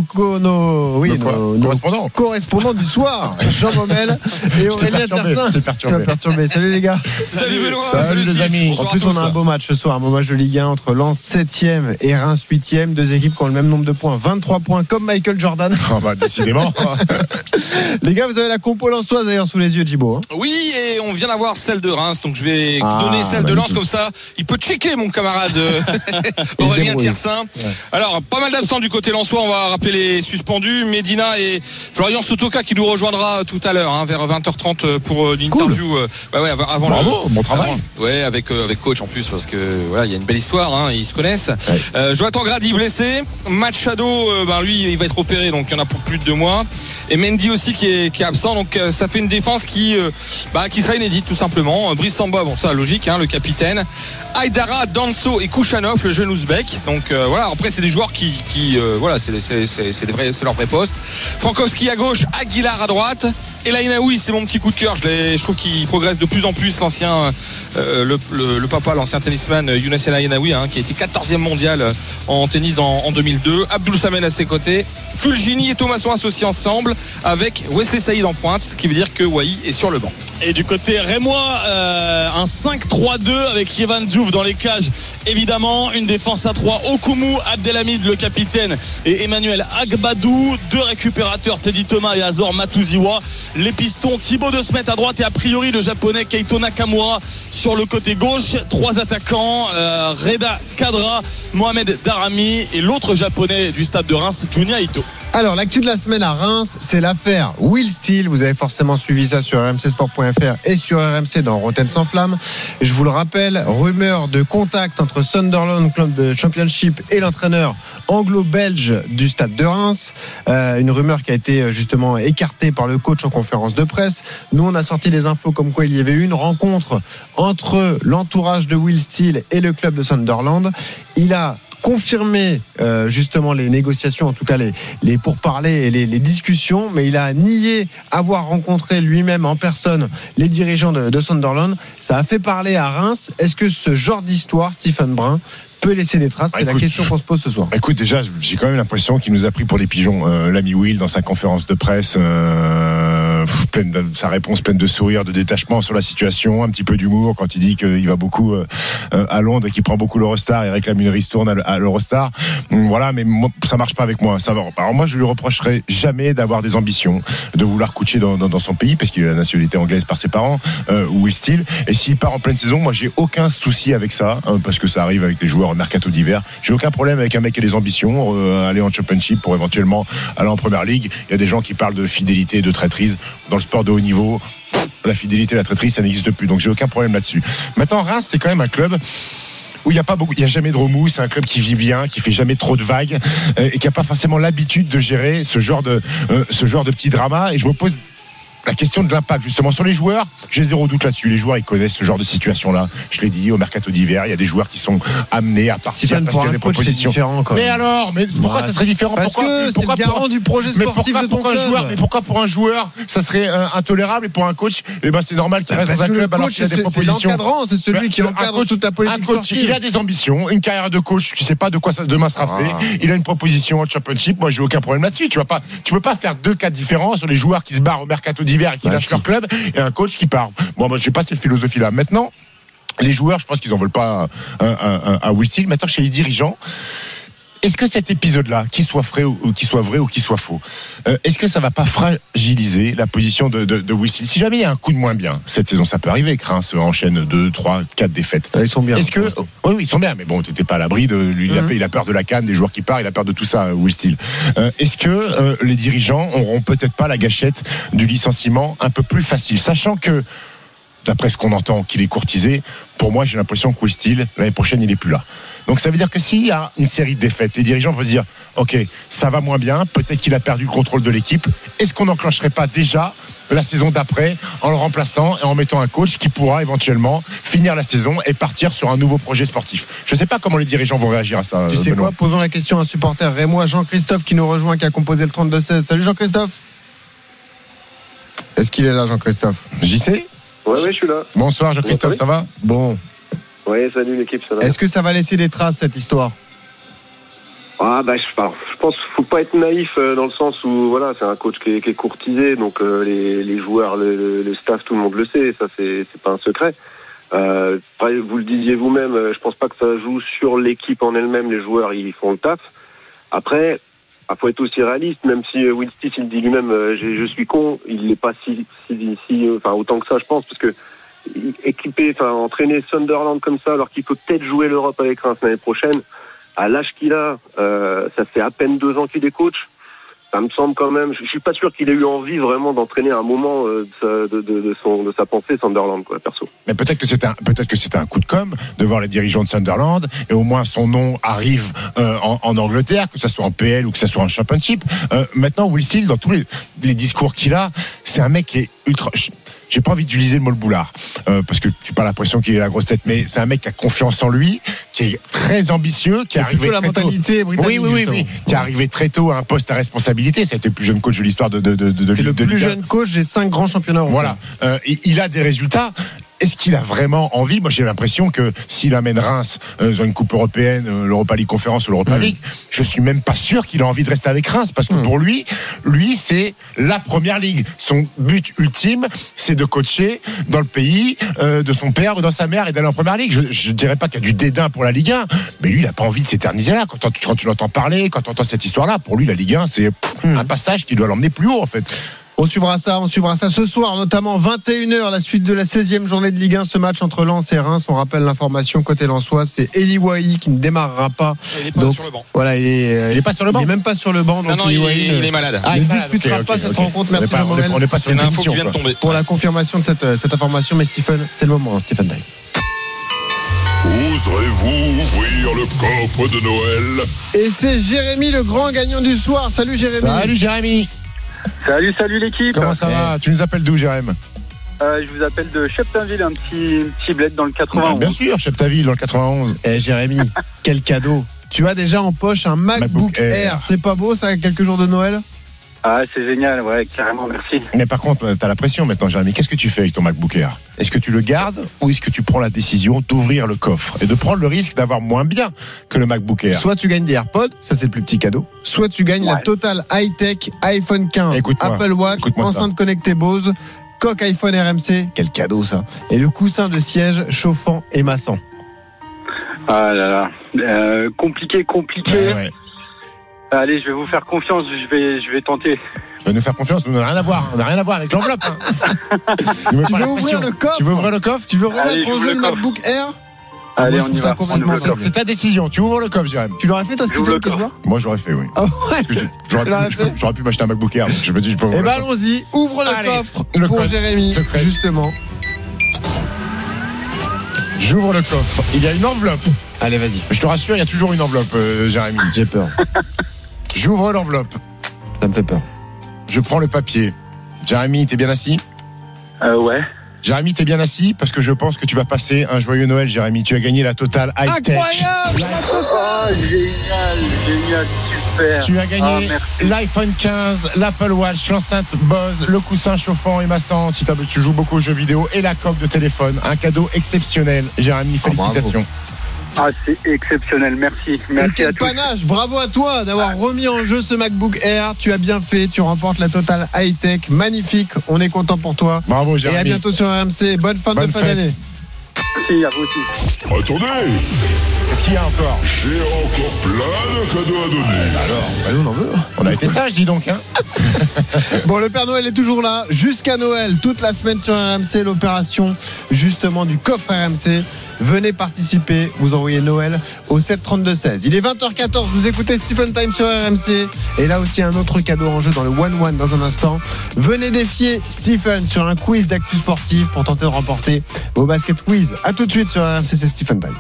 correspondants du soir, Jean Baumel et Aurélien Tertin. Tu m'as perturbé. Salut les gars. Salut Benoît. Salut les amis. En plus, on a un beau match ce soir, un beau match de Ligue 1 entre Lens 7e et Reims 8e, deux équipes qui ont le même nombre de points, 23 points comme Michael Jordan. Décidément. Les gars, vous avez la compo lensoise d'ailleurs sous les yeux, Djibo. Oui, et on vient d'avoir celle de Reims, donc je vais donner celle de Lens, comme ça il peut checker mon camarade Aurélien Tiersin. Alors, pas mal d'absents du côté lensois, on va rappeler les suspendus, Medina et Florian Sotoka qui nous rejoindra tout à l'heure, vers 20h30 pour l'interview. Avant bon travail. Avec coach en plus, parce que il y a une belle histoire, ils se connaissent. Jonathan Grady blessé, Machado, lui il va être opéré, donc il y en a pour plus de 2 mois. Et Mendy aussi qui est absent, donc ça fait une défense qui sera inédite tout simplement. Brice Samba, bon ça logique, le capitaine. Aïdara, Danso et Kouchanov, le jeune ouzbek. Donc après c'est des joueurs qui c'est leur vrai poste. Frankowski à gauche, Aguilar à droite. Et Lainaoui, c'est mon petit coup de cœur. Je trouve qu'il progresse de plus en plus, l'ancien l'ancien tennisman Younes El Lainaoui, qui a été 14e mondial en tennis en 2002. Abdoul Samen à ses côtés. Fulgini et Thomas sont associés ensemble avec Wesley Saïd en pointe, ce qui veut dire que Wai est sur le banc. Et du côté rémois, un 5-3-2 avec Yvan Diouf dans les cages. Évidemment, une défense à 3. Okumu, Abdelhamid, le capitaine, et Emmanuel Agbadou. 2 récupérateurs, Teddy Thomas et Azor Matuziwa. Les pistons, Thibaut De Smet à droite et a priori le japonais Keito Nakamura sur le côté gauche. 3 attaquants, Reda Kadra, Mohamed Darami et l'autre japonais du stade de Reims, Junya Ito. Alors, l'actu de la semaine à Reims, c'est l'affaire Will Steele. Vous avez forcément suivi ça sur rmcsport.fr et sur RMC dans Rotten sans flamme. Je vous le rappelle, rumeur de contact entre Sunderland, club de Championship, et l'entraîneur anglo-belge du stade de Reims. Une rumeur qui a été justement écartée par le coach en conférence de presse. Nous, on a sorti des infos comme quoi il y avait eu une rencontre entre l'entourage de Will Steele et le club de Sunderland. Il a confirmé justement les négociations, en tout cas les pourparlers et les discussions, mais il a nié avoir rencontré lui-même en personne les dirigeants de Sunderland. Ça a fait parler à Reims. Est-ce que ce genre d'histoire, Stephen Brun, peut laisser des traces? C'est la question qu'on se pose ce soir. Écoute, déjà, j'ai quand même l'impression qu'il nous a pris pour des pigeons. L'ami Will, dans sa conférence de presse, sa réponse pleine de sourire, de détachement sur la situation, un petit peu d'humour quand il dit qu'il va beaucoup à Londres et qu'il prend beaucoup l'Eurostar et réclame une ristourne à l'Eurostar. Voilà, mais moi, ça marche pas avec moi. Alors moi, je lui reprocherai jamais d'avoir des ambitions, de vouloir coucher dans son pays, parce qu'il a la nationalité anglaise par ses parents, Will Steele. Et s'il part en pleine saison, moi, j'ai aucun souci avec ça, parce que ça arrive avec les joueurs en mercato d'hiver. J'ai aucun problème avec un mec qui a des ambitions, aller en Championship pour éventuellement aller en Première Ligue. Il y a des gens qui parlent de fidélité et de traîtrise. Dans le sport de haut niveau, la fidélité et la traîtrise, ça n'existe plus. Donc j'ai aucun problème là-dessus. Maintenant, Reims, c'est quand même un club où il n'y a jamais de remous. C'est un club qui vit bien, qui fait jamais trop de vagues et qui n'a pas forcément l'habitude de gérer ce genre de petits dramas. Et je me pose la question de l'impact justement sur les joueurs. J'ai zéro doute là-dessus. Les joueurs, ils connaissent ce genre de situation-là. Je l'ai dit, au mercato d'hiver, il y a des joueurs qui sont amenés à partir parce qu'il y a des propositions. Mais alors, pourquoi ça serait différent? Pourquoi c'est le garant du projet sportif de ton club. Mais pourquoi pour un joueur ça serait intolérable, et pour un coach, c'est normal qu'il reste dans un club alors qu'il y a des propositions. C'est l'encadrant, c'est celui qui encadre toute la politique sportive. Il a des ambitions, une carrière de coach, tu sais pas de quoi ça demain sera fait. Il a une proposition en Championship. Moi, j'ai aucun problème là-dessus. Tu peux pas faire deux cas différents sur les joueurs qui se barrent au mercato d'hiver et qui lâchent leur club et un coach qui part. Bon, moi, j'ai pas cette philosophie-là. Maintenant, les joueurs, je pense qu'ils en veulent pas à Will Steele. Maintenant, chez les dirigeants, est-ce que cet épisode-là, qu'il soit vrai ou qu'il soit faux, est-ce que ça va pas fragiliser la position de Will Steele? Si jamais il y a un coup de moins bien cette saison, ça peut arriver. Reims enchaîne 2, 3, 4 défaites. Ils sont bien. Est-ce que oui, ils sont bien, mais bon, t'étais pas à l'abri de lui. Il a peur de la CAN, des joueurs qui partent, il a peur de tout ça, Will Steele. Est-ce que les dirigeants auront peut-être pas la gâchette du licenciement un peu plus facile, sachant que, d'après ce qu'on entend, qu'il est courtisé? Pour moi, j'ai l'impression que Will Steele, l'année prochaine, il est plus là. Donc ça veut dire que s'il y a une série de défaites, les dirigeants vont se dire ok, ça va moins bien, peut-être qu'il a perdu le contrôle de l'équipe. Est-ce qu'on n'enclencherait pas déjà la saison d'après en le remplaçant et en mettant un coach qui pourra éventuellement finir la saison et partir sur un nouveau projet sportif? Je ne sais pas comment les dirigeants vont réagir à ça. Tu sais quoi, posons la question à un supporter rémois, Jean-Christophe, qui nous rejoint, qui a composé le 32-16. Salut Jean-Christophe. Est-ce qu'il est là, Jean-Christophe? JC? Ouais, je suis là. Bonsoir Jean-Christophe, ça va? Bon. Ouais, salut l'équipe, ça va. Est-ce que ça va laisser des traces, cette histoire? Je pense qu'il faut pas être naïf dans le sens où voilà, c'est un coach qui est courtisé, donc les joueurs, le staff, tout le monde le sait, ça c'est pas un secret. Vous le disiez vous-même, je pense pas que ça joue sur l'équipe en elle-même. Les joueurs, ils font le taf. Après, faut être aussi réaliste, même si Will Steele, il dit lui-même je suis con, il n'est pas si autant que ça, je pense, parce que entraîner Sunderland comme ça, alors qu'il peut peut-être jouer l'Europe avec Reims l'année prochaine, à l'âge qu'il a, ça fait à peine 2 ans qu'il est coach. Ça me semble quand même. Je suis pas sûr qu'il ait eu envie vraiment d'entraîner à un moment de sa pensée Sunderland, quoi, perso. Mais peut-être que c'était un coup de com' de voir les dirigeants de Sunderland et au moins son nom arrive en Angleterre, que ça soit en PL ou que ça soit en Championship. Maintenant, Will Steele, dans tous les discours qu'il a, c'est un mec qui est ultra. J'ai pas envie d'utiliser le mot le boulard parce que j'ai pas l'impression qu'il ait la grosse tête, mais c'est un mec qui a confiance en lui, qui est très ambitieux, qui est arrivé très tôt. Oui, qui est arrivé très tôt à un poste à responsabilité. Ça a été le plus jeune coach de l'histoire de c'est le plus jeune coach des 5 grands championnats européens. Voilà, il a des résultats. Est-ce qu'il a vraiment envie? Moi, j'ai l'impression que s'il amène Reims dans une coupe européenne, l'Europa League Conférence ou l'Europa League, je suis même pas sûr qu'il a envie de rester avec Reims, parce que pour lui, c'est la première ligue. Son but ultime, c'est de coacher dans le pays de son père ou dans sa mère et d'aller en première ligue. Je dirais pas qu'il y a du dédain pour la Ligue 1, mais lui, il a pas envie de s'éterniser là. Quand tu l'entends parler, quand tu entends cette histoire-là, pour lui, la Ligue 1, c'est un passage qui doit l'emmener plus haut, en fait. On suivra ça ce soir, notamment 21h, la suite de la 16e journée de Ligue 1, ce match entre Lens et Reims. On rappelle l'information côté lensois, c'est Eli Wahi qui ne démarrera pas. Il est pas sur le banc. Voilà, il est pas sur le banc. Il est même pas sur le banc. Donc non, il est malade. Il ne disputera pas cette rencontre. Merci Jean-Manuel. On n'est pas sur une info qui vient de tomber. Pour la confirmation de cette information, mais Stephen, c'est le moment, Stephen Time. Oserez-vous ouvrir le coffre de Noël? Et c'est Jérémy, le grand gagnant du soir. Salut Jérémy. Salut Jérémy. Salut l'équipe. Comment ça va? Tu nous appelles d'où, Jérémy? Je vous appelle de Cheptainville, un petit bled dans le 91. Bien sûr, Cheptainville dans le 91. Jérémy, quel cadeau. Tu as déjà en poche un MacBook Air. C'est pas beau ça, quelques jours de Noël? Ah, c'est génial, ouais, carrément, merci. Mais par contre, t'as la pression maintenant, Jérémy. Qu'est-ce que tu fais avec ton MacBook Air? Est-ce que tu le gardes ou est-ce que tu prends la décision d'ouvrir le coffre et de prendre le risque d'avoir moins bien que le MacBook Air? Soit tu gagnes des AirPods, ça c'est le plus petit cadeau. Soit tu gagnes la Total High-Tech iPhone 15, Apple Watch, enceinte connectée Bose, coque iPhone RMC. Quel cadeau ça. Et le coussin de siège chauffant et massant. Ah là là, compliqué. Ouais. Allez, je vais vous faire confiance, je vais tenter. Tu vas nous faire confiance, on n'a rien à voir avec l'enveloppe. Tu veux ouvrir le coffre? Tu veux ouvrir le coffre? Tu veux remettre en jeu le MacBook Air? Allez, on y va. C'est ta décision, tu ouvres le coffre, Jérémy. Tu l'aurais fait toi, Stephen, que je vois? Moi j'aurais fait, oui. Oh, ouais. J'aurais pu m'acheter un MacBook Air, donc je me dis je peux ouvrir. Eh ben allons-y, ouvre le coffre pour Jérémy, justement. J'ouvre le coffre, il y a une enveloppe. Allez, vas-y. Je te rassure, il y a toujours une enveloppe, Jérémy. J'ai peur. J'ouvre l'enveloppe. Ça me fait peur. Je prends le papier. Jérémy, t'es bien assis? Ouais. Jérémy, t'es bien assis parce que je pense que tu vas passer un joyeux Noël, Jérémy. Tu as gagné la Total High-Tech. Incroyable! Oh, génial, super. Tu as gagné l'iPhone 15, l'Apple Watch, l'enceinte Bose, le coussin chauffant et massant si tu joues beaucoup aux jeux vidéo et la coque de téléphone. Un cadeau exceptionnel, Jérémy. Félicitations. Ah, c'est exceptionnel, merci quel à tous. Panache, bravo à toi d'avoir remis en jeu ce MacBook Air. Tu as bien fait, tu remportes la Total High-Tech, magnifique. On est content pour toi. Bravo, Jérémy. Et à bientôt sur RMC. Bonne fin d'année. Merci à vous aussi. Attendez, qu'est-ce qu'il y a encore? J'ai encore plein de cadeaux à donner. Alors, nous on en veut. On a été sages, dis donc. Bon, le Père Noël est toujours là jusqu'à Noël, toute la semaine sur RMC, l'opération justement du coffre RMC. Venez participer, vous envoyez Noël au 732-16. Il est 20h14, vous écoutez Stephen Time sur RMC. Et là aussi un autre cadeau en jeu dans le 1-1 dans un instant. Venez défier Stephen sur un quiz d'actu sportive pour tenter de remporter vos baskets quiz. A tout de suite sur RMC, c'est Stephen Time.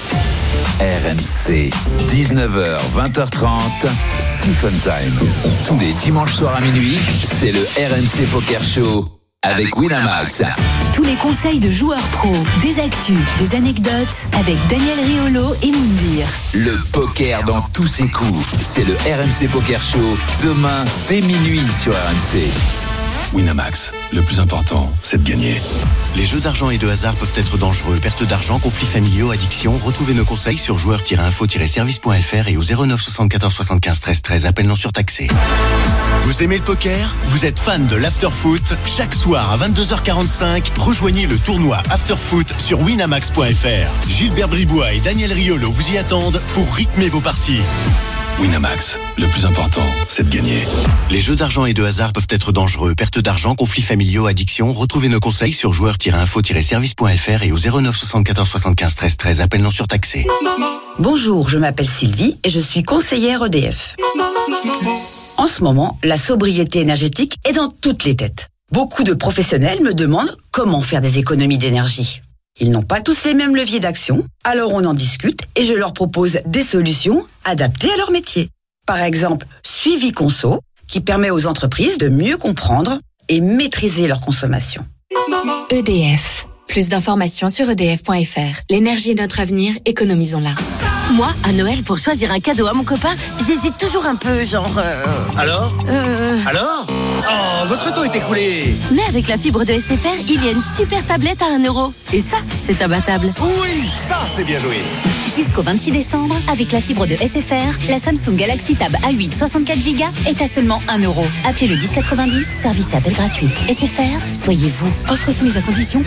RMC, 19h, 20h30, Stephen Time. Tous les dimanches soirs à minuit, c'est le RMC Poker Show avec Winamax. Tous les conseils de joueurs pros, des actus, des anecdotes avec Daniel Riolo et Moundir. Le poker dans tous ses coups, c'est le RMC Poker Show, demain dès minuit sur RMC. Winamax, le plus important, c'est de gagner. Les jeux d'argent et de hasard peuvent être dangereux. Perte d'argent, conflits familiaux, addiction. Retrouvez nos conseils sur joueurs-info-service.fr et au 09 74 75 13 13. Appel non surtaxé. Vous aimez le poker? Vous êtes fan de l'afterfoot? Chaque soir à 22h45, rejoignez le tournoi Afterfoot sur winamax.fr. Gilbert Bribois et Daniel Riolo vous y attendent pour rythmer vos parties. Winamax, le plus important, c'est de gagner. Les jeux d'argent et de hasard peuvent être dangereux. Perte d'argent, conflits familiaux, addiction. Retrouvez nos conseils sur joueurs-info-service.fr et au 09 74 75 13 13. Appel non surtaxé. Bonjour, je m'appelle Sylvie et je suis conseillère EDF. En ce moment, la sobriété énergétique est dans toutes les têtes. Beaucoup de professionnels me demandent comment faire des économies d'énergie. Ils n'ont pas tous les mêmes leviers d'action, alors on en discute et je leur propose des solutions adaptées à leur métier. Par exemple, Suivi Conso, qui permet aux entreprises de mieux comprendre et maîtriser leur consommation. EDF. Plus d'informations sur edf.fr. L'énergie est notre avenir, économisons-la. Moi, à Noël, pour choisir un cadeau à mon copain, j'hésite toujours un peu, genre... Alors Oh, votre temps est écoulé. Mais avec la fibre de SFR, il y a une super tablette à 1 €. Et ça, c'est imbattable. Oui, ça, c'est bien joué. Jusqu'au 26 décembre, avec la fibre de SFR, la Samsung Galaxy Tab A8 64 Go est à seulement 1 €. Appelez le 1090, service et appel gratuit. SFR, soyez vous. Offre soumise à condition pour toute nouvelle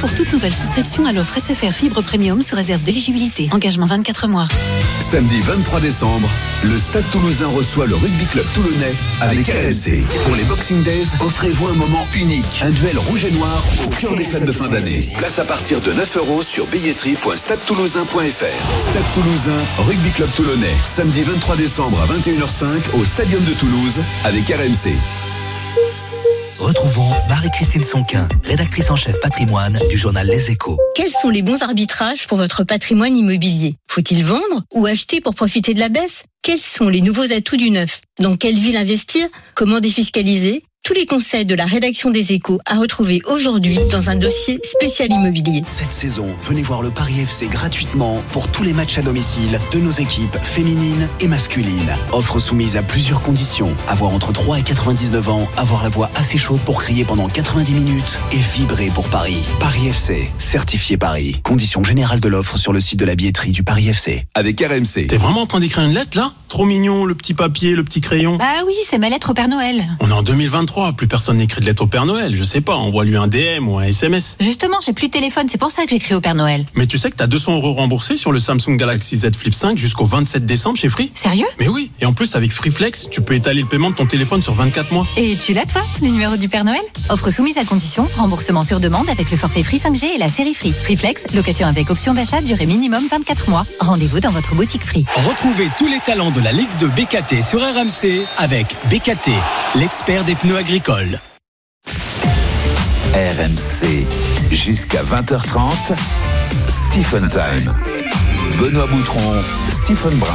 nouvelle souscription à l'offre SFR Fibre Premium sous réserve d'éligibilité. Engagement 24 mois. Samedi 23 décembre, le Stade Toulousain reçoit le Rugby Club Toulonnais avec RMC. Pour les Boxing Days, offrez-vous un moment unique. Un duel rouge et noir au cœur des fêtes de fin d'année. Place à partir de 9 € sur billetterie.stadetoulousain.fr. Stade Toulousain, Rugby Club Toulonnais. Samedi 23 décembre à 21h05 au Stadium de Toulouse avec RMC. Retrouvons Marie-Christine Sonquin, rédactrice en chef patrimoine du journal Les Échos. Quels sont les bons arbitrages pour votre patrimoine immobilier ? Faut-il vendre ou acheter pour profiter de la baisse ? Quels sont les nouveaux atouts du neuf ? Dans quelle ville investir ? Comment défiscaliser ? Tous les conseils de la rédaction des Échos à retrouver aujourd'hui dans un dossier spécial immobilier. Cette saison, venez voir le Paris FC gratuitement pour tous les matchs à domicile de nos équipes féminines et masculines. Offre soumise à plusieurs conditions. Avoir entre 3 et 99 ans, avoir la voix assez chaude pour crier pendant 90 minutes et vibrer pour Paris. Paris FC, certifié Paris. Conditions générales de l'offre sur le site de la billetterie du Paris FC. Avec RMC. T'es vraiment en train d'écrire une lettre là ? Trop mignon, le petit papier, le petit crayon. Ah oui, c'est ma lettre au Père Noël. On est en 2023, plus personne n'écrit de lettre au Père Noël. Je sais pas, envoie-lui un DM ou un SMS. Justement, j'ai plus de téléphone, c'est pour ça que j'écris au Père Noël. Mais tu sais que t'as 200 € remboursés sur le Samsung Galaxy Z Flip 5 jusqu'au 27 décembre chez Free. Sérieux ? Mais oui, et en plus avec FreeFlex, tu peux étaler le paiement de ton téléphone sur 24 mois. Et tu l'as toi, le numéro du Père Noël ? Offre soumise à condition, remboursement sur demande avec le forfait Free 5G et la série Free. FreeFlex, location avec option d'achat, durée minimum 24 mois. Rendez-vous dans votre boutique Free. Retrouvez tous les talents de la Ligue de BKT sur RMC avec BKT, l'expert des pneus agricoles. RMC, jusqu'à 20h30, Stephen Time. Benoît Boutron, Stephen Brun.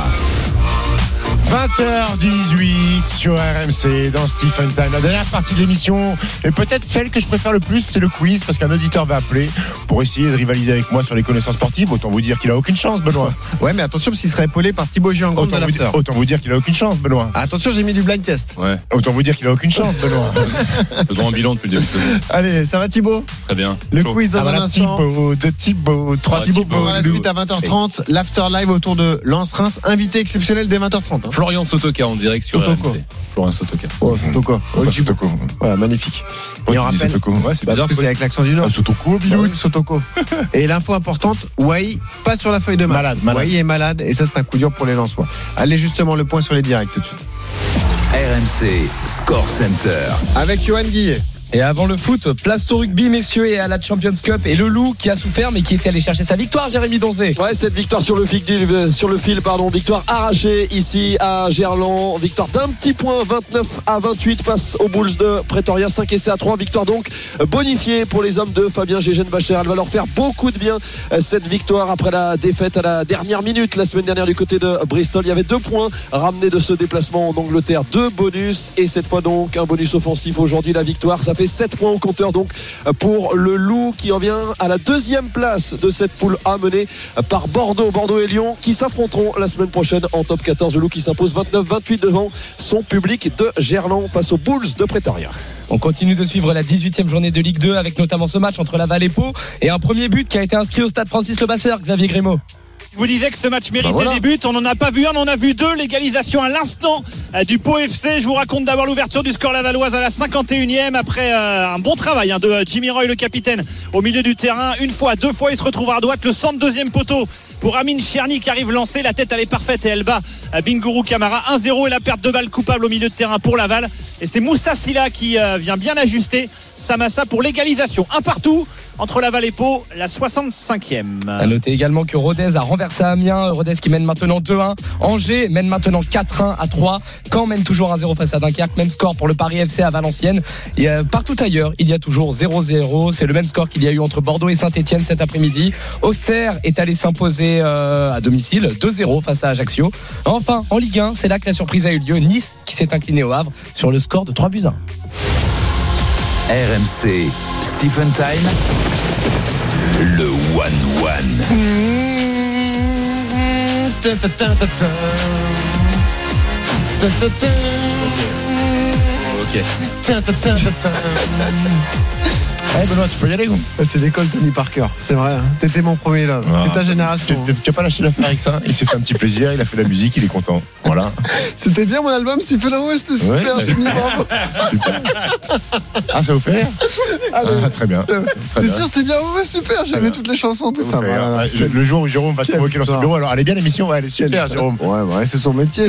20h18 sur RMC dans Stephen Time. La dernière partie de l'émission et peut-être celle que je préfère le plus, c'est le quiz parce qu'un auditeur va appeler pour essayer de rivaliser avec moi sur les connaissances sportives. Autant vous dire qu'il a aucune chance, Benoît. Ouais, mais attention parce qu'il sera épaulé par Thibaut Giangrande de l'after. Autant vous dire qu'il a aucune chance, Benoît. Attention, j'ai mis du blind test. Ouais. Autant vous dire qu'il a aucune chance, Benoît. Faisons un bilan depuis le début de saison. Allez, ça va Thibaut ? Très bien. Le quiz dans un instant. Thibaut, 3 Thibaut. On va la suite à 20h30. L'after live autour de Lens-Reims. Invité exceptionnel dès 20h30. Hein. Florian Sotoka en direct sur Sotoko. RMC. Florian Sotoka. Oh, Sotoko. Sotoko. Voilà, magnifique. Et on rappelle, ouais, c'est bizarre que c'est avec l'accent du Nord. Sotoko, Bilou. Sotoko. Et l'info importante, Wai, pas sur la feuille de match. Malade. Wai est malade et ça c'est un coup dur pour les Lensois. Allez justement le point sur les directs tout de suite. RMC Score Center. Avec Johan Guillet. Et avant le foot, place au rugby, messieurs, et à la Champions Cup. Et le Loup qui a souffert, mais qui était allé chercher sa victoire, Jérémy Donzé. Ouais, cette victoire sur le fil, victoire arrachée ici à Gerland. Victoire d'un petit point, 29-28 face aux Bulls de Pretoria, 5 essais à 3. Victoire donc bonifiée pour les hommes de Fabien Gégène-Bacher. Elle va leur faire beaucoup de bien, cette victoire, après la défaite à la dernière minute la semaine dernière du côté de Bristol. Il y avait 2 points ramenés de ce déplacement en Angleterre, 2 bonus, et cette fois donc un bonus offensif. Aujourd'hui, la victoire, ça fait 7 points au compteur donc pour le Loup qui revient à la 2e place de cette poule A menée par Bordeaux et Lyon qui s'affronteront la semaine prochaine en top 14. Le Loup qui s'impose 29-28 devant son public de Gerland face aux Bulls de Pretoria. On continue de suivre la 18e journée de Ligue 2 avec notamment ce match entre Laval et Pau et un premier but qui a été inscrit au stade Francis Levasseur, Xavier Grimaud. Je vous disais que ce match méritait des buts. On n'en a pas vu un, on en a vu 2. L'égalisation à l'instant du Pau FC. Je vous raconte d'abord l'ouverture du score lavalloise à la 51e après un bon travail de Jimmy Roy, le capitaine, au milieu du terrain. 1 fois, 2 fois, il se retrouve à droite. Le centre, 2e poteau pour Amine Cherny qui arrive lancé. La tête, elle est parfaite et elle bat Bingourou Camara. 1-0 et la perte de balle coupable au milieu de terrain pour Laval. Et c'est Moussa Silla qui vient bien ajuster Samassa pour l'égalisation. 1 partout entre Laval et Pau, la 65e. À noter également que Rodez a renversé Amiens. Rodez qui mène maintenant 2-1. Angers mène maintenant 4-1 à 3. Caen mène toujours 1-0 face à Dunkerque. Même score pour le Paris FC à Valenciennes. Et partout ailleurs, il y a toujours 0-0. C'est le même score qu'il y a eu entre Bordeaux et Saint-Etienne cet après-midi. Auxerre est allé s'imposer à domicile 2-0 face à Ajaccio. Enfin, en Ligue 1, c'est là que la surprise a eu lieu. Nice qui s'est incliné au Havre sur le score de 3-1. RMC Stephen Time, le 1-1. Ok. Benoît, tu peux y aller. C'est l'école Tony Parker, c'est vrai. Hein. T'étais mon premier love. C'est ta génération. Tu n'as pas lâché l'affaire avec ça. Il s'est fait un petit plaisir, il a fait la musique, il est content. Voilà. C'était bien mon album, Stephen Howe, c'était super. Ouais, Tony, bravo. Super. Ah, ça vous fait rire? Très bien. T'es sûr, c'était bien? Ouais, super. J'aimais toutes les chansons, tout ça. Voilà. Le jour où Jérôme va te convoquer dans son bureau, alors elle est bien l'émission, ouais, elle est super, Jérôme. Ouais, c'est son métier.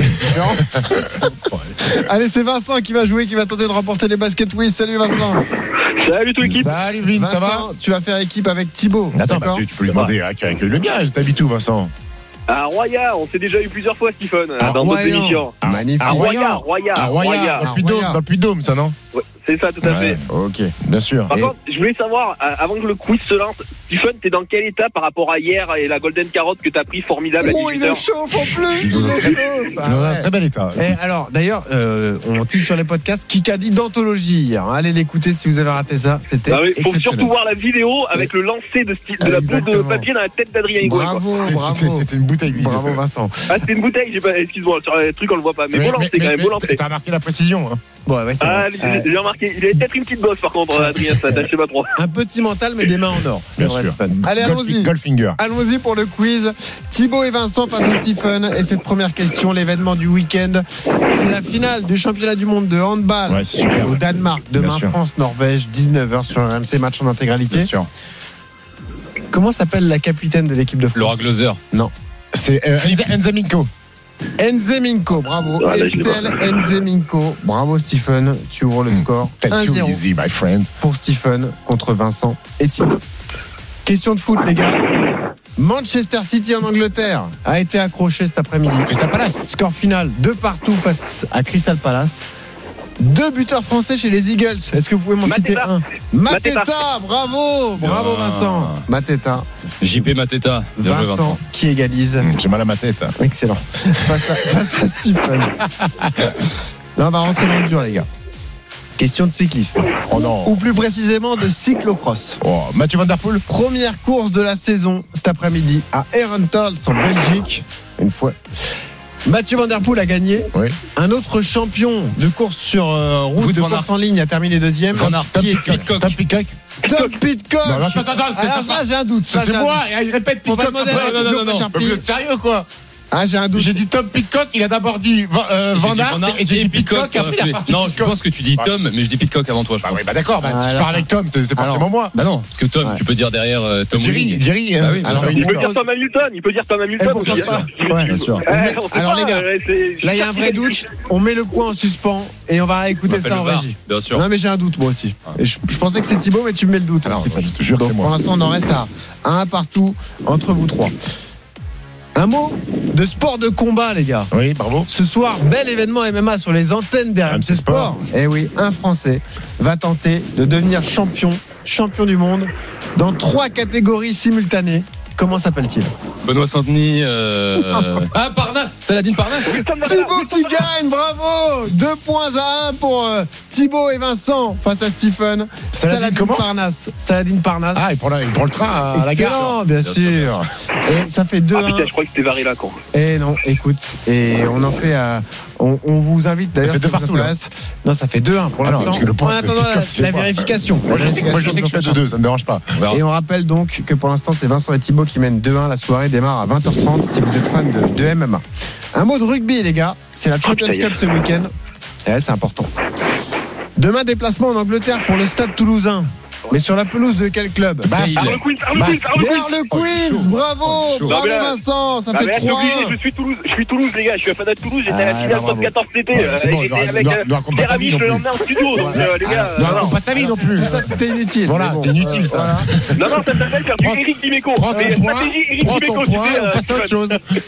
Allez, c'est Vincent qui va jouer, qui va tenter de remporter les baskets. Oui, salut Vincent. Salut toute l'équipe. Salut Vin, ça va? Tu vas faire équipe avec Thibaut. Attends, tu peux lui demander à qui accueille le bien. T'habites où, Vincent? À Roya, on s'est déjà eu plusieurs fois, Stephen, dans notre émission. Magnifique. À Roya. Dans le Puy-de-Dôme, ça, non? Ouais, c'est ça, tout à fait. Ok, bien sûr. Par contre, je voulais savoir, avant que le quiz se lance, Stephen, t'es dans quel état par rapport à hier et la Golden Carotte que t'as pris formidable à 18h? il est chaud en plus. Il est chaud. Dans un très bel état. Et alors, d'ailleurs, on tire sur les podcasts. Kikadi d'anthologie hier. Allez l'écouter si vous avez raté ça. C'était Il faut surtout voir la vidéo avec le lancer de la boule de papier dans la tête d'Adrien Higuain. Bravo. C'était une bouteille vide. Bravo Vincent. Ah, c'était une bouteille, excuse-moi, sur les trucs on le voit pas. Mais bon lancer quand même, bon lancer. T'as remarqué la précision, hein? Ouais, c'est vrai. J'ai remarqué. Il avait peut-être une petite bosse par contre, Adrien, ça je sais pas trop. Un petit mental, mais des mains en or. C'est vrai, Stephen. Allez, allons-y. Goldfinger. Allons-y pour le quiz. Thibaut et Vincent face à Stephen. Et cette première question, l'événement du week-end, c'est la finale du championnat du monde de handball au Danemark. Demain, France-Norvège, 19h sur RMC, match en intégralité. Bien sûr. Comment s'appelle la capitaine de l'équipe de France? Laura Gloser. Non. C'est Enzeminko. Enzeminko, bravo. Estelle Enzeminko. Bravo Stephen, tu ouvres le score. 1-0 easy, my friend. Pour Stephen contre Vincent et Thibaut. Question de foot, les gars. Manchester City en Angleterre a été accroché cet après-midi. Crystal Palace. Score final 2-2 face à Crystal Palace. 2 buteurs français chez les Eagles. Est-ce que vous pouvez m'en citer un? Mateta, bravo Vincent. Mateta. JP Mateta. Bien joué, Vincent. Qui égalise. J'ai mal à ma tête. Excellent. Face à Stephen. Là, on va rentrer dans le dur, les gars. Question de cyclisme. Oh non. Ou plus précisément de cyclocross. Mathieu Van Der Poel. Première course de la saison cet après-midi à Herentals en Belgique. Une fois. Mathieu Van Der Poel a gagné. Oui. Un autre champion de course sur route de course en ligne a terminé deuxième. Van Aert. Qui est Tom Pitcock. Tom Pitcock. Non, attends, là, j'ai un doute. c'est moi. Il répète Pitcock. Non. Vous êtes sérieux, quoi? Ah, j'ai un doute. J'ai dit Tom Pitcock, il a d'abord dit Van Aert et j'ai dit Pitcock. Non, je pense que tu dis Tom, mais je dis Pitcock avant toi. Oui, d'accord. Si je parle avec Tom, c'est forcément moi. Bah non, parce que Tom, tu peux dire derrière Tom Jerry. Il peut dire Tom Hamilton. Pourquoi pas? Bien sûr. Alors les gars, là il y a un vrai doute. On met le point en suspens et on va écouter ça en régie. Bien sûr. Non mais j'ai un doute moi aussi. Je pensais que c'était Thibaut, mais tu me mets le doute. Stéphane, je te jure que c'est moi. Pour l'instant, on en reste à 1 partout entre vous trois. Un mot de sport de combat, les gars. Oui, bravo. Ce soir, bel événement MMA sur les antennes d'RMC Sport. Eh oui, un Français va tenter de devenir champion du monde dans 3 catégories simultanées. Comment s'appelle-t-il? Benoît Saint-Denis. Parnasse. Saladin Parnasse. Thibaut qui gagne, bravo. 2 points à 1 pour Thibaut et Vincent face à Stephen. Saladin Parnasse. Saladin Parnasse. Ah, il prend le train à la gare. Excellent, bien sûr. Et ça fait 2-1. Ah putain, je crois que c'était Varela quand. Et non, écoute, et on en fait on vous invite d'ailleurs si vous intéresse. Non, ça fait 2-1 pour l'instant. En attendant la vérification. Moi je sais que je suis à 2-2, ça me dérange pas. Et on rappelle donc que pour l'instant c'est Vincent et Thibaut qui mènent 2-1. La soirée démarre à 20h30 si vous êtes fan de MMA. Un mot de rugby, les gars. C'est la Champions Cup ce week-end. Et c'est important. Demain, déplacement en Angleterre pour le Stade Toulousain. Mais sur la pelouse de quel club? Harlequins, bravo Vincent, ça fait 3. Je suis Toulouse, les gars, je suis un fan de Toulouse, j'étais à la finale top 14 cet été. J'étais avec Pierre Amiche le lendemain en studio, donc les gars. Non, pas ta vie non plus. Tout ça c'était inutile. Voilà, c'est inutile ça. Non, ça s'appelle faire du Eric Dimeco. Prends ton point, on passe à autre chose.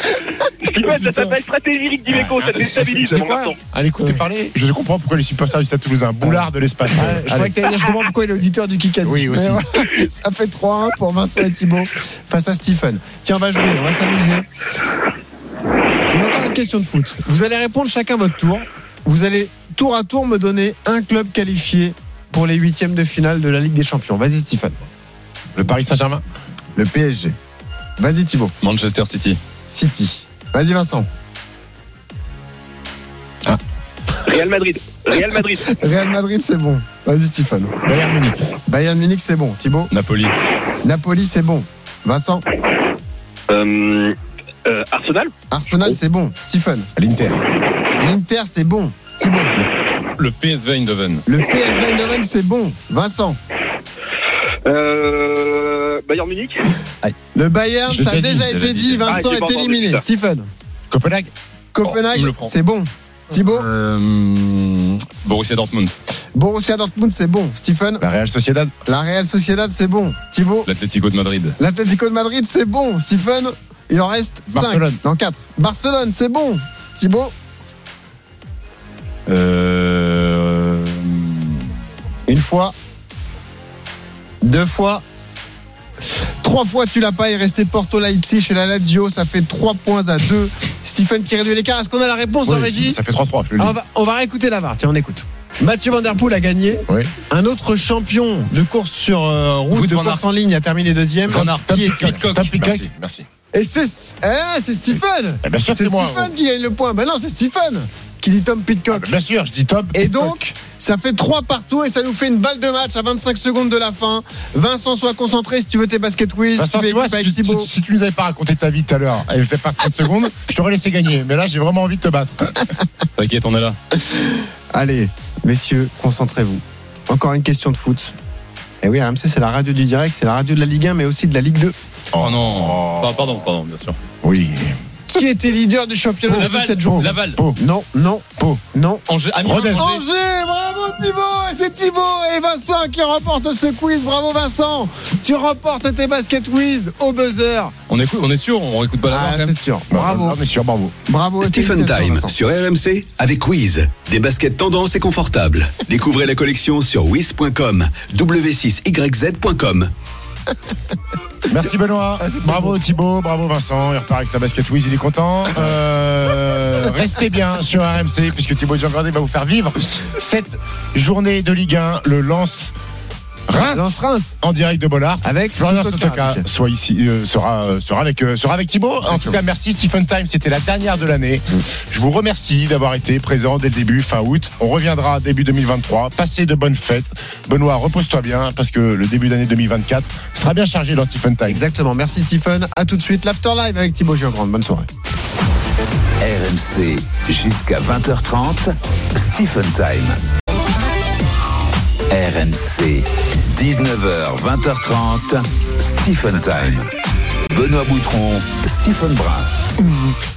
Ça s'appelle stratégie Eric Dimeco, ça te déstabilise. Allez, écoutez parler. Je comprends pourquoi les supporters du Stade Toulousain, boulard de l'espace. Je crois que je comprends pourquoi il est auditeur du Kikadi. Oui, aussi. Ça fait 3-1 pour Vincent et Thibaut face à Stephen. Tiens, on va jouer, on va s'amuser. Il y a encore une question de foot. Vous allez répondre chacun votre tour. Vous allez tour à tour me donner un club qualifié pour les 8e de finale de la Ligue des Champions. Vas-y Stephen. Le Paris Saint-Germain. Le PSG. Vas-y Thibaut. Manchester City. Vas-y Vincent. Real Madrid. Real Madrid, c'est bon. Vas-y, Stephen. Bayern Munich, c'est bon. Thibaut. Napoli, c'est bon. Vincent. Arsenal, c'est bon. Stephen. L'Inter, c'est bon. Thibaut. le PSV Eindhoven. C'est bon. Vincent. Bayern Munich. Le Bayern, ça a déjà été dit. Vincent est éliminé. Stephen. Copenhague, c'est bon. Thibaut. Borussia Dortmund. C'est bon. Stephen. la Real Sociedad, c'est bon. Thibaut. L'Atlético de Madrid. C'est bon. Stephen. Il en reste 5. Barcelone. Non, 4. Barcelone, c'est bon. Thibaut. Une fois. 2 fois. 3 fois tu l'as pas. Il restait Porto Leipzig et la Lazio. Ça fait 3 points à 2. Stephen qui réduit l'écart. Est-ce qu'on a la réponse en régie? Ça fait 3-3. Je le dis. On va réécouter la VAR. Tiens, on écoute. Mathieu Van Der Poel a gagné. Oui. Un autre champion de course sur route de course en ligne a terminé 2e. Qui est Pitcock. Merci. Et c'est Stephen. Bien sûr, C'est c'est moi. Stephen qui gagne le point. Ben non, c'est Stephen qui dit Tom Pitcock. Bien sûr, je dis Tom. Et donc, ça fait 3 partout et ça nous fait une balle de match à 25 secondes de la fin. Vincent, sois concentré si tu veux tes basket quiz. Vincent, tu vois, si tu nous avais pas raconté ta vie tout à l'heure, elle fait pas 30 secondes, je t'aurais laissé gagner. Mais là, j'ai vraiment envie de te battre. T'inquiète, on est là. Allez, messieurs, concentrez-vous. Encore une question de foot. Et oui, RMC, c'est la radio du direct, c'est la radio de la Ligue 1, mais aussi de la Ligue 2. Oh non. Pardon, bien sûr. Oui. Qui était leader du championnat depuis cette journée? Laval. Non. Angers. Angers, bravo Thibaut. Et c'est Thibaut et Vincent qui remportent ce quiz. Bravo Vincent. Tu remportes tes basket quiz au buzzer. On est sûr, on écoute pas la VAR quand même. C'est sûr. Bravo. Bravo. Stephen Time sur RMC avec Wiz. Des baskets tendance et confortables. Découvrez la collection sur wiz.com, w6yz.com. Merci Benoît, bravo Thibaut, bravo Vincent, il repart avec sa basket Wiz, il est content. Restez bien sur RMC puisque Thibaut Jean-Grandet va vous faire vivre cette journée de Ligue 1, le Lens en direct de Bollard avec Florian Sotoka sera avec Thibaut. En tout cas, merci Stephen Time, c'était la dernière de l'année. Je vous remercie d'avoir été présent dès le début, fin août. On reviendra début 2023. Passez de bonnes fêtes. Benoît, repose-toi bien parce que le début d'année 2024 sera bien chargé dans Stephen Time. Exactement. Merci Stephen. À tout de suite. L'After Live avec Thibaut Jean-Grande. Bonne soirée. RMC jusqu'à 20h30. Stephen Time. RMC, 19h, 20h30, Stephen Time. Benoît Boutron, Stephen Brun.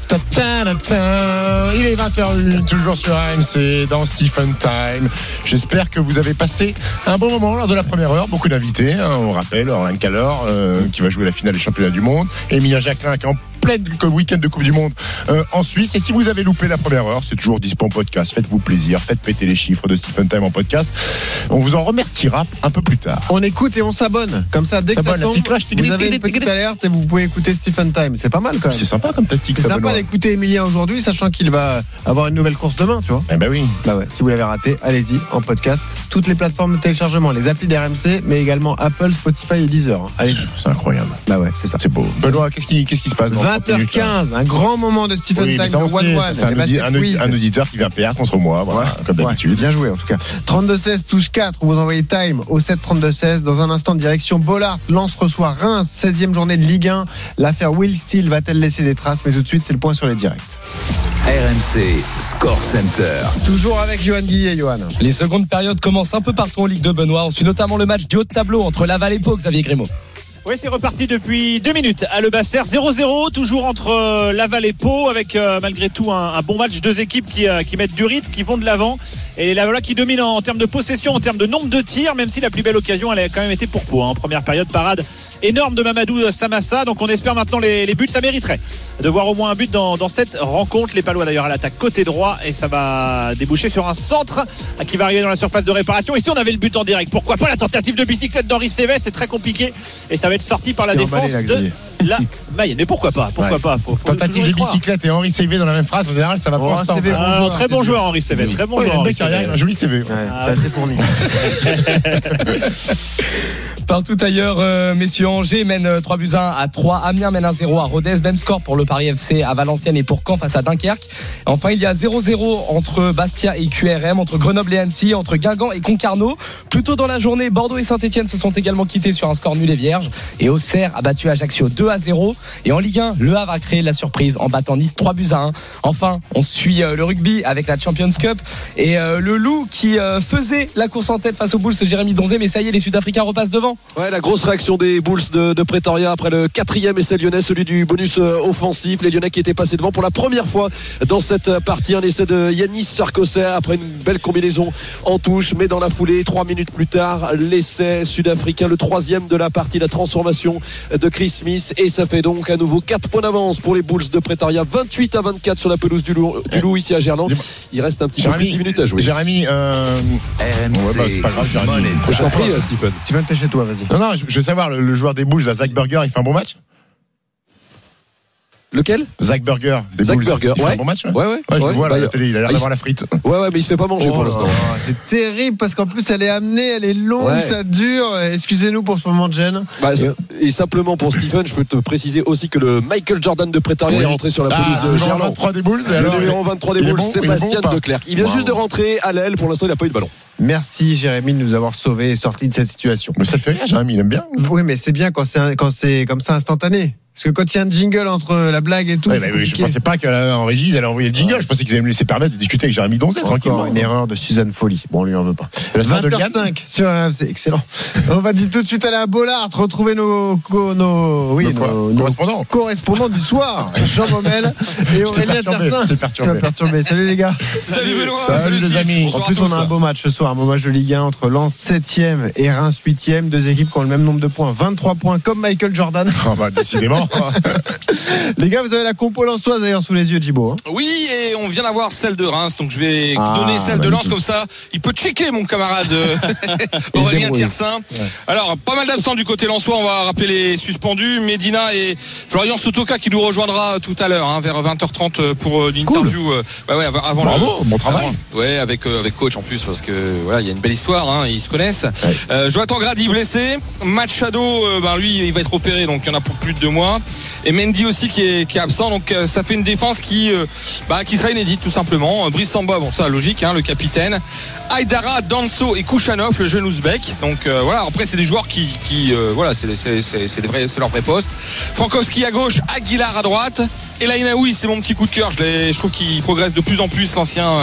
Il est 20h01, toujours sur RMC dans Stephen Time. J'espère que vous avez passé un bon moment lors de la première heure. Beaucoup d'invités, on rappelle, Orlan Calor qui va jouer la finale des championnats du monde, Emilia Jacquelin qui est en plein week-end de Coupe du Monde en Suisse. Et si vous avez loupé la première heure, c'est toujours dispo en podcast. Faites-vous plaisir, faites péter les chiffres de Stephen Time en podcast. On vous en remerciera un peu plus tard. On écoute et on s'abonne. Comme ça, dès que ça tombe, vous avez une petite alerte et vous pouvez écouter Stephen Time. C'est pas mal quand même. C'est sympa comme tactique. C'est sympa d'écouter Emilien aujourd'hui, sachant qu'il va avoir une nouvelle course demain, tu vois. Eh ben oui. Bah ouais. Si vous l'avez raté, allez-y en podcast. Toutes les plateformes de téléchargement, les applis d'RMC, mais également Apple, Spotify et Deezer. Allez. C'est incroyable. Bah ouais, c'est ça. C'est beau. Benoît, qu'est-ce qui se passe dans 20h15, un grand moment de Stephen Time, de One-One. C'est un auditeur qui vient PR contre moi, voilà, comme d'habitude. Bien joué en tout cas. 32-16, touche 4, vous envoyez Time au 7-32-16. Dans un instant, direction Bollard. Lens reçoit Reims, 16e journée de Ligue 1. L'affaire Will Steele va-t-elle laisser des traces? Mais tout de suite, c'est le point sur les directs. RMC Score Center. Toujours avec Johan Guillet et Johan. Les secondes périodes commencent un peu partout en Ligue 2, Benoît. On suit notamment le match du haut de tableau entre Laval et Pau, Xavier Grimaud. Oui, c'est reparti depuis 2 minutes à Le Basser, 0-0, toujours entre Laval et Pau, avec malgré tout un bon match, 2 équipes qui mettent du rythme, qui vont de l'avant, et Laval qui domine en termes de possession, en termes de nombre de tirs, même si la plus belle occasion elle a quand même été pour Pau, en première période, parade énorme de Mamadou Samassa. Donc on espère maintenant les buts, ça mériterait de voir au moins un but dans cette rencontre. Les Palois d'ailleurs à l'attaque côté droit, et ça va déboucher sur un centre qui va arriver dans la surface de réparation. Ici on avait le but en direct, pourquoi pas la tentative de bicyclette d'Henri Sévès, c'est très compliqué, et ça va être sorti par la défense de la Mayenne. Mais pourquoi pas faut tentative de bicyclette et Henri Sévé dans la même phrase, en général ça va pas ensemble. Très bon joueur Henri Sévé, très bon joueur. Il a un joli CV. C'est fourni. Partout ailleurs, messieurs, Angers mène 3-1 à 3, Amiens mène 1-0 à Rodez, même score pour le Paris FC à Valenciennes et pour Caen face à Dunkerque. Enfin, il y a 0-0 entre Bastia et QRM, entre Grenoble et Annecy, entre Guingamp et Concarneau. Plus tôt dans la journée, Bordeaux et Saint-Etienne se sont également quittés sur un score nul et vierge. Et Auxerre a battu Ajaccio 2-0. Et en Ligue 1, Le Havre a créé la surprise en battant Nice 3-1. Enfin, on suit le rugby avec la Champions Cup et le Loup qui faisait la course en tête face aux Bulls, Jérémy Donzé, mais ça y est, les Sud-Africains repassent devant. Ouais, la grosse réaction des Bulls de Pretoria après le 4e essai lyonnais, celui du bonus offensif. Les Lyonnais qui étaient passés devant pour la première fois dans cette partie. Un essai de Yanis Sarkosser après une belle combinaison en touche, mais dans la foulée, 3 minutes plus tard, l'essai sud-africain, le 3e de la partie, la transformation de Chris Smith, et ça fait donc à nouveau 4 points d'avance pour les Bulls de Pretoria, 28-24 sur la pelouse du Loup ici à Gerland. Il reste un petit peu plus de 10 minutes à jouer. Jérémy, c'est pas grave, Jérémy. Je t'en prie, Stephen. Stephen, t'es chez toi, vas-y. Non, je veux savoir, le joueur des Bulls, Zach Berger, il fait un bon match? Lequel? Zach Berger. Zach Berger, il fait un bon match, ouais. Je le vois à la télé, il a l'air d'avoir la frite. Ouais, mais il se fait pas manger pour l'instant. C'est terrible parce qu'en plus elle est amenée, elle est longue, ça dure. Excusez-nous pour ce moment de gêne. Et simplement pour Stephen, je peux te préciser aussi que le Michael Jordan de Pretoria est rentré sur la pelouse de Gerland. Le numéro 23 des Bulls. Le numéro 23 des Bulls, Sébastien Leclerc. Il vient juste de rentrer à l'aile. Pour l'instant, il n'a pas eu de ballon. Merci Jérémy de nous avoir sauvés et sortis de cette situation. Mais ça le fait rien, Jérémy, il aime bien. Oui, mais c'est bien quand c'est comme ça instantané. Parce que quand il y a un jingle entre la blague et tout, je pensais pas qu'en régie, ils allaient envoyer le jingle. Je pensais qu'ils allaient me laisser permettre de discuter avec Jérémy Donzé tranquillement. Une erreur de Suzanne Folly. Bon, on lui en veut pas. C'est la sœur de Liane. 20h05 sur RMC, excellent. On va tout de suite aller à Bollard, retrouver nos correspondants du soir, Jean Baumel et Aurélien Tertin. Perturbé. Salut les gars. Salut Benoît. Salut les amis. En plus, on a un beau match ce soir, un beau match de Ligue 1 entre Lens 7e et Reims 8e. Deux équipes qui ont le même nombre de points, 23 points, comme Michael Jordan. Décidément. Les gars, vous avez la compo lensoise d'ailleurs sous les yeux, Djibo. Oui, et on vient d'avoir celle de Reims, donc je vais donner celle de Lens comme ça. Il peut checker mon camarade Aurélien Tiersin. Alors, pas mal d'absents du côté lensois. On va rappeler les suspendus. Medina et Florian Sotoka qui nous rejoindra tout à l'heure, vers 20h30 pour l'interview. Avant bon travail. Avec coach en plus, parce que voilà, il y a une belle histoire. Ils se connaissent. Jonathan Grady blessé. Machado, lui, il va être opéré, donc il y en a pour plus de 2 mois. Et Mendy aussi qui est absent, donc ça fait une défense qui sera inédite tout simplement. Brice Samba, bon ça logique, le capitaine. Aïdara, Danso et Kouchanov, le jeune ouzbek. Donc voilà, après c'est des joueurs qui c'est leur vrai poste. Frankowski à gauche, Aguilar à droite. Et Lainaoui, c'est mon petit coup de cœur. Je trouve qu'il progresse de plus en plus. L'ancien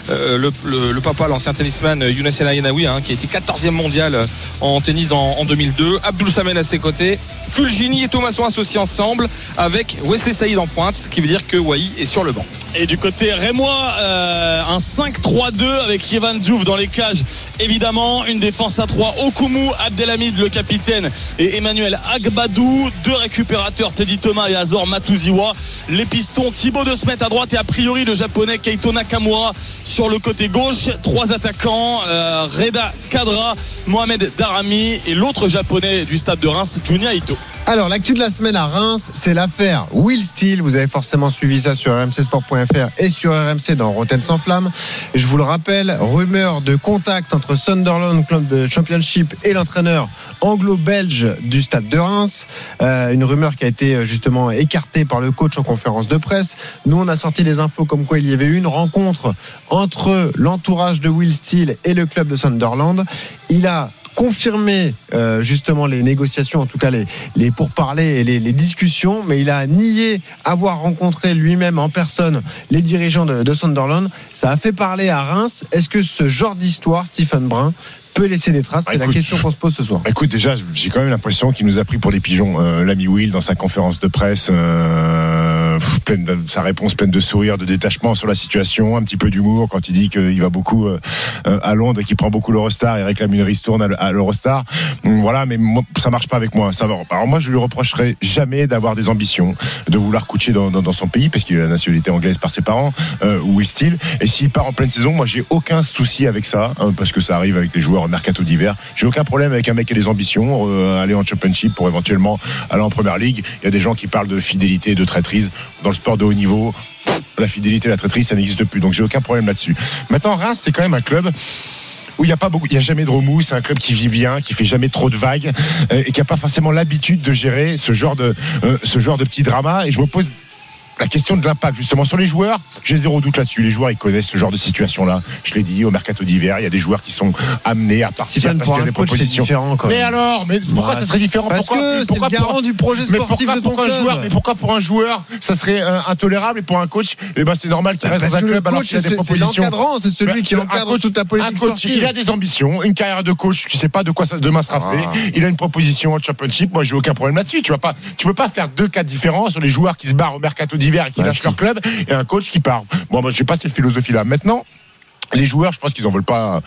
l'ancien tennisman Younes El Lainaoui, qui a été 14e mondial en tennis en 2002. Abdoul Samel à ses côtés. Fulgini et Thomas sont associés ensemble avec Wesley Saïd en pointe, ce qui veut dire que Wai est sur le banc. Et du côté rémois, un 5-3-2 avec Yvan Diouf dans les cages. Évidemment, une défense à 3. Okumu, Abdelhamid, le capitaine, et Emmanuel Agbadou. 2 récupérateurs, Teddy Thomas et Azor Matuziwa. Les pistons, Thibaut De Smet à droite et a priori le japonais Keito Nakamura sur le côté gauche. 3 attaquants, Reda Kadra, Mohamed Darami et l'autre japonais du stade de Reims, Junya Ito. Alors, l'actu de la semaine à Reims, c'est l'affaire Will Steele. Vous avez forcément suivi ça sur rmcsport.fr et sur RMC dans Rotten sans flamme. Et je vous le rappelle, rumeur de contact entre Sunderland, club de Championship, et l'entraîneur anglo-belge du stade de Reims. Une rumeur qui a été justement écartée par le coach en conférence de presse. Nous, on a sorti des infos comme quoi il y avait eu une rencontre entre l'entourage de Will Steele et le club de Sunderland. Il a confirmé justement les négociations, en tout cas les pourparlers et les discussions, mais il a nié avoir rencontré lui-même en personne les dirigeants de Sunderland. Ça a fait parler à Reims. Est-ce que ce genre d'histoire, Stephen Brun, peut laisser des traces? C'est la question qu'on se pose ce soir. Écoute, déjà, j'ai quand même l'impression qu'il nous a pris pour des pigeons. L'ami Will, dans sa conférence de presse, sa réponse pleine de sourire, de détachement sur la situation, un petit peu d'humour quand il dit qu'il va beaucoup à Londres et qu'il prend beaucoup l'Eurostar, il réclame une ristourne à l'Eurostar. Voilà, mais moi, ça marche pas avec moi. Alors moi, je lui reprocherai jamais d'avoir des ambitions, de vouloir coacher dans son pays, parce qu'il a la nationalité anglaise par ses parents, Will Steele. Et s'il part en pleine saison, moi, j'ai aucun souci avec ça, parce que ça arrive avec les joueurs en mercato d'hiver. J'ai aucun problème avec un mec qui a des ambitions, aller en Championship pour éventuellement aller en Première Ligue. Il y a des gens qui parlent de fidélité et de traîtrise. Dans le sport de haut niveau, la fidélité et la traîtrise, ça n'existe plus. Donc j'ai aucun problème là-dessus. Maintenant, Reims, c'est quand même un club où il n'y a jamais de remous. C'est un club qui vit bien, qui fait jamais trop de vagues, et qui n'a pas forcément l'habitude de gérer ce genre de petits dramas. Et je me pose la question de l'impact justement sur les joueurs. J'ai zéro doute là-dessus. Les joueurs, ils connaissent ce genre de situation-là. Je l'ai dit, au mercato d'hiver, il y a des joueurs qui sont amenés à partir parce qu'il y a des propositions. Mais alors, pourquoi ça serait différent? Pourquoi c'est le garant du projet sportif de ton club. Mais pourquoi pour un joueur ça serait intolérable, et pour un coach, c'est normal qu'il reste dans un club alors qu'il y a des propositions? C'est l'encadrant, c'est celui qui encadre toute la politique sportive. Il a des ambitions, une carrière de coach, tu sais pas de quoi ça demain sera fait. Il a une proposition en Championship. Moi, j'ai aucun problème là-dessus. Tu peux pas faire deux cas différents sur les joueurs qui se barrent au mercato d'hiver et qui lâchent leur club, et un coach qui part. Bon, moi, je sais pas cette philosophie-là. Maintenant, les joueurs, je pense qu'ils en veulent pas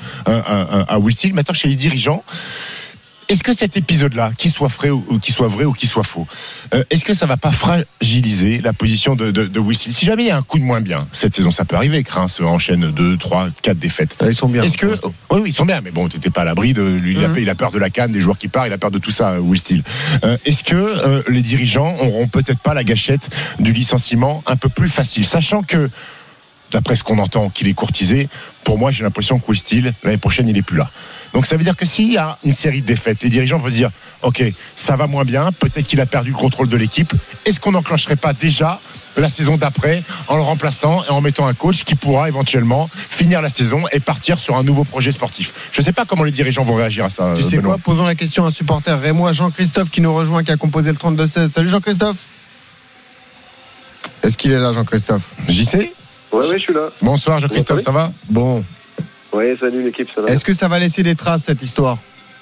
à Will Steele. Maintenant, chez les dirigeants, est-ce que cet épisode-là, qu'il soit vrai ou qu'il soit faux, est-ce que ça va pas fragiliser la position de Will Steele? Si jamais il y a un coup de moins bien cette saison, ça peut arriver. Reims enchaîne 2, 3, 4 défaites. Ils sont bien. Est-ce que oui, ils sont bien, mais bon, t'étais pas à l'abri de lui. Il a peur de la canne, des joueurs qui partent, il a peur de tout ça, Will Steele. Est-ce que les dirigeants auront peut-être pas la gâchette du licenciement un peu plus facile, sachant que, d'après ce qu'on entend, qu'il est courtisé? Pour moi, j'ai l'impression que Will Steele, l'année prochaine, il est plus là. Donc ça veut dire que s'il y a une série de défaites, les dirigeants vont se dire ok, ça va moins bien, peut-être qu'il a perdu le contrôle de l'équipe. Est-ce qu'on n'enclencherait pas déjà la saison d'après en le remplaçant et en mettant un coach qui pourra éventuellement finir la saison et partir sur un nouveau projet sportif? Je ne sais pas comment les dirigeants vont réagir à ça. Tu sais quoi, posons la question à un supporter rémois, Jean-Christophe, qui nous rejoint, qui a composé le 32-16. Salut Jean-Christophe. Est-ce qu'il est là, Jean-Christophe? JC? Ouais, je suis là. Bonsoir Jean-Christophe, ça va? Bon. Ouais, salut l'équipe, ça va. Est-ce que ça va laisser des traces, cette histoire?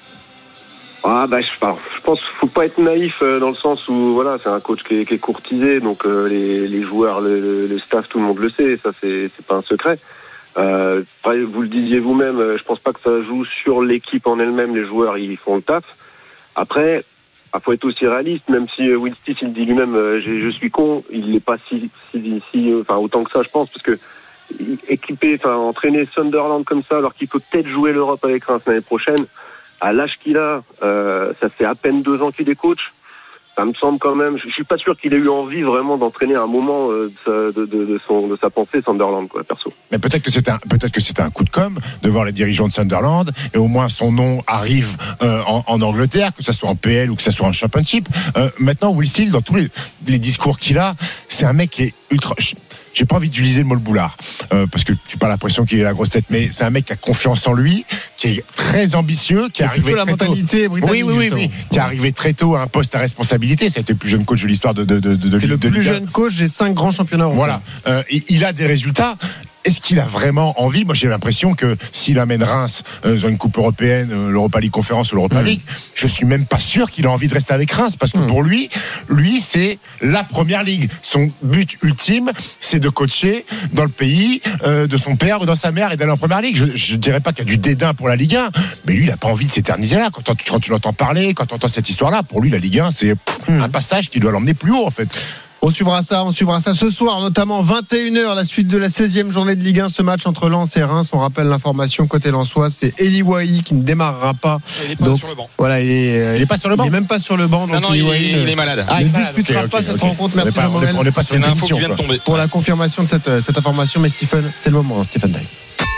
Je pense qu'il faut pas être naïf dans le sens où voilà, c'est un coach qui est courtisé, donc les joueurs, le staff, tout le monde le sait, ça c'est pas un secret. Vous le disiez vous-même, je pense pas que ça joue sur l'équipe en elle-même, les joueurs ils font le taf. Après, faut être aussi réaliste, même si Will Steele il dit lui-même je suis con, il n'est pas si autant que ça, je pense, parce que entraîner Sunderland comme ça alors qu'il peut peut-être jouer l'Europe avec Reims l'année prochaine, à l'âge qu'il a, ça fait à peine 2 ans qu'il est coach. Ça me semble quand même, je suis pas sûr qu'il ait eu envie vraiment d'entraîner un moment de sa pensée Sunderland, quoi, perso. Mais peut-être que c'était un coup de com' de voir les dirigeants de Sunderland, et au moins son nom arrive en Angleterre, que ça soit en PL ou que ça soit en Championship. Maintenant, Will Steele, dans tous les discours qu'il a, c'est un mec qui est ultra. J'ai pas envie d'utiliser le mot le boulard, parce que j'ai pas l'impression qu'il ait la grosse tête, mais c'est un mec qui a confiance en lui, qui est très ambitieux, qui est arrivé la mentalité britannique. Oui, qui est arrivé très tôt à un poste à responsabilité. Ça a été le plus jeune coach de l'histoire de c'est le plus jeune coach des 5 grands championnats européens. Voilà, il a des résultats. Est-ce qu'il a vraiment envie? Moi, j'ai l'impression que s'il amène Reims dans une coupe européenne, l'Europa League Conférence ou l'Europa League, je suis même pas sûr qu'il a envie de rester avec Reims, parce que pour lui, c'est la première ligue. Son but ultime, c'est de coacher dans le pays de son père ou dans sa mère et d'aller en première ligue. Je dirais pas qu'il y a du dédain pour la Ligue 1, mais lui, il a pas envie de s'éterniser là. Quand tu l'entends parler, quand tu entends cette histoire-là, pour lui, la Ligue 1, c'est un passage qui doit l'emmener plus haut, en fait. On suivra ça ce soir, notamment 21h, la suite de la 16e journée de Ligue 1, ce match entre Lens et Reims. On rappelle l'information côté lensois, c'est Eli Wahi qui ne démarrera pas. Il n'est pas sur le banc. Voilà, il est pas sur le banc. Il n'est même pas sur le banc. Donc il est malade. Il ne disputera pas cette rencontre. Merci Jean-Morel. On n'est pas sur une info qui vient de tomber. Pour la confirmation de cette information, mais Stephen, c'est le moment, Stephen Day.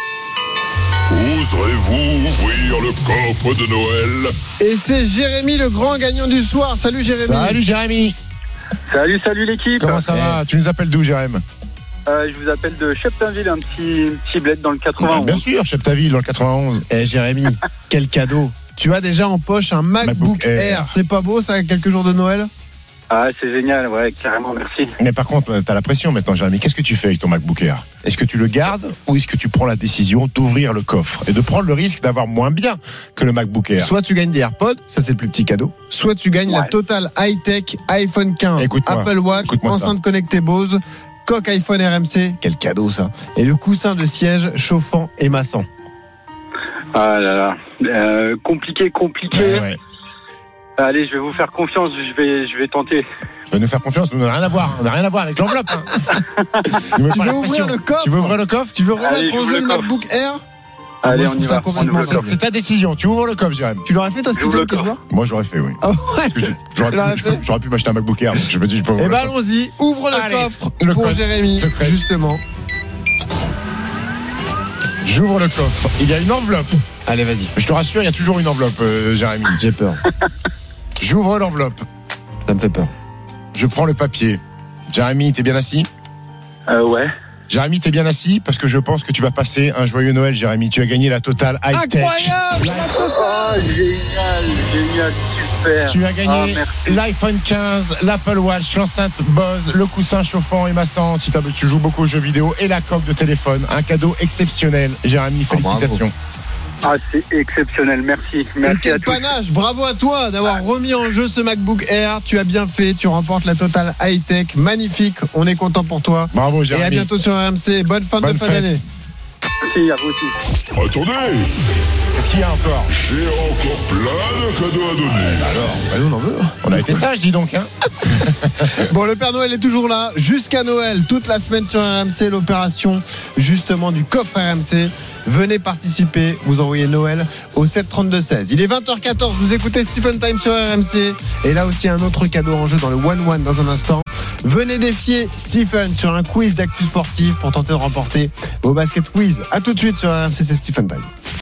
Oserez-vous ouvrir le coffre de Noël? Et c'est Jérémy, le grand gagnant du soir. Salut Jérémy. Salut Jérémy. Salut l'équipe. Comment ça va? Tu nous appelles d'où, Jérémy? Je vous appelle de Cheptainville, un petit bled dans le 91. Bien sûr, Cheptainville dans le 91. Jérémy, quel cadeau. Tu as déjà en poche un MacBook Air. C'est pas beau ça, quelques jours de Noël? Ah, c'est génial, ouais, carrément, merci. Mais par contre, t'as la pression maintenant, Jérémy. Qu'est-ce que tu fais avec ton MacBook Air? Est-ce que tu le gardes ou est-ce que tu prends la décision d'ouvrir le coffre et de prendre le risque d'avoir moins bien que le MacBook Air? Soit tu gagnes des AirPods, ça c'est le plus petit cadeau. Soit tu gagnes la totale high-tech iPhone 15, Apple Watch, enceinte connectée Bose, coque iPhone RMC, quel cadeau ça, et le coussin de siège chauffant et massant. Ah là là, compliqué. Ouais. Allez, je vais vous faire confiance, je vais tenter. Tu vas nous faire confiance, on n'a rien à voir. On n'a rien à voir avec l'enveloppe. Hein. Tu veux ouvrir le coffre? Tu veux ouvrir le coffre? Tu veux remettre en jeu le MacBook Air? Allez, on y va. C'est ta décision. Tu ouvres le coffre, Jérémy. Tu l'aurais fait toi, Stephen, que je vois? Moi, j'aurais fait, oui. Ah ouais. J'aurais pu m'acheter un MacBook Air. Je me dis, je peux. Eh ben, allons-y. Ouvre le coffre pour Jérémy. Justement. J'ouvre le coffre. Il y a une enveloppe. Allez, vas-y. Je te rassure, il y a toujours une enveloppe, Jérémy. J'ai peur. J'ouvre l'enveloppe. Ça me fait peur. Je prends le papier. Jérémy, t'es bien assis? Ouais. Jérémy, t'es bien assis parce que je pense que tu vas passer un joyeux Noël, Jérémy. Tu as gagné la totale high-tech. Incroyable! Oh, génial, super. Tu as gagné l'iPhone 15, l'Apple Watch, l'enceinte Bose, le coussin chauffant et massant si tu joues beaucoup aux jeux vidéo et la coque de téléphone. Un cadeau exceptionnel. Jérémy, félicitations. Ah, c'est exceptionnel, merci et quel à tous. panache, bravo à toi d'avoir remis en jeu ce MacBook Air. Tu as bien fait, tu remportes la totale high-tech, magnifique, on est content pour toi. Bravo Jérémy. Et à bientôt sur RMC, bonne fin de d'année. Merci à vous aussi. Attendez, qu'est-ce qu'il y a encore? j'ai encore plein de cadeaux à donner. Alors, nous on en veut. On a été sages, dis donc. Hein. Bon, le Père Noël est toujours là jusqu'à Noël, toute la semaine sur RMC, l'opération justement du coffre RMC. Venez participer, vous envoyez Noël au 732-16. Il est 20h14, vous écoutez Stephen Time sur RMC. Et là aussi un autre cadeau en jeu dans le 1-1 dans un instant. Venez défier Stephen sur un quiz d'actu sportive pour tenter de remporter vos baskets quiz. A tout de suite sur RMC, c'est Stephen Time.